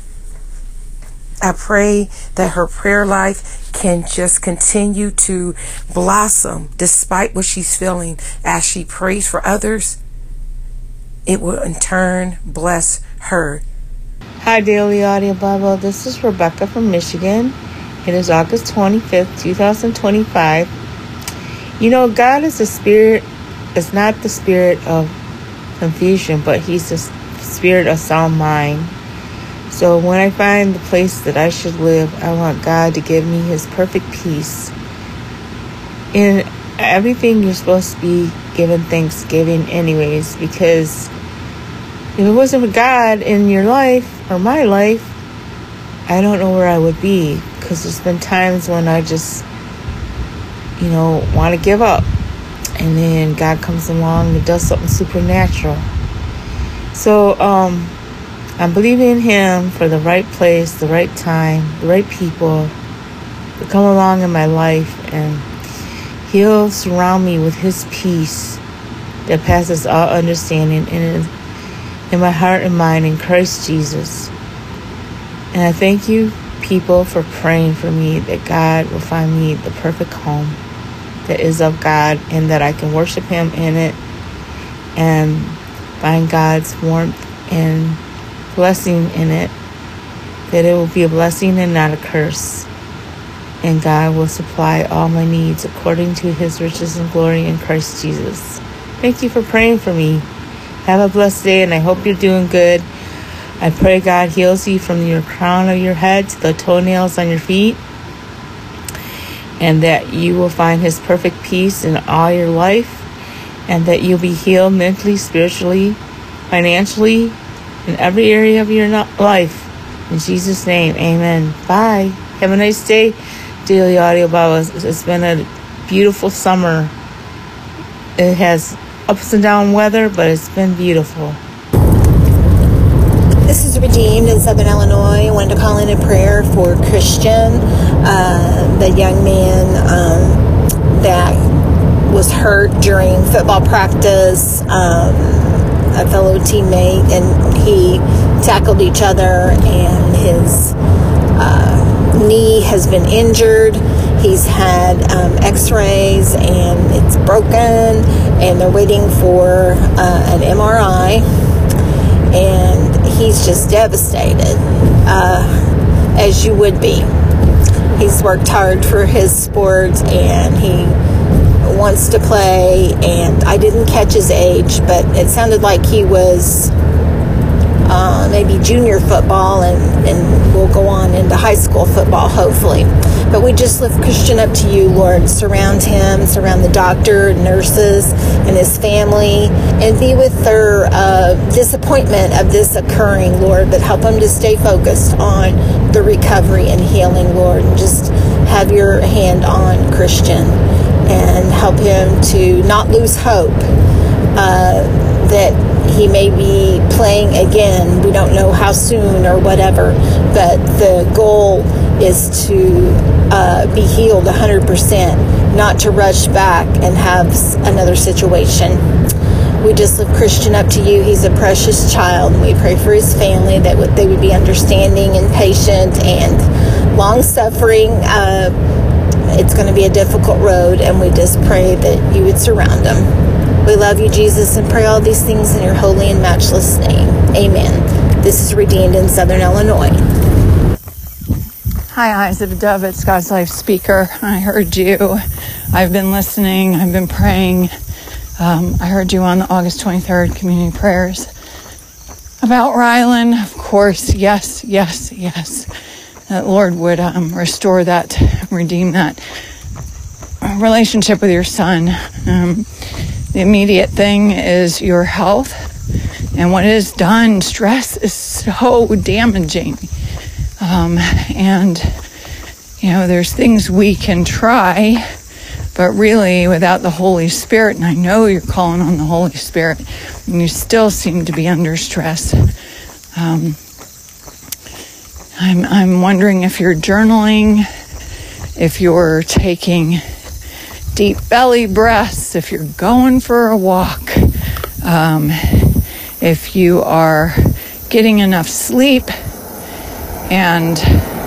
I pray that her prayer life can just continue to blossom despite what she's feeling as she prays for others. It will in turn bless her. Hi, Daily Audio Bible. This is Rebecca from Michigan. It is August 25th, 2025. God is the spirit, is not the spirit of confusion, but he's the spirit of sound mind. So when I find the place that I should live, I want God to give me his perfect peace. In everything, you're supposed to be given thanksgiving anyways, because if it wasn't for God in your life or my life, I don't know where I would be, because there's been times when I just, want to give up. And then God comes along and does something supernatural. So, I'm believing in him for the right place, the right time, the right people to come along in my life, and he'll surround me with his peace that passes all understanding in my heart and mind in Christ Jesus. And I thank you, people, for praying for me that God will find me the perfect home that is of God, and that I can worship him in it and find God's warmth and blessing in it, that it will be a blessing and not a curse. And God will supply all my needs according to his riches and glory in Christ Jesus. Thank you for praying for me. Have a blessed day, and I hope you're doing good. I pray God heals you from your crown of your head to the toenails on your feet, and that you will find his perfect peace in all your life, and that you'll be healed mentally, spiritually, financially, in every area of your life. In Jesus' name, amen. Bye. Have a nice day, Daily Audio Bible. It's been a beautiful summer. It has ups and down weather, but it's been beautiful. This is Redeemed in Southern Illinois. I wanted to call in a prayer for Christian, the young man that was hurt during football practice, a fellow teammate, and he tackled each other, and his knee has been injured. He's had x-rays, and it's broken, and they're waiting for an MRI, and he's just devastated, as you would be. He's worked hard for his sport, and he wants to play, and I didn't catch his age, but it sounded like he was maybe junior football, and will go on into high school football, hopefully. But we just lift Christian up to you, Lord. Surround him, surround the doctor, nurses, and his family, and be with their disappointment of this occurring, Lord, but help him to stay focused on the recovery and healing, Lord, and just have your hand on Christian and help him to not lose hope that he may be playing again. We don't know how soon or whatever, but the goal is to be healed 100%, not to rush back and have another situation. We just lift Christian up to you. He's a precious child, and we pray for his family that they would be understanding and patient and long-suffering. It's going to be a difficult road, and we just pray that you would surround them. We love you, Jesus, and pray all these things in your holy and matchless name. Amen. This is Redeemed in Southern Illinois. Hi, Eyes of a Dove. It's God's Life Speaker. I heard you. I've been listening. I've been praying. I heard you on the August 23rd community prayers about Rylan. Of course, yes. That Lord would restore that, redeem that relationship with your son. The immediate thing is your health, and what is done. Stress is so damaging, and there's things we can try, but really without the Holy Spirit, and I know you're calling on the Holy Spirit, and you still seem to be under stress. I'm wondering if you're journaling, if you're taking deep belly breaths, if you're going for a walk, if you are getting enough sleep, and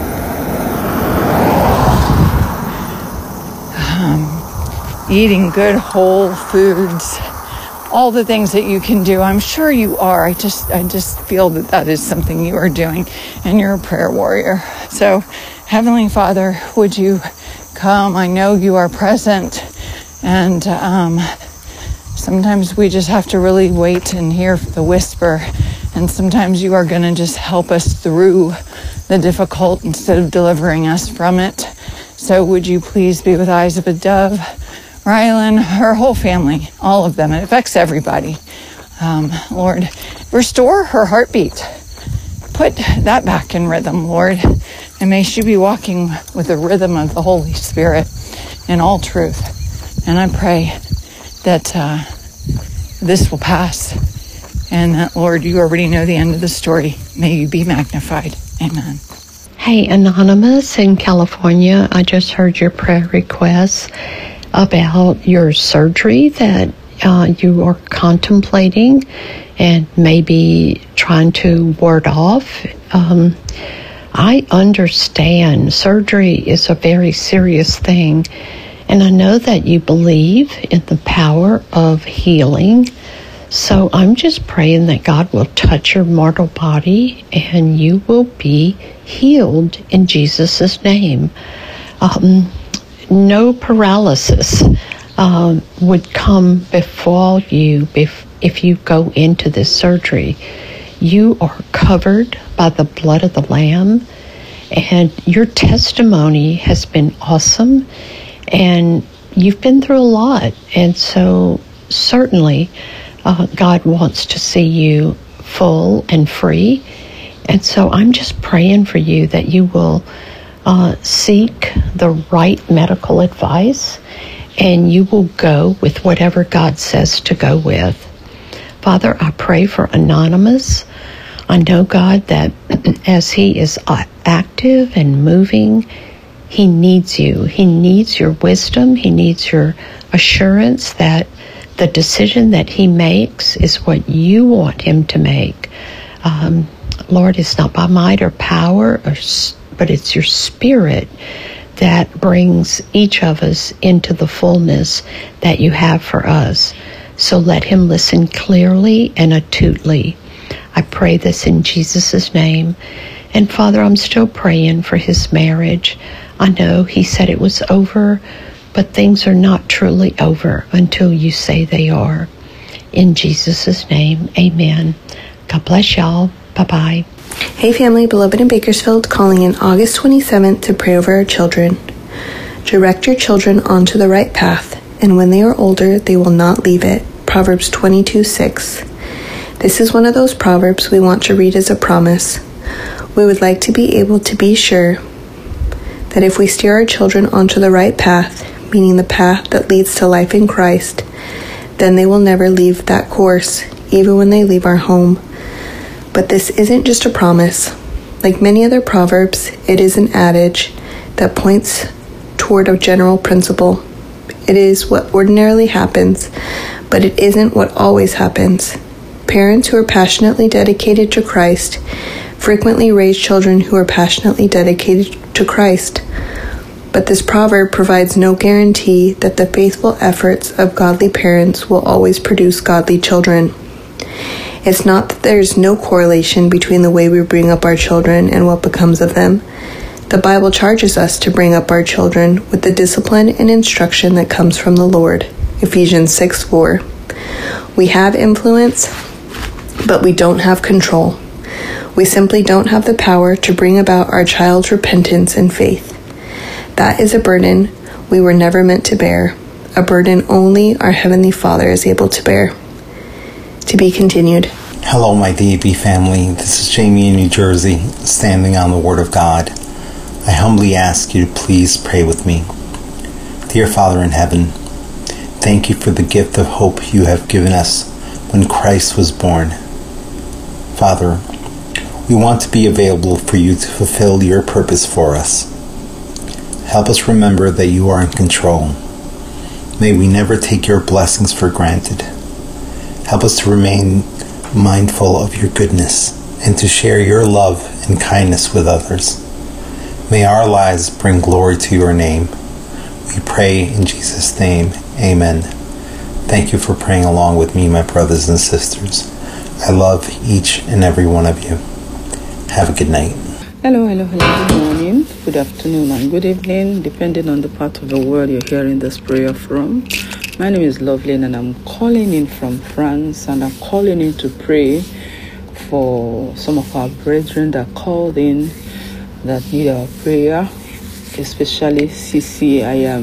eating good whole foods, all the things that you can do. I'm sure you are. I just feel that is something you are doing, and you're a prayer warrior. So, Heavenly Father, would you come? I know you are present, and sometimes we just have to really wait and hear the whisper, and sometimes you are going to just help us through the difficult instead of delivering us from it. So would you please be with Eyes of a Dove, Rylan, her whole family, all of them. It affects everybody. Lord, restore her heartbeat. Put that back in rhythm, Lord. And may she be walking with the rhythm of the Holy Spirit in all truth. And I pray that this will pass. And that, Lord, you already know the end of the story. May you be magnified. Amen. Hey, Anonymous in California, I just heard your prayer requests about your surgery that you are contemplating and maybe trying to ward off. I understand surgery is a very serious thing, and I know that you believe in the power of healing. So I'm just praying that God will touch your mortal body and you will be healed in Jesus' name. No paralysis would come befall you if you go into this surgery. You are covered by the blood of the Lamb, and your testimony has been awesome, and you've been through a lot. And so certainly God wants to see you full and free. And so I'm just praying for you that you will seek the right medical advice, and you will go with whatever God says to go with. Father, I pray for Anonymous. I know, God, that as he is active and moving, he needs you. He needs your wisdom. He needs your assurance that the decision that he makes is what you want him to make. Lord, it's not by might or power, but it's your Spirit that brings each of us into the fullness that you have for us. So let him listen clearly and acutely. I pray this in Jesus' name. And Father, I'm still praying for his marriage. I know he said it was over, but things are not truly over until you say they are. In Jesus' name, amen. God bless y'all. Bye-bye. Hey family, beloved in Bakersfield, calling in August 27th to pray over our children. Direct your children onto the right path, and when they are older, they will not leave it. Proverbs 22:6. This is one of those proverbs we want to read as a promise. We would like to be able to be sure that if we steer our children onto the right path, meaning the path that leads to life in Christ, then they will never leave that course, even when they leave our home. But this isn't just a promise. Like many other proverbs, it is an adage that points toward a general principle. It is what ordinarily happens, but it isn't what always happens. Parents who are passionately dedicated to Christ frequently raise children who are passionately dedicated to Christ. But this proverb provides no guarantee that the faithful efforts of godly parents will always produce godly children. It's not that there's no correlation between the way we bring up our children and what becomes of them. The Bible charges us to bring up our children with the discipline and instruction that comes from the Lord. Ephesians 6:4. We have influence, but we don't have control. We simply don't have the power to bring about our child's repentance and faith. That is a burden we were never meant to bear, a burden only our Heavenly Father is able to bear. To be continued. Hello, my DAB family. This is Jamie in New Jersey, standing on the Word of God. I humbly ask you to please pray with me. Dear Father in heaven, thank you for the gift of hope you have given us when Christ was born. Father, we want to be available for you to fulfill your purpose for us. Help us remember that you are in control. May we never take your blessings for granted. Help us to remain mindful of your goodness and to share your love and kindness with others. May our lives bring glory to your name. We pray in Jesus' name. Amen. Thank you for praying along with me, my brothers and sisters. I love each and every one of you. Have a good night. Hello, good morning, good afternoon, and good evening, depending on the part of the world you're hearing this prayer from. My name is Lovelyn, and I'm calling in from France, and I'm calling in to pray for some of our brethren that called in that need our prayer, especially Sisi.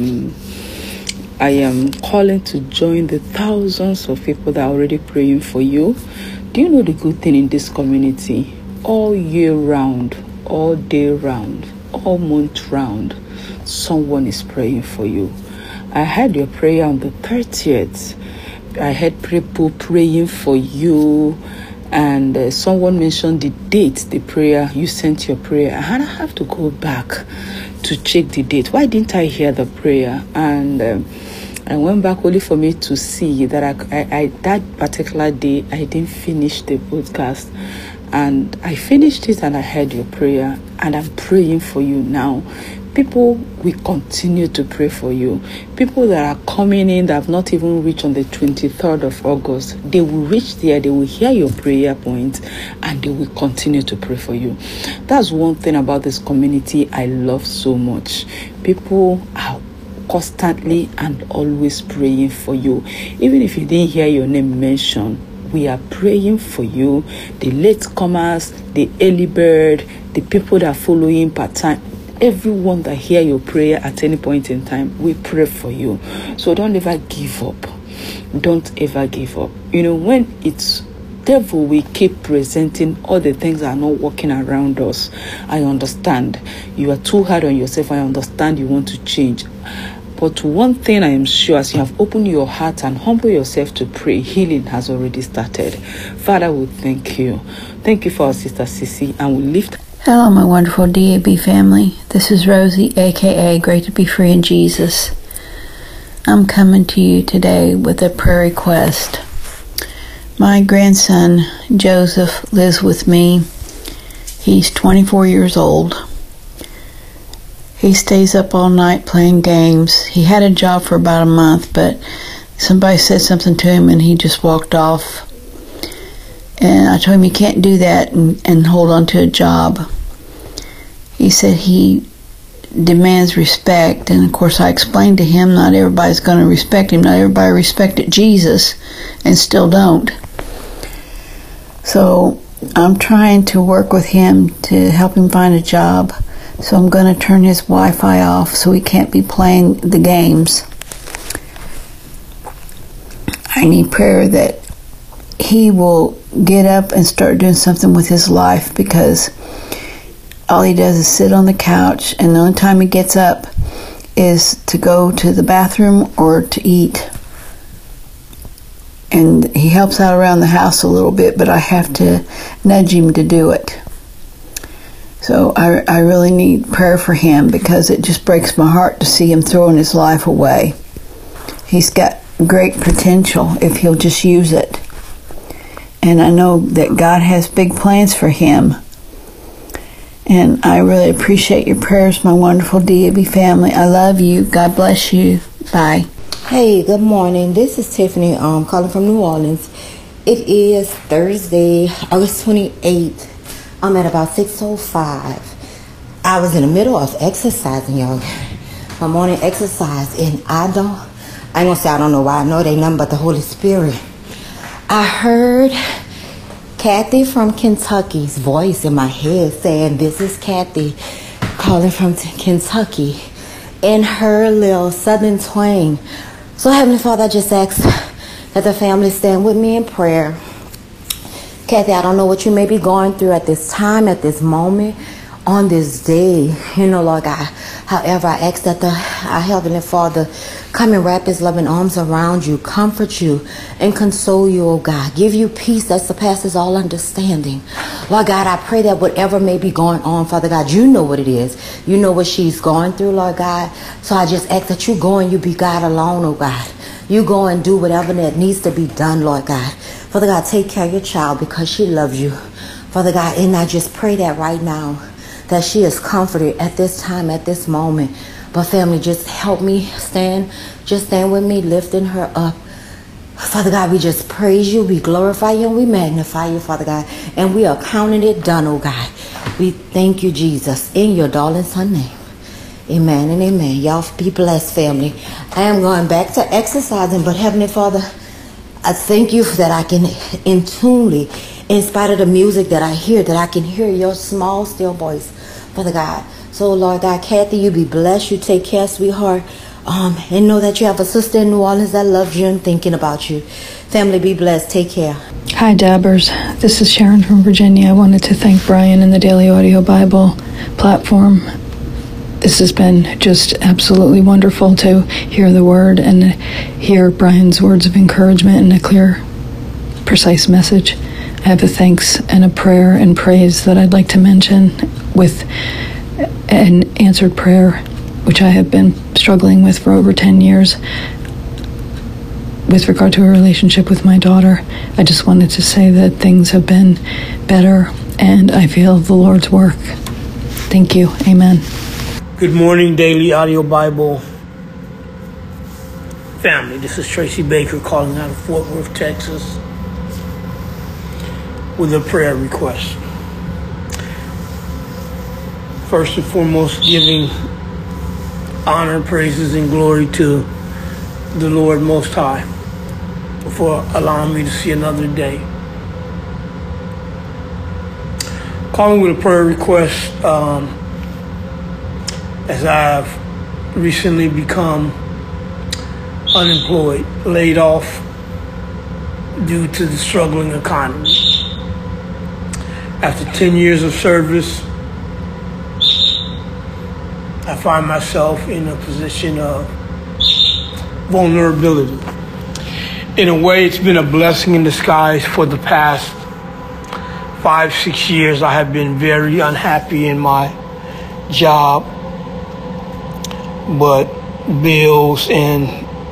I am calling to join the thousands of people that are already praying for you. Do you know the good thing in this community? All year round, all day round, all month round, someone is praying for you. I heard your prayer on the 30th. I heard people praying for you, and someone mentioned the date, the prayer, you sent your prayer. And I have to go back to check the date. Why didn't I hear the prayer? And I went back only for me to see that I that particular day, I didn't finish the podcast. And I finished it and I heard your prayer, and I'm praying for you now. People will continue to pray for you. People that are coming in that have not even reached on the 23rd of August, they will reach there, they will hear your prayer point, and they will continue to pray for you. That's one thing about this community I love so much. People are constantly and always praying for you. Even if you didn't hear your name mentioned, we are praying for you. The latecomers, the early bird, the people that are following part-time, everyone that hear your prayer at any point in time, we pray for you. So don't ever give up. don't ever give up. When it's devil, we keep presenting all the things that are not working around us. I understand. You are too hard on yourself. I understand you want to change. But one thing I am sure, as you have opened your heart and humble yourself to pray, healing has already started. Father, we thank you. Thank you for our sister Sissy, and we lift. Hello, my wonderful DAB family. This is Rosie, aka Great to Be Free in Jesus. I'm coming to you today with a prayer request. My grandson, Joseph, lives with me. He's 24 years old. He stays up all night playing games. He had a job for about a month, but somebody said something to him and he just walked off. And I told him, you can't do that and hold on to a job. He said he demands respect, and of course I explained to him not everybody's going to respect him. Not everybody respected Jesus and still don't. So I'm trying to work with him to help him find a job. So I'm going to turn his Wi-Fi off so he can't be playing the games. I need prayer that he will get up and start doing something with his life, because all he does is sit on the couch, and the only time he gets up is to go to the bathroom or to eat. And he helps out around the house a little bit, but I have to nudge him to do it. So I really need prayer for him, because it just breaks my heart to see him throwing his life away. He's got great potential if he'll just use it. And I know that God has big plans for him. And I really appreciate your prayers, my wonderful DAB family. I love you. God bless you. Bye. Hey, good morning. This is Tiffany calling from New Orleans. It is Thursday, August 28th. I'm at about 6:05. I was in the middle of exercising, y'all. My morning exercise, and I ain't gonna say I don't know why. I know it ain't nothing but the Holy Spirit. I heard Kathy from Kentucky's voice in my head saying, this is Kathy calling from Kentucky, in her little southern twang. So Heavenly Father, I just ask that the family stand with me in prayer. Kathy, I don't know what you may be going through at this time, at this moment, on this day. Lord God. However, I ask that our Heavenly Father come and wrap his loving arms around you, comfort you, and console you, oh God. Give you peace that surpasses all understanding. Lord God, I pray that whatever may be going on, Father God, you know what it is. You know what she's going through, Lord God. So I just ask that you go and you be God alone, oh God. You go and do whatever that needs to be done, Lord God. Father God, take care of your child because she loves you. Father God, and I just pray that right now, that she is comforted at this time, at this moment. But family, just help me stand. Just stand with me, lifting her up. Father God, we just praise you, we glorify you, and we magnify you, Father God. And we are counting it done, oh God. We thank you, Jesus, in your darling son name. Amen and amen. Y'all be blessed, family. I am going back to exercising, but Heavenly Father, I thank you that I can intunely, in spite of the music that I hear, that I can hear your small, still voice, Father God. So, Lord God, Kathy, you be blessed. You take care, sweetheart. And know that you have a sister in New Orleans that loves you and thinking about you. Family, be blessed. Take care. Hi, Dabbers. This is Sharon from Virginia. I wanted to thank Brian and the Daily Audio Bible platform. This has been just absolutely wonderful to hear the word and hear Brian's words of encouragement and a clear, precise message. I have a thanks and a prayer and praise that I'd like to mention with an answered prayer, which I have been struggling with for over 10 years with regard to a relationship with my daughter. I just wanted to say that things have been better and I feel the Lord's work. Thank you. Amen. Good morning, Daily Audio Bible family. This is Tracy Baker calling out of Fort Worth, Texas, with a prayer request. First and foremost, giving honor, praises, and glory to the Lord Most High for allowing me to see another day. Calling with a prayer request, as I've recently become unemployed, laid off due to the struggling economy. After 10 years of service, I find myself in a position of vulnerability. In a way, it's been a blessing in disguise. For the past 5-6 years, I have been very unhappy in my job, but bills and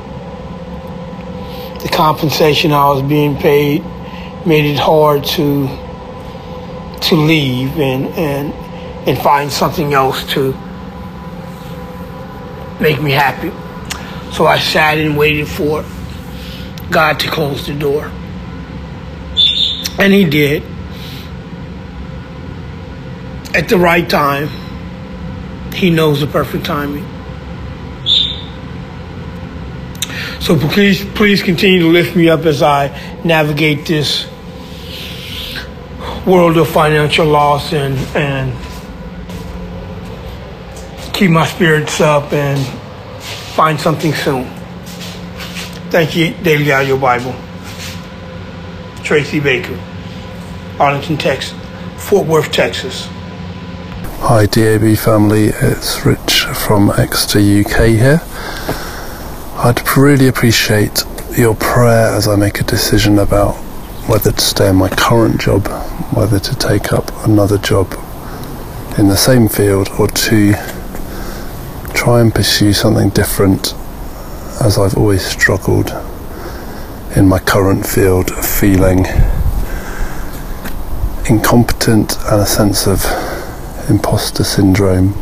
the compensation I was being paid made it hard to leave and find something else to make me happy. So I sat and waited for God to close the door. And he did. At the right time. He knows the perfect timing. So please continue to lift me up as I navigate this world of financial loss and keep my spirits up and find something soon. Thank you, Daily Audio Bible. Tracy Baker, Arlington, Texas, Fort Worth, Texas. Hi DAB family, it's Rich from Exeter, UK here. I'd really appreciate your prayer as I make a decision about whether to stay in my current job, whether to take up another job in the same field, or to try and pursue something different, as I've always struggled in my current field, feeling incompetent and a sense of imposter syndrome.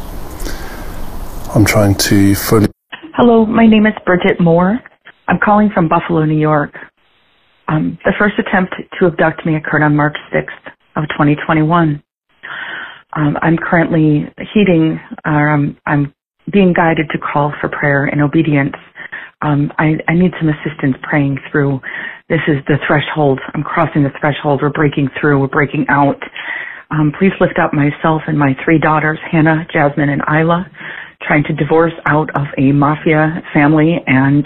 I'm trying to fully... Hello, my name is Bridget Moore. I'm calling from Buffalo, New York. The first attempt to abduct me occurred on March 6th of 2021. I'm currently I'm being guided to call for prayer and obedience. I need some assistance praying through. This is the threshold. I'm crossing the threshold. We're breaking through. We're breaking out. Please lift up myself and my 3 daughters, Hannah, Jasmine, and Isla, trying to divorce out of a mafia family and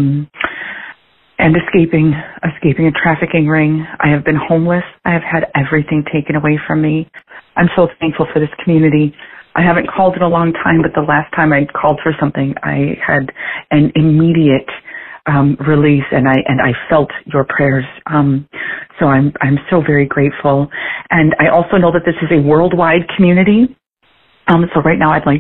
escaping a trafficking ring. I have been homeless. I have had everything taken away from me. I'm so thankful for this community. I haven't called in a long time, but the last time I called for something, I had an immediate release, and I felt your prayers. So I'm so very grateful. And I also know that this is a worldwide community. So right now I'd like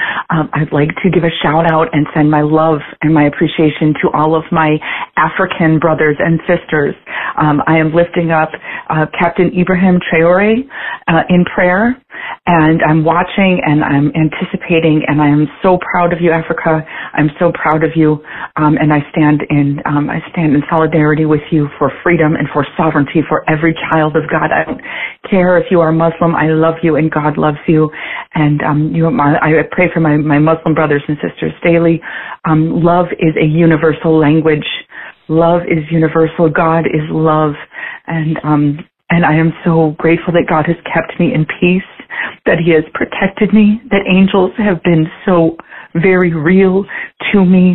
to give a shout out and send my love and my appreciation to all of my African brothers and sisters. I am lifting up Captain Ibrahim Traore in prayer, and I'm watching and I'm anticipating, and I am so proud of you, Africa. I'm so proud of you, and I stand in solidarity with you for freedom and for sovereignty for every child of God. I don't care if you are Muslim. I love you, and God loves you. And I pray for my Muslim brothers and sisters daily. Love is a universal language. Love is universal. God is love. And I am so grateful that God has kept me in peace, that He has protected me, that angels have been so very real to me.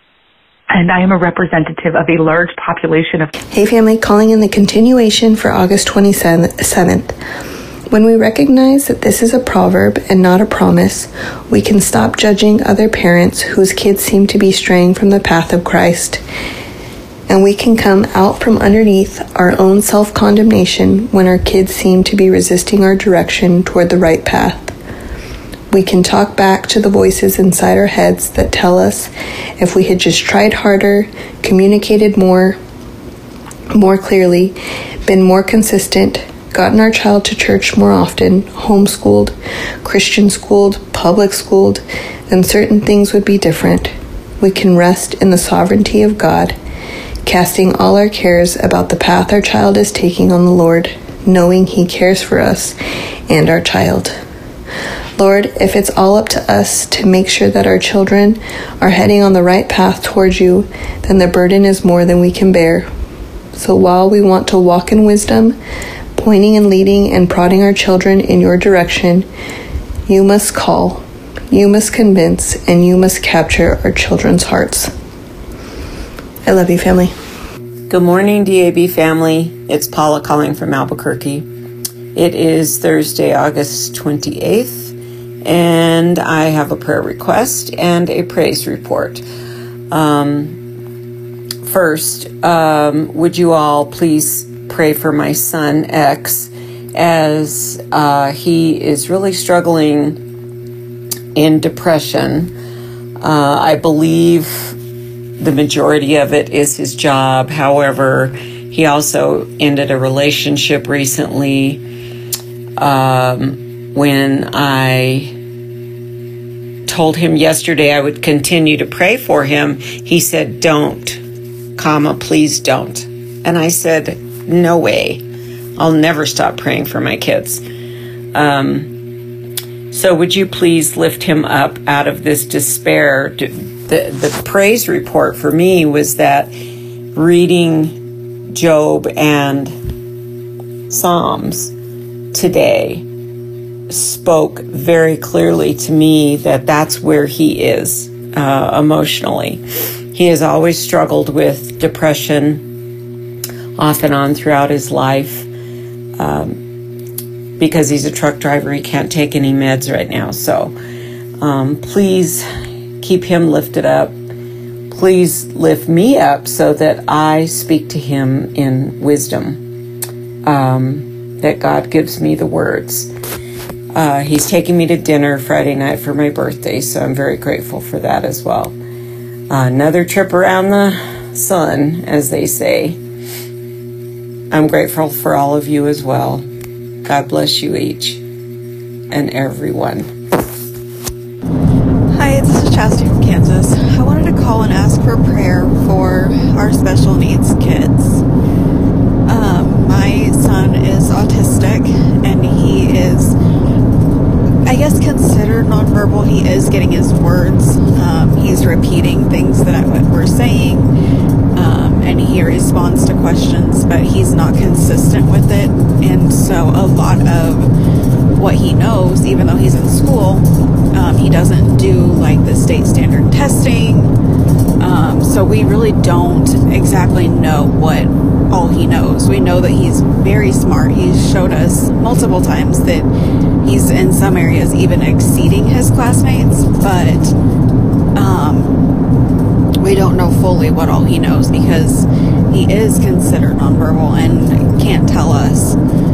And I am a representative of a large population of... Hey family, calling in the continuation for August 27th. When we recognize that this is a proverb and not a promise, we can stop judging other parents whose kids seem to be straying from the path of Christ. And we can come out from underneath our own self-condemnation when our kids seem to be resisting our direction toward the right path. We can talk back to the voices inside our heads that tell us if we had just tried harder, communicated more clearly, been more consistent, gotten our child to church more often, homeschooled, Christian schooled, public schooled, then certain things would be different. We can rest in the sovereignty of God, casting all our cares about the path our child is taking on the Lord, knowing He cares for us and our child. Lord, if it's all up to us to make sure that our children are heading on the right path towards you, then the burden is more than we can bear. So while we want to walk in wisdom, pointing and leading and prodding our children in your direction, you must call, you must convince, and you must capture our children's hearts. I love you, family. Good morning, DAB family. It's Paula calling from Albuquerque. It is Thursday, August 28th, and I have a prayer request and a praise report. First, would you all please pray for my son, X, as he is really struggling in depression. I believe the majority of it is his job. However, he also ended a relationship recently. When I told him yesterday I would continue to pray for him, he said, don't, please don't. And I said, no way. I'll never stop praying for my kids. So would you please lift him up out of this despair? The praise report for me was that reading Job and Psalms today spoke very clearly to me that that's where he is emotionally. He has always struggled with depression off and on throughout his life. Because he's a truck driver, he can't take any meds right now. So please keep him lifted up. Please lift me up so that I speak to him in wisdom, that God gives me the words. He's taking me to dinner Friday night for my birthday, so I'm very grateful for that as well. Another trip around the sun, as they say. I'm grateful for all of you as well. God bless you each and everyone. Hi, this is Chastity from Kansas. I wanted to call and ask for prayer for our special needs kids. My son is autistic, and he is, I guess, considered nonverbal. He is getting his words. He's repeating things that we're saying, and he responds to questions, but he's not consistent with it. And so a lot of what he knows, even though he's in school, he doesn't do like the state standard testing. So we really don't exactly know what all he knows. We know that he's very smart. He's showed us multiple times that he's in some areas even exceeding his classmates, but we don't know fully what all he knows because he is considered nonverbal and can't tell us.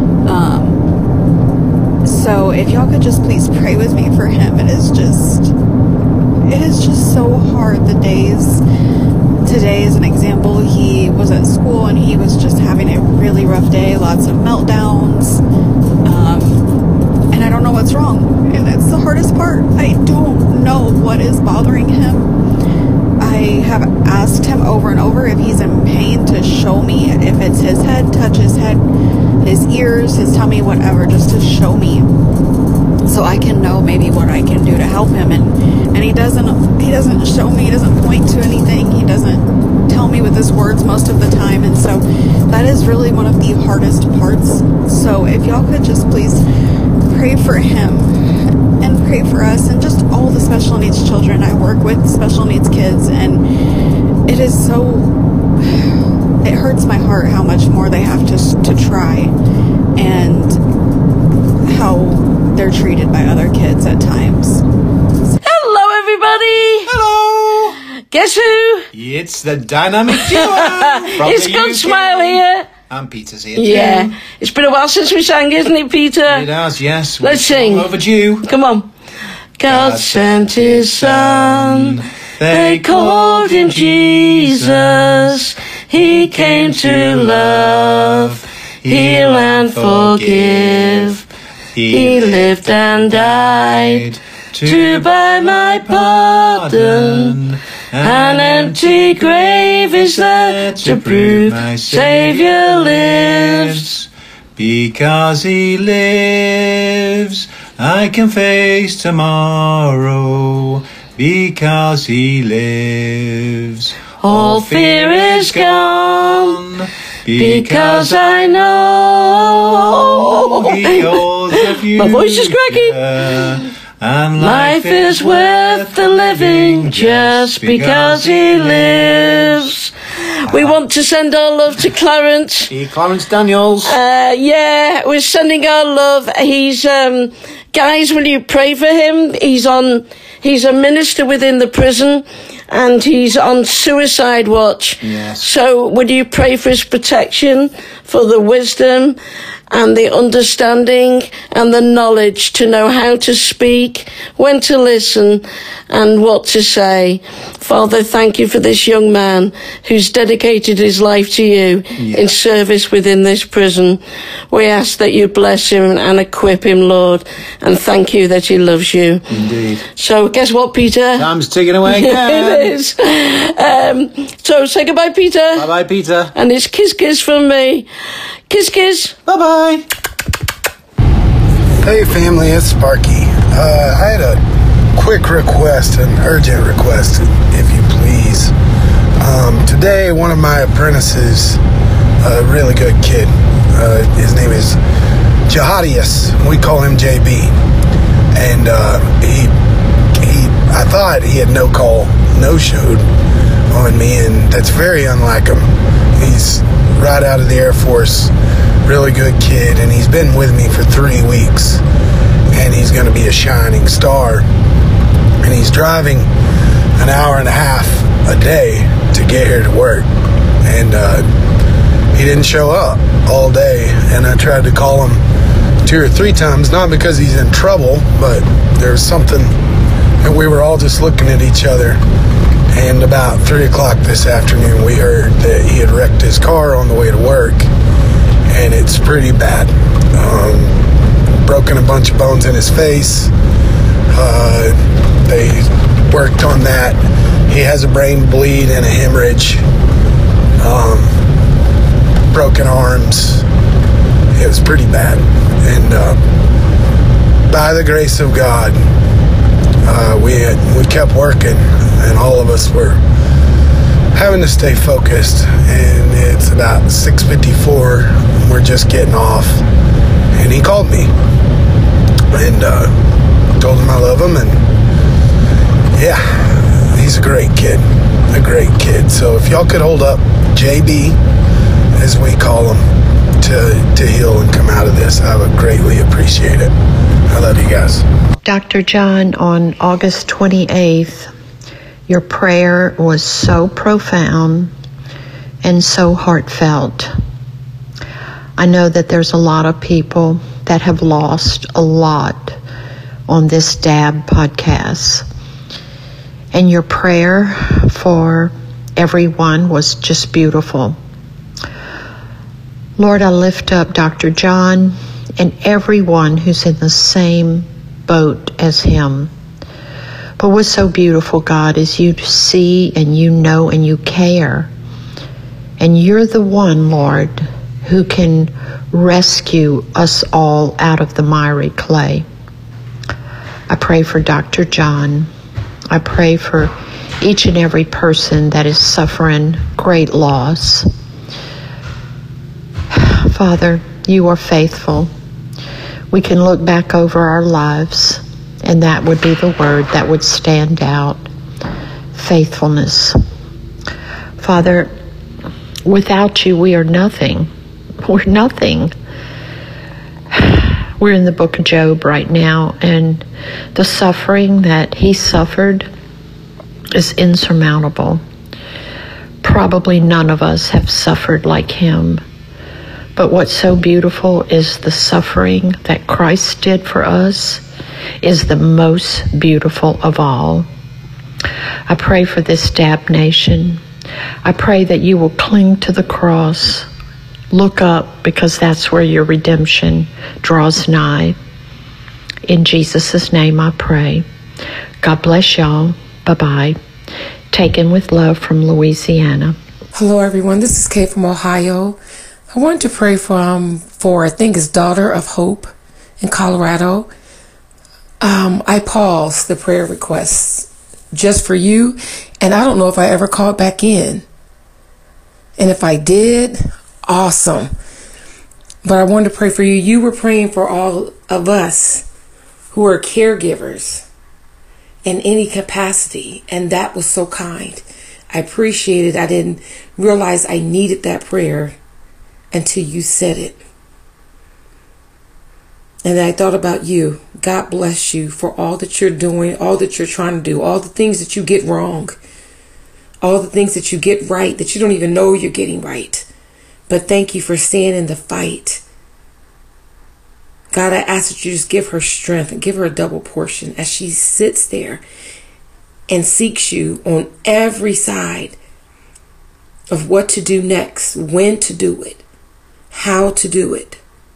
So if y'all could just please pray with me for him. It is just so hard. The days, today is an example. He was at school and he was just having a really rough day, lots of meltdowns. And I don't know what's wrong. And it's the hardest part. I don't know what is bothering him. I have asked him over and over if he's in pain to show me, if it's his head, touch his head, his ears, his tummy, whatever, just to show me so I can know maybe what I can do to help him. And he doesn't show me, he doesn't point to anything, he doesn't tell me with his words most of the time. And so that is really one of the hardest parts. So if y'all could just please pray for him and pray for us and just all the special needs children. I work with special needs kids, and it hurts my heart how much more they have to try and how they're treated by other kids at times. Hello, everybody. Hello. Guess who? It's the dynamic duo. It's Good Smile here. And Peter's here too. Yeah. It's been a while since we sang, isn't it, Peter? It has, yes. Let's sing. Overdue. Come on. God sent his son. They called him Jesus. He came to love, heal and forgive. He lived and died to buy my pardon. An empty grave is there to prove my Saviour lives. Because he lives, I can face tomorrow. Because he lives, all fear is gone. Because I know he holds the future. My voice is cracking. And life is worth the living just because he lives. We want to send our love to Clarence. Clarence Daniels. Yeah, we're sending our love. He's, guys, will you pray for him? He's a minister within the prison, and he's on suicide watch. Yes. So would you pray for his protection, for the wisdom and the understanding and the knowledge to know how to speak, when to listen, and what to say. Father, thank you for this young man who's dedicated his life to you in service within this prison. We ask that you bless him and equip him, Lord, and thank you that he loves you. Indeed. So guess what, Peter? Time's ticking away again. It is. So say goodbye, Peter. Bye-bye, Peter. And it's kiss from me. Kiss. Bye-bye. Hey family, it's Sparky. I had a quick request, an urgent request, if you please. Today, one of my apprentices, a really good kid, his name is Jihadius. We call him JB. And I thought he had no-showed on me, and that's very unlike him. He's right out of the Air Force, really good kid, and he's been with me for 3 weeks, and he's going to be a shining star. And he's driving an hour and a half a day to get here to work, and he didn't show up all day, and I tried to call him 2 or 3 times, not because he's in trouble, but there's something, and we were all just looking at each other. And about 3 o'clock this afternoon, we heard that he had wrecked his car on the way to work, and it's pretty bad. Broken a bunch of bones in his face. They worked on that. He has a brain bleed and a hemorrhage. Broken arms. It was pretty bad. And by the grace of God, we kept working, and all of us were having to stay focused. And it's about 6:54. We're just getting off, and he called me, and told him I love him, and yeah, he's a great kid. So if y'all could hold up JB, as we call him, to heal and come out of this, I would greatly appreciate it. I love you guys. Dr. John, on August 28th, your prayer was so profound and so heartfelt. I know that there's a lot of people that have lost a lot on this DAB podcast. And your prayer for everyone was just beautiful. Lord, I lift up Dr. John and everyone who's in the same boat as him. But what's so beautiful, God, is you see and you know and you care. And you're the one, Lord, who can rescue us all out of the miry clay. I pray for Dr. John. I pray for each and every person that is suffering great loss. Father, you are faithful. We can look back over our lives, and that would be the word that would stand out. Faithfulness. Father, without you, we are nothing. We're nothing. We're in the book of Job right now, and the suffering that he suffered is insurmountable. Probably none of us have suffered like him. But what's so beautiful is the suffering that Christ did for us is the most beautiful of all. I pray for this DAB nation. I pray that you will cling to the cross. Look up, because that's where your redemption draws nigh. In Jesus' name I pray. God bless y'all. Bye-bye. Taken with love from Louisiana. Hello, everyone. This is Kay from Ohio. I wanted to pray for I think it's Daughter of Hope in Colorado. I paused the prayer requests just for you, and I don't know if I ever called back in. And if I did, awesome. But I wanted to pray for you. You were praying for all of us who are caregivers in any capacity, and that was so kind. I appreciate it. I didn't realize I needed that prayer until you said it. And I thought about you. God bless you for all that you're doing, all that you're trying to do, all the things that you get wrong, all the things that you get right that you don't even know you're getting right. But thank you for staying in the fight. God, I ask that you just give her strength and give her a double portion as she sits there and seeks you on every side of what to do next, when to do it, how to do it,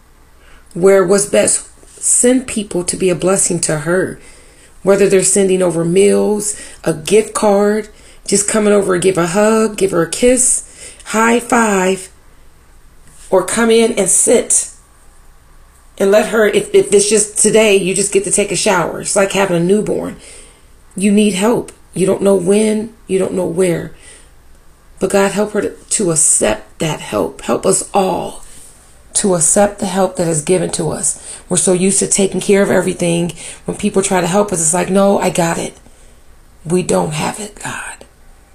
where was best. Send people to be a blessing to her, whether they're sending over meals, a gift card, just coming over and give a hug, give her a kiss, high five, or come in and sit and let her, if it's just today, you just get to take a shower. It's like having a newborn. You need help. You don't know when, you don't know where. But God, help her to accept that help. Help us all to accept the help that is given to us. We're so used to taking care of everything. When people try to help us, it's like, no, I got it. We don't have it, God.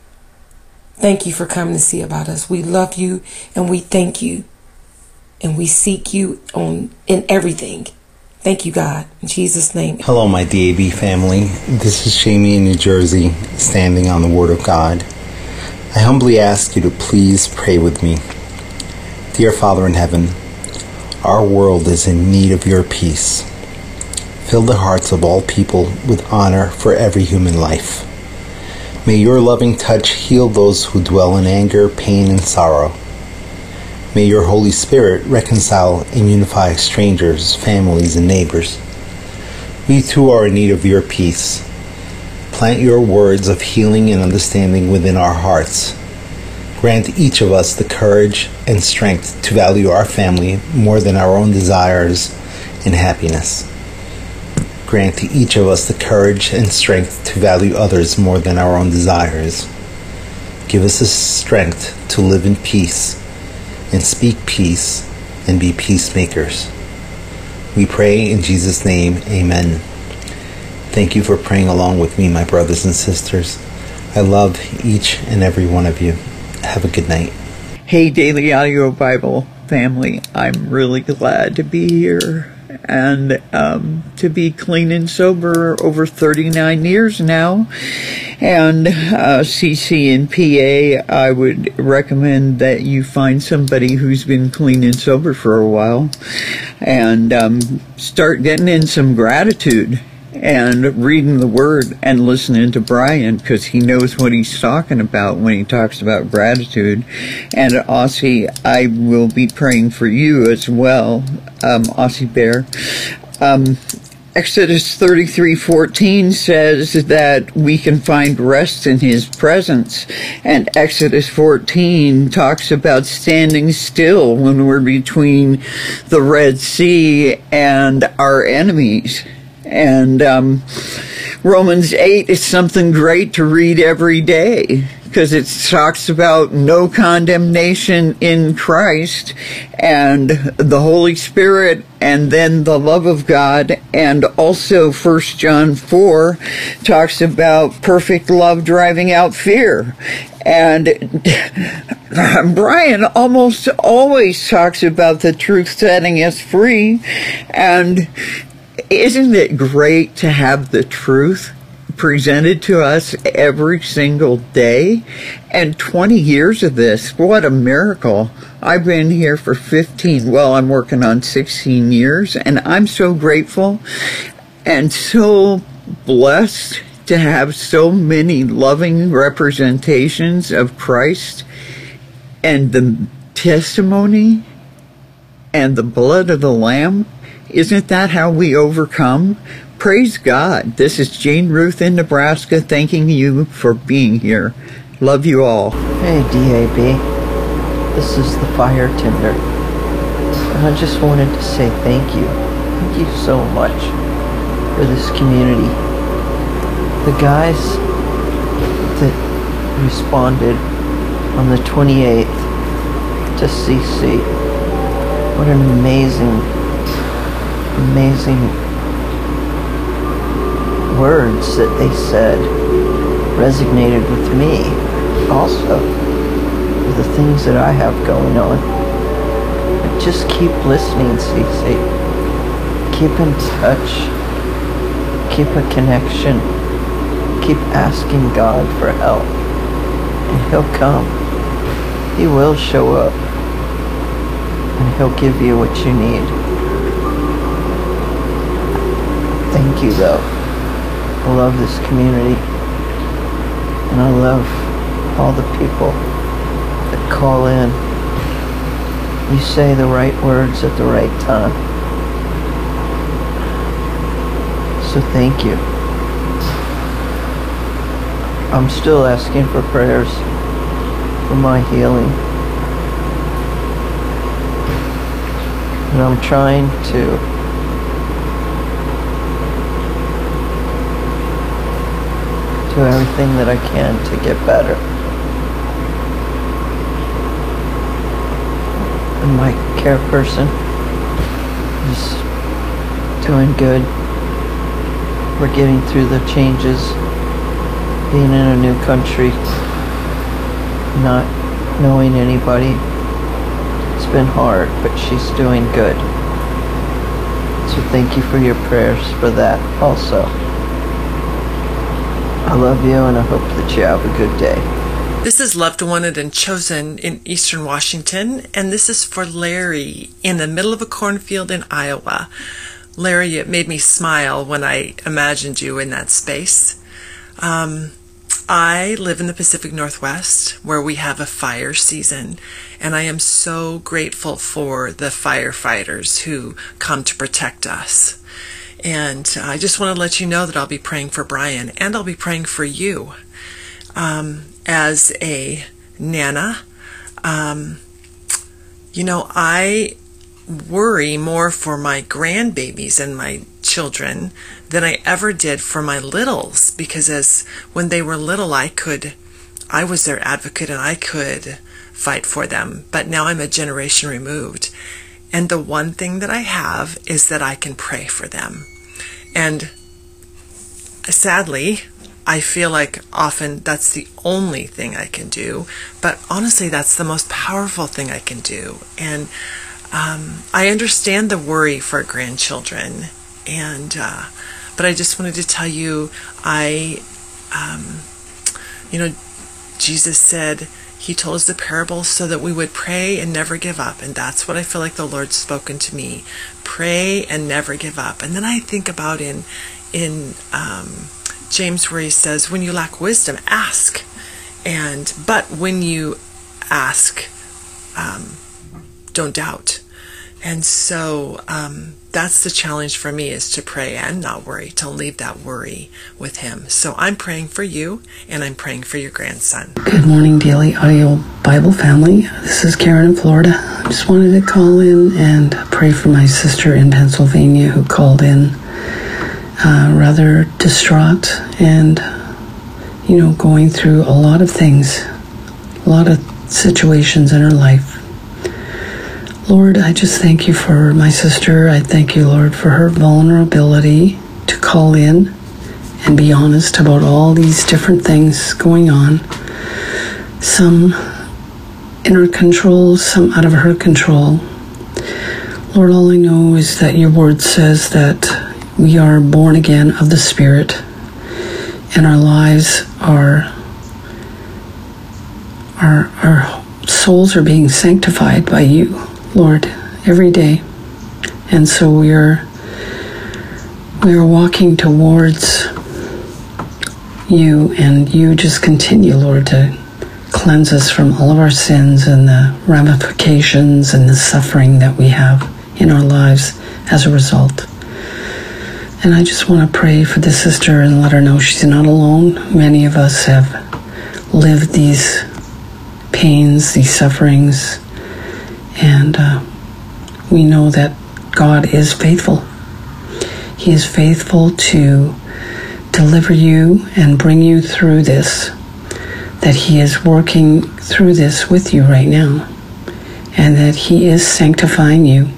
Thank you for coming to see about us. We love you and we thank you. And we seek you in everything. Thank you, God. In Jesus' name. Hello, my DAB family. This is Jamie in New Jersey, standing on the Word of God. I humbly ask you to please pray with me. Dear Father in heaven, our world is in need of your peace. Fill the hearts of all people with honor for every human life. May your loving touch heal those who dwell in anger, pain, and sorrow. May your Holy Spirit reconcile and unify strangers, families, and neighbors. We too are in need of your peace. Plant your words of healing and understanding within our hearts. Grant each of us the courage and strength to value our family more than our own desires and happiness. Grant to each of us the courage and strength to value others more than our own desires. Give us the strength to live in peace and speak peace and be peacemakers. We pray in Jesus' name, amen. Thank you for praying along with me, my brothers and sisters. I love each and every one of you. Have a good night. Hey, Daily Audio Bible family. I'm really glad to be here and to be clean and sober over 39 years now. And CC and PA, I would recommend that you find somebody who's been clean and sober for a while and start getting in some gratitude and reading the Word and listening to Brian, because he knows what he's talking about when he talks about gratitude. And Aussie, I will be praying for you as well, Aussie Bear. Exodus 33:14 says that we can find rest in his presence, and Exodus 14 talks about standing still when we're between the Red Sea and our enemies. And Romans 8 is something great to read every day, because it talks about no condemnation in Christ and the Holy Spirit and then the love of God. And also 1 John 4 talks about perfect love driving out fear. And Brian almost always talks about the truth setting us free. And isn't it great to have the truth presented to us every single day? And 20 years of this, what a miracle. I've been here for 15, well, I'm working on 16 years, and I'm so grateful and so blessed to have so many loving representations of Christ and the testimony and the blood of the Lamb. Isn't that how we overcome? Praise God. This is Jane Ruth in Nebraska, thanking you for being here. Love you all. Hey, DAB. This is the Fire Tender. And I just wanted to say thank you. Thank you so much for this community. The guys that responded on the 28th to CC, what an amazing words that they said resonated with me. also with the things that I have going on. But just keep listening, Cece. Keep in touch. Keep a connection. Keep asking God for help. And He'll come. He will show up. And He'll give you what you need. Thank you, though. I love this community. And I love all the people that call in. You say the right words at the right time. So thank you. I'm still asking for prayers for my healing. And I'm trying to do everything that I can to get better. And my care person is doing good. We're getting through the changes, being in a new country, not knowing anybody. It's been hard, but she's doing good. So thank you for your prayers for that also. I love you, and I hope that you have a good day. This is Loved, Wanted, and Chosen in Eastern Washington, and this is for Larry in the middle of a cornfield in Iowa. Larry, it made me smile when I imagined you in that space. I live in the Pacific Northwest, where we have a fire season, and I am so grateful for the firefighters who come to protect us. And I just want to let you know that I'll be praying for Brian, and I'll be praying for you. As a Nana, I worry more for my grandbabies and my children than I ever did for my littles, because when they were little, I was their advocate and I could fight for them. But now I'm a generation removed. And the one thing that I have is that I can pray for them. And sadly, I feel like often that's the only thing I can do. But honestly, that's the most powerful thing I can do. And I understand the worry for grandchildren. But I just wanted to tell you, Jesus said, He told us the parable so that we would pray and never give up. And that's what I feel like the Lord's spoken to me. Pray and never give up. And then I think about in James, where he says, when you lack wisdom, ask. But when you ask, don't doubt. And so that's the challenge for me, is to pray and not worry, to leave that worry with Him. So I'm praying for you, and I'm praying for your grandson. Good morning, Daily Audio Bible family. This is Karen in Florida. I just wanted to call in and pray for my sister in Pennsylvania who called in rather distraught and, going through a lot of things, a lot of situations in her life. Lord, I just thank you for my sister. I thank you, Lord, for her vulnerability to call in and be honest about all these different things going on. Some in her control, some out of her control. Lord, all I know is that your word says that we are born again of the Spirit, and our lives our souls are being sanctified by you, Lord, every day. And so we are walking towards you, and you just continue, Lord, to cleanse us from all of our sins and the ramifications and the suffering that we have in our lives as a result. And I just want to pray for the sister and let her know she's not alone. Many of us have lived these pains, these sufferings, and we know that God is faithful. He is faithful to deliver you and bring you through this, that He is working through this with you right now, and that He is sanctifying you.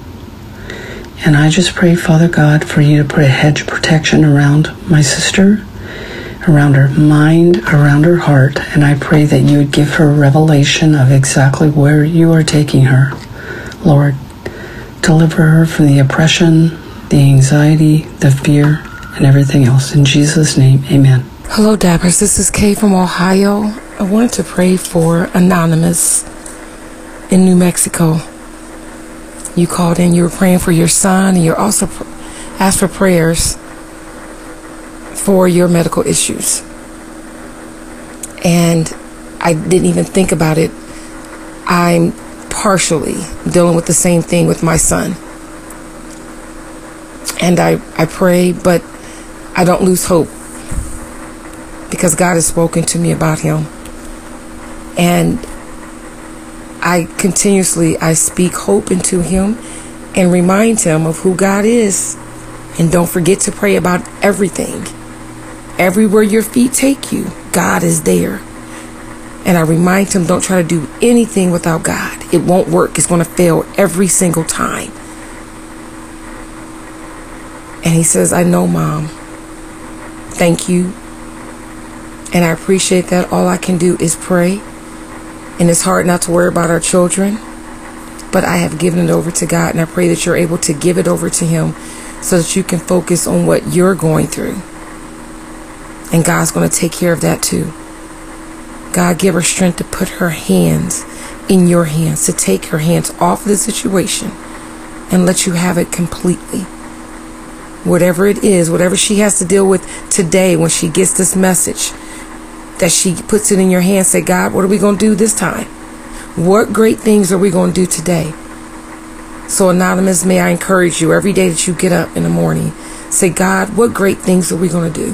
And I just pray, Father God, for you to put a hedge of protection around my sister, around her mind, around her heart, and I pray that you would give her revelation of exactly where you are taking her. Lord, deliver her from the oppression, the anxiety, the fear, and everything else. In Jesus' name, amen. Hello, Dabbers. This is Kay from Ohio. I want to pray for Anonymous in New Mexico. You called in, you were praying for your son, and you also asked for prayers for your medical issues. And I didn't even think about it. I'm partially dealing with the same thing with my son. And I pray, but I don't lose hope, because God has spoken to me about him. And I speak hope into him and remind him of who God is. And don't forget to pray about everything. Everywhere your feet take you, God is there. And I remind him, don't try to do anything without God. It won't work. It's going to fail every single time. And he says, I know, Mom. Thank you. And I appreciate that. All I can do is pray. And it's hard not to worry about our children. But I have given it over to God. And I pray that you're able to give it over to him so that you can focus on what you're going through. And God's going to take care of that too. God, give her strength to put her hands in your hands, to take her hands off the situation and let you have it completely. Whatever it is, whatever she has to deal with today when she gets this message, that she puts it in your hands. Say, God, what are we going to do this time? What great things are we going to do today? So, Anonymous, may I encourage you every day that you get up in the morning, say, God, what great things are we going to do?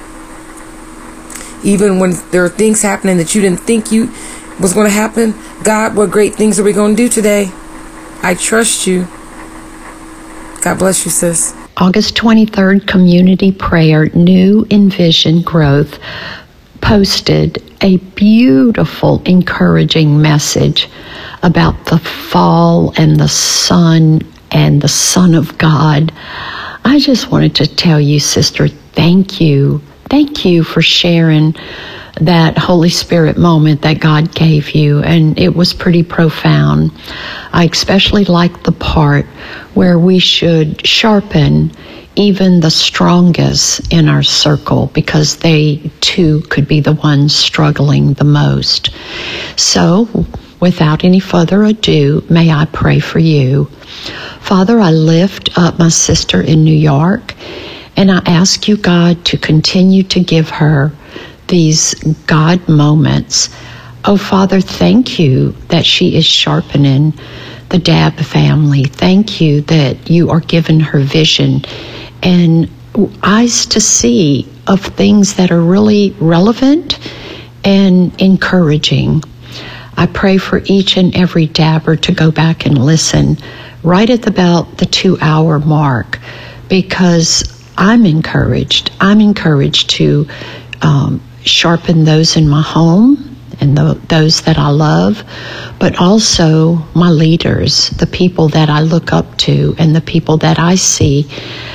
Even when there are things happening that you didn't think was going to happen, God, what great things are we going to do today? I trust you. God bless you, sis. August 23rd, Community Prayer, New Envision Growth, posted a beautiful, encouraging message about the fall and the Son and the Son of God. I just wanted to tell you, sister, thank you. Thank you for sharing that Holy Spirit moment that God gave you, and it was pretty profound. I especially like the part where we should sharpen even the strongest in our circle, because they too could be the ones struggling the most. So, without any further ado, may I pray for you. Father, I lift up my sister in New York, and I ask you, God, to continue to give her these God moments. Oh, Father, thank you that she is sharpening the Dabb family. Thank you that you are giving her vision and eyes to see of things that are really relevant and encouraging. I pray for each and every Dabber to go back and listen right at about the 2-hour mark, because I'm encouraged. I'm encouraged to sharpen those in my home and those that I love, but also my leaders, the people that I look up to and the people that I see,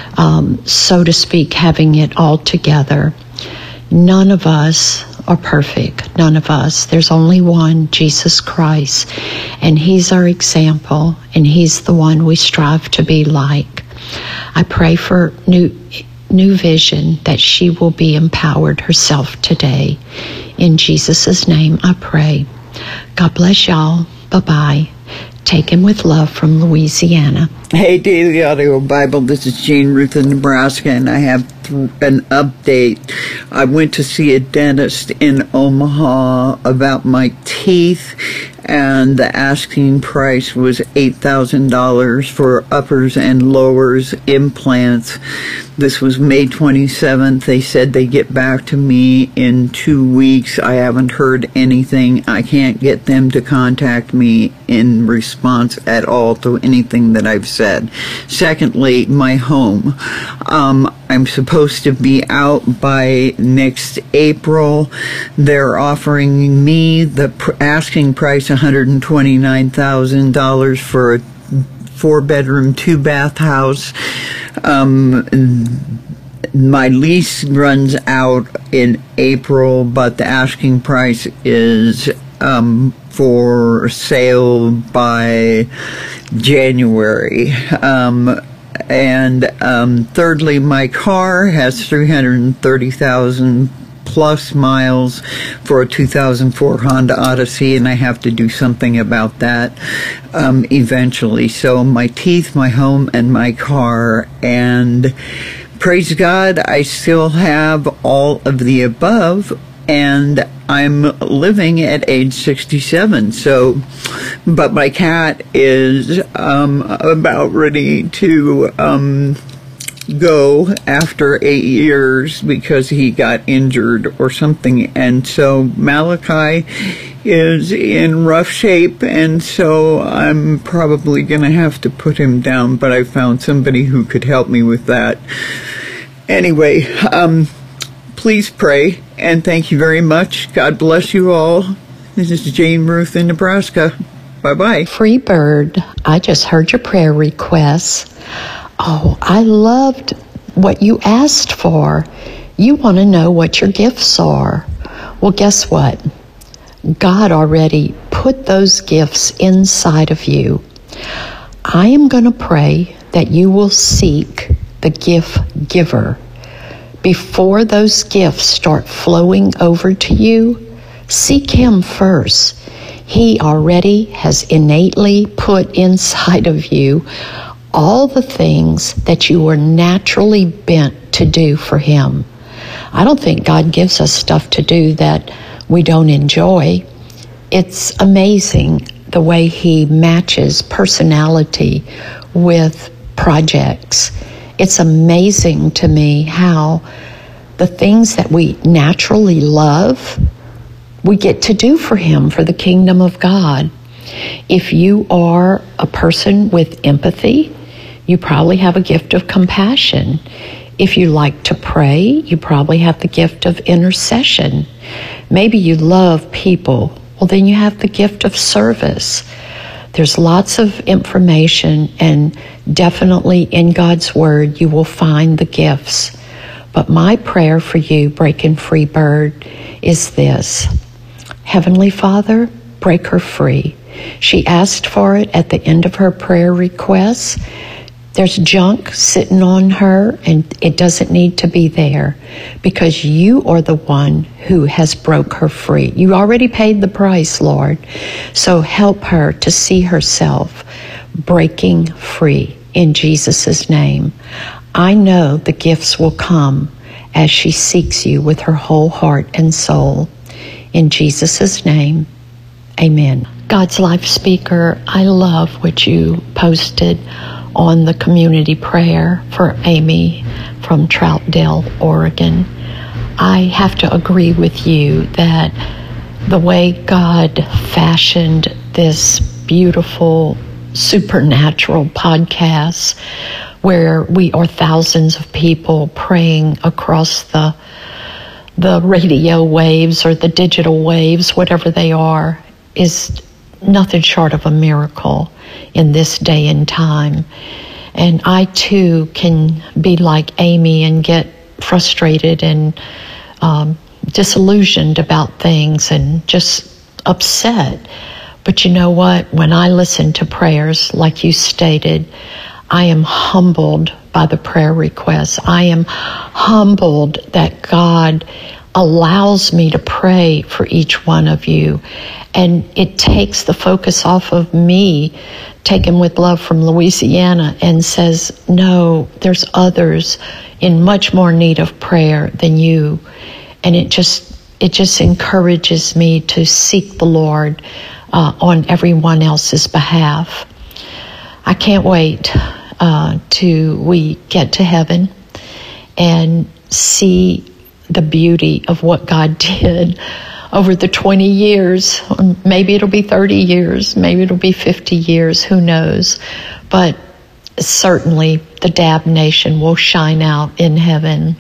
so to speak, having it all together. None of us are perfect. None of us. There's only one, Jesus Christ, and he's our example, and he's the one we strive to be like. I pray for new vision, that she will be empowered herself today. In Jesus' name I pray. God bless y'all. Bye-bye. Taken with love from Louisiana. Hey, Daily Audio Bible, this is Jane Ruth in Nebraska, and I have an update. I went to see a dentist in Omaha about my teeth, and the asking price was $8,000 for uppers and lowers implants. This was May 27th. They said they'd get back to me in 2 weeks. I haven't heard anything. I can't get them to contact me in response at all to anything that I've said. Secondly, my home. I'm supposed to be out by next April. They're offering me the asking price, $129,000 for a 4-bedroom, 2-bath house. my lease runs out in April, but the asking price is for sale by January. Thirdly, my car has 330,000 plus miles for a 2004 Honda Odyssey, and I have to do something about that eventually. So my teeth, my home, and my car, and praise God, I still have all of the above, and I'm living at age 67. So, but my cat is about ready to go after 8 years because he got injured or something, and so Malachi is in rough shape, and so I'm probably gonna have to put him down, but I found somebody who could help me with that. Anyway, please pray, and thank you very much. God bless you all. This is Jane Ruth in Nebraska. Bye-bye. Free Bird, I just heard your prayer requests. Oh, I loved what you asked for. You want to know what your gifts are. Well, guess what? God already put those gifts inside of you. I am going to pray that you will seek the gift giver. Before those gifts start flowing over to you, seek him first. He already has innately put inside of you all the things that you were naturally bent to do for him. I don't think God gives us stuff to do that we don't enjoy. It's amazing the way he matches personality with projects. It's amazing to me how the things that we naturally love, we get to do for him, for the kingdom of God. If you are a person with empathy, you probably have a gift of compassion. If you like to pray, you probably have the gift of intercession. Maybe you love people. Well, then you have the gift of service. There's lots of information, and definitely in God's Word you will find the gifts. But my prayer for you, Breaking Free Bird, is this. Heavenly Father, break her free. She asked for it at the end of her prayer requests. There's junk sitting on her, and it doesn't need to be there because you are the one who has broke her free. You already paid the price, Lord. So help her to see herself breaking free in Jesus' name. I know the gifts will come as she seeks you with her whole heart and soul. In Jesus' name, amen. God's Life Speaker, I love what you posted on the community prayer for Amy from Troutdale, Oregon. I have to agree with you that the way God fashioned this beautiful supernatural podcast where we are thousands of people praying across the radio waves or the digital waves, whatever they are, is nothing short of a miracle in this day and time. And I too can be like Amy and get frustrated and disillusioned about things and just upset. But you know what? When I listen to prayers like you stated, I am humbled by the prayer requests. I am humbled that God allows me to pray for each one of you. And it takes the focus off of me, taken with love from Louisiana, and says, no, there's others in much more need of prayer than you. And it just encourages me to seek the Lord on everyone else's behalf. I can't wait till we get to heaven and see the beauty of what God did over the 20 years. Maybe it'll be 30 years, maybe it'll be 50 years, who knows. But certainly the Dab Nation will shine out in heaven.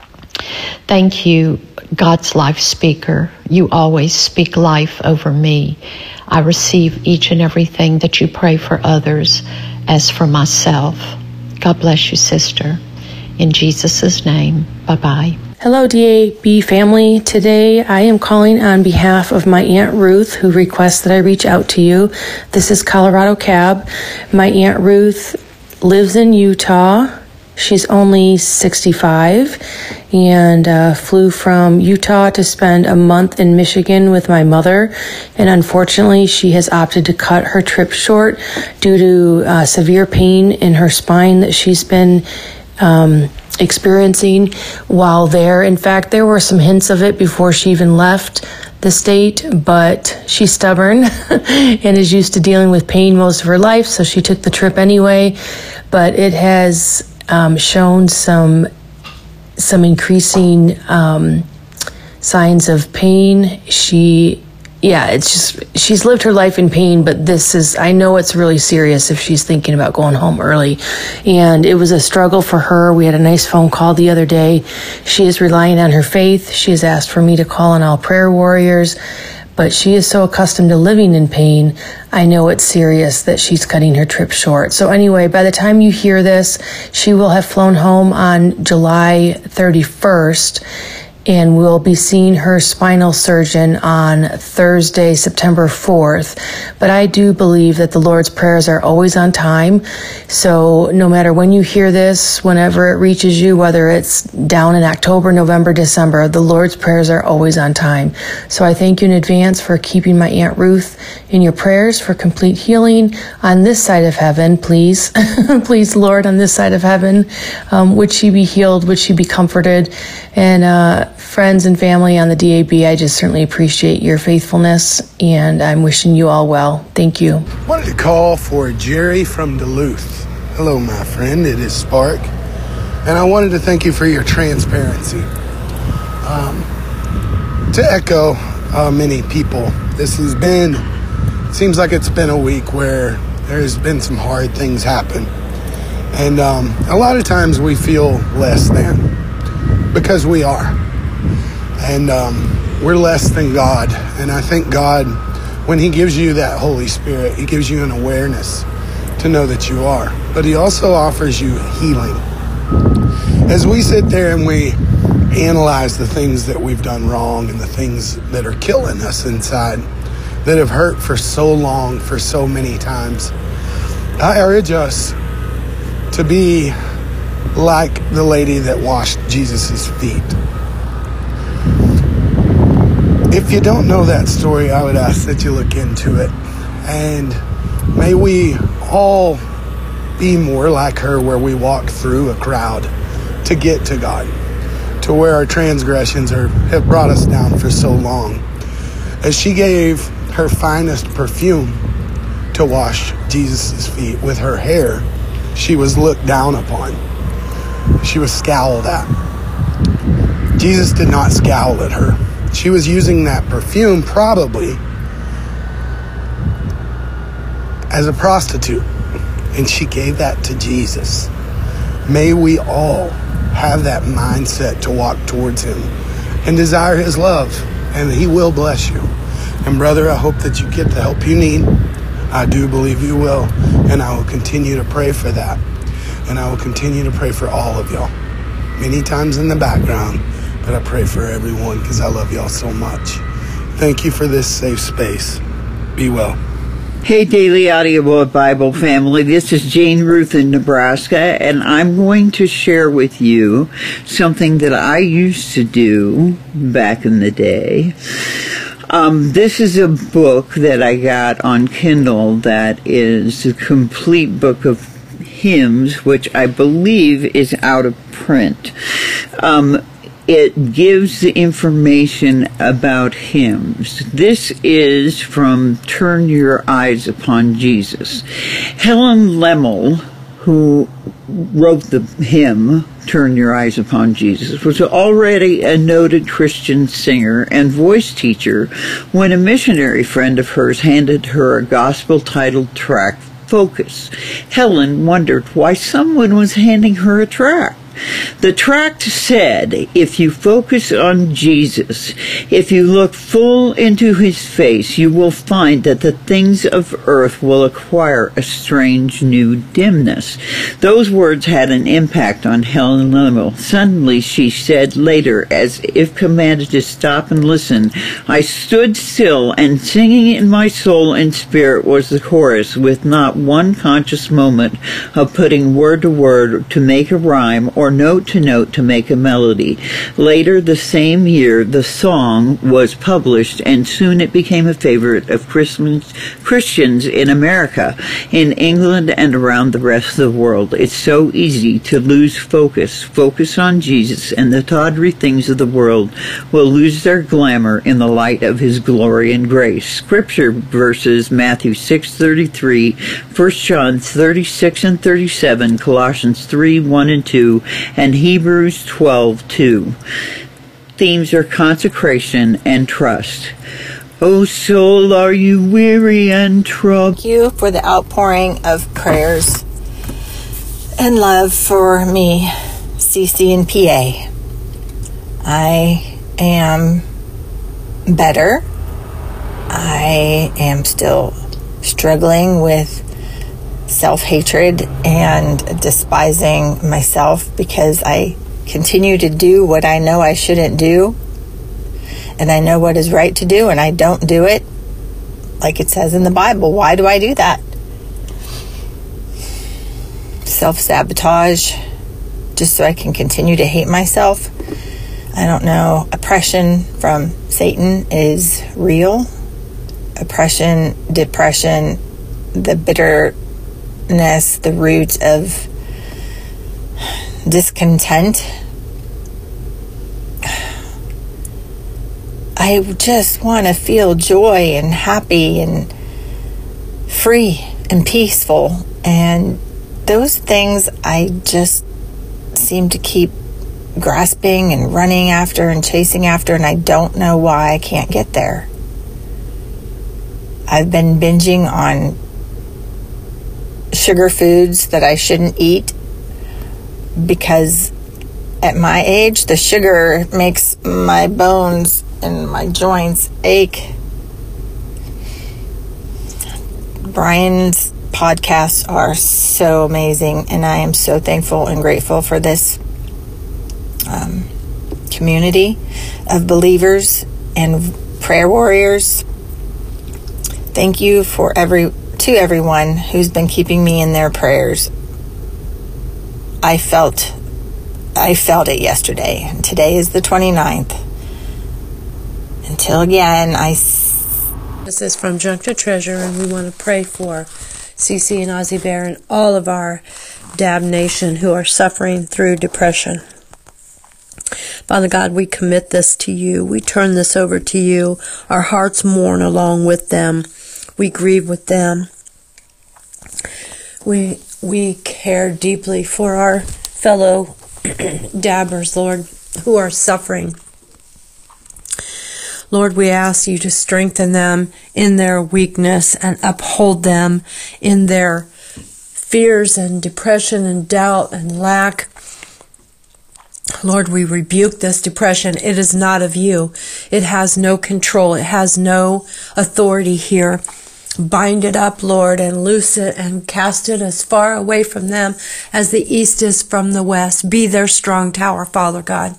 Thank you, God's Life Speaker. You always speak life over me. I receive each and everything that you pray for others as for myself. God bless you, sister. In Jesus' name, bye-bye. Hello, DAB family. Today I am calling on behalf of my Aunt Ruth, who requests that I reach out to you. This is Colorado Cab. My Aunt Ruth lives in Utah. She's only 65 and flew from Utah to spend a month in Michigan with my mother. And unfortunately, she has opted to cut her trip short due to severe pain in her spine that she's been experiencing while there. In fact, there were some hints of it before she even left the state, but she's stubborn and is used to dealing with pain most of her life, so she took the trip anyway. But it has shown some increasing signs of pain. She's lived her life in pain, but I know it's really serious if she's thinking about going home early. And it was a struggle for her. We had a nice phone call the other day. She is relying on her faith. She has asked for me to call on all prayer warriors, but she is so accustomed to living in pain. I know it's serious that she's cutting her trip short. So anyway, by the time you hear this, she will have flown home on July 31st. And we'll be seeing her spinal surgeon on Thursday, September 4th. But I do believe that the Lord's prayers are always on time. So no matter when you hear this, whenever it reaches you, whether it's down in October, November, December, the Lord's prayers are always on time. So I thank you in advance for keeping my Aunt Ruth in your prayers for complete healing on this side of heaven, please. Please, Lord, on this side of heaven, would she be healed? Would she be comforted? And friends and family on the DAB, I just certainly appreciate your faithfulness, and I'm wishing you all well. Thank you. I wanted to call for Jerry from Duluth. Hello, my friend. It is Spark. And I wanted to thank you for your transparency. To echo many people, seems like it's been a week where there's been some hard things happen. And a lot of times we feel less than, because we are. And we're less than God. And I think God, when he gives you that Holy Spirit, he gives you an awareness to know that you are. But he also offers you healing. As we sit there and we analyze the things that we've done wrong and the things that are killing us inside, that have hurt for so long, for so many times, I urge us to be like the lady that washed Jesus' feet. If you don't know that story, I would ask that you look into it. And may we all be more like her, where we walk through a crowd to get to God, to where our transgressions have brought us down for so long. As she gave her finest perfume to wash Jesus' feet with her hair, she was looked down upon. She was scowled at. Jesus did not scowl at her. She was using that perfume probably as a prostitute, and she gave that to Jesus. May we all have that mindset to walk towards him and desire his love, and he will bless you. And brother, I hope that you get the help you need. I do believe you will, and I will continue to pray for that. And I will continue to pray for all of y'all. Many times in the background, but I pray for everyone because I love y'all so much. Thank you for this safe space. Be well. Hey, Daily Audio Bible family, this is Jane Ruth in Nebraska, and I'm going to share with you something that I used to do back in the day. This is a book that I got on Kindle that is a complete book of hymns, which I believe is out of print. It gives the information about hymns. This is from Turn Your Eyes Upon Jesus. Helen Lemmel, who wrote the hymn, Turn Your Eyes Upon Jesus, was already a noted Christian singer and voice teacher when a missionary friend of hers handed her a gospel-titled tract, Focus. Helen wondered why someone was handing her a tract. The tract said, if you focus on Jesus, if you look full into his face, you will find that the things of earth will acquire a strange new dimness. Those words had an impact on Helen Lemmel. Suddenly, she said later, as if commanded to stop and listen, I stood still, and singing in my soul and spirit was the chorus, with not one conscious moment of putting word to word to make a rhyme or note to note to make a melody. Later the same year, the song was published, and soon it became a favorite of Christians in America, in England, and around the rest of the world. It's so easy to lose focus. Focus on Jesus, and the tawdry things of the world will lose their glamour in the light of his glory and grace. Scripture verses: Matthew 6:33, 1 John 36 and 37, Colossians 3:1 and 2, and Hebrews 12:2. Themes are consecration and trust. O soul, are you weary and troubled? Thank you for the outpouring of prayers and love for me, CC and PA. I am better. I am still struggling with self-hatred and despising myself because I continue to do what I know I shouldn't do, and I know what is right to do, and I don't do it like it says in the Bible. Why do I do that? Self-sabotage, just so I can continue to hate myself. I don't know. Oppression from Satan is real. Oppression, depression, the bitterness, the root of discontent. I just want to feel joy and happy and free and peaceful. And those things I just seem to keep grasping and running after and chasing after, and I don't know why I can't get there. I've been binging on sugar foods that I shouldn't eat because at my age, the sugar makes my bones and my joints ache. Brian's podcasts are so amazing, and I am so thankful and grateful for this community of believers and prayer warriors. Thank you to everyone who's been keeping me in their prayers. I felt it yesterday, and today is the 29th. Until again, This is from Junk to Treasure, and we want to pray for CC and Ozzy Bear and all of our DAB nation who are suffering through depression. Father God, we commit this to you. We turn this over to you. Our hearts mourn along with them. We grieve with them. We care deeply for our fellow dabbers, Lord, who are suffering. Lord, we ask you to strengthen them in their weakness and uphold them in their fears and depression and doubt and lack. Lord, we rebuke this depression. It is not of you. It has no control. It has no authority here. Bind it up, Lord, and loose it and cast it as far away from them as the east is from the west. Be their strong tower, Father God.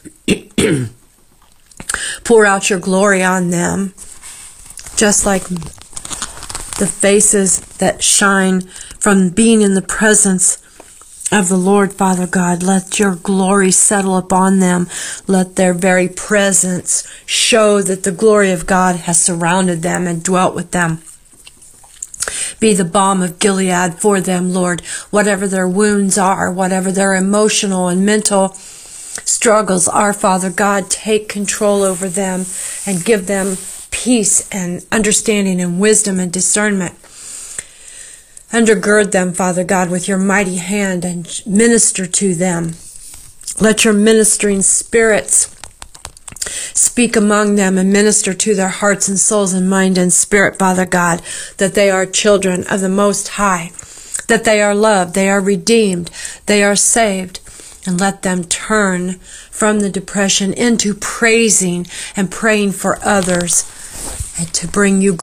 Pour out your glory on them, just like the faces that shine from being in the presence of the Lord, Father God. Let your glory settle upon them. Let their very presence show that the glory of God has surrounded them and dwelt with them. Be the balm of Gilead for them, Lord. Whatever their wounds are, whatever their emotional and mental struggles are, Father God, take control over them and give them peace and understanding and wisdom and discernment. Undergird them, Father God, with your mighty hand and minister to them. Let your ministering spirits speak among them and minister to their hearts and souls and mind and spirit, Father God, that they are children of the Most High, that they are loved, they are redeemed, they are saved, and let them turn from the depression into praising and praying for others and to bring you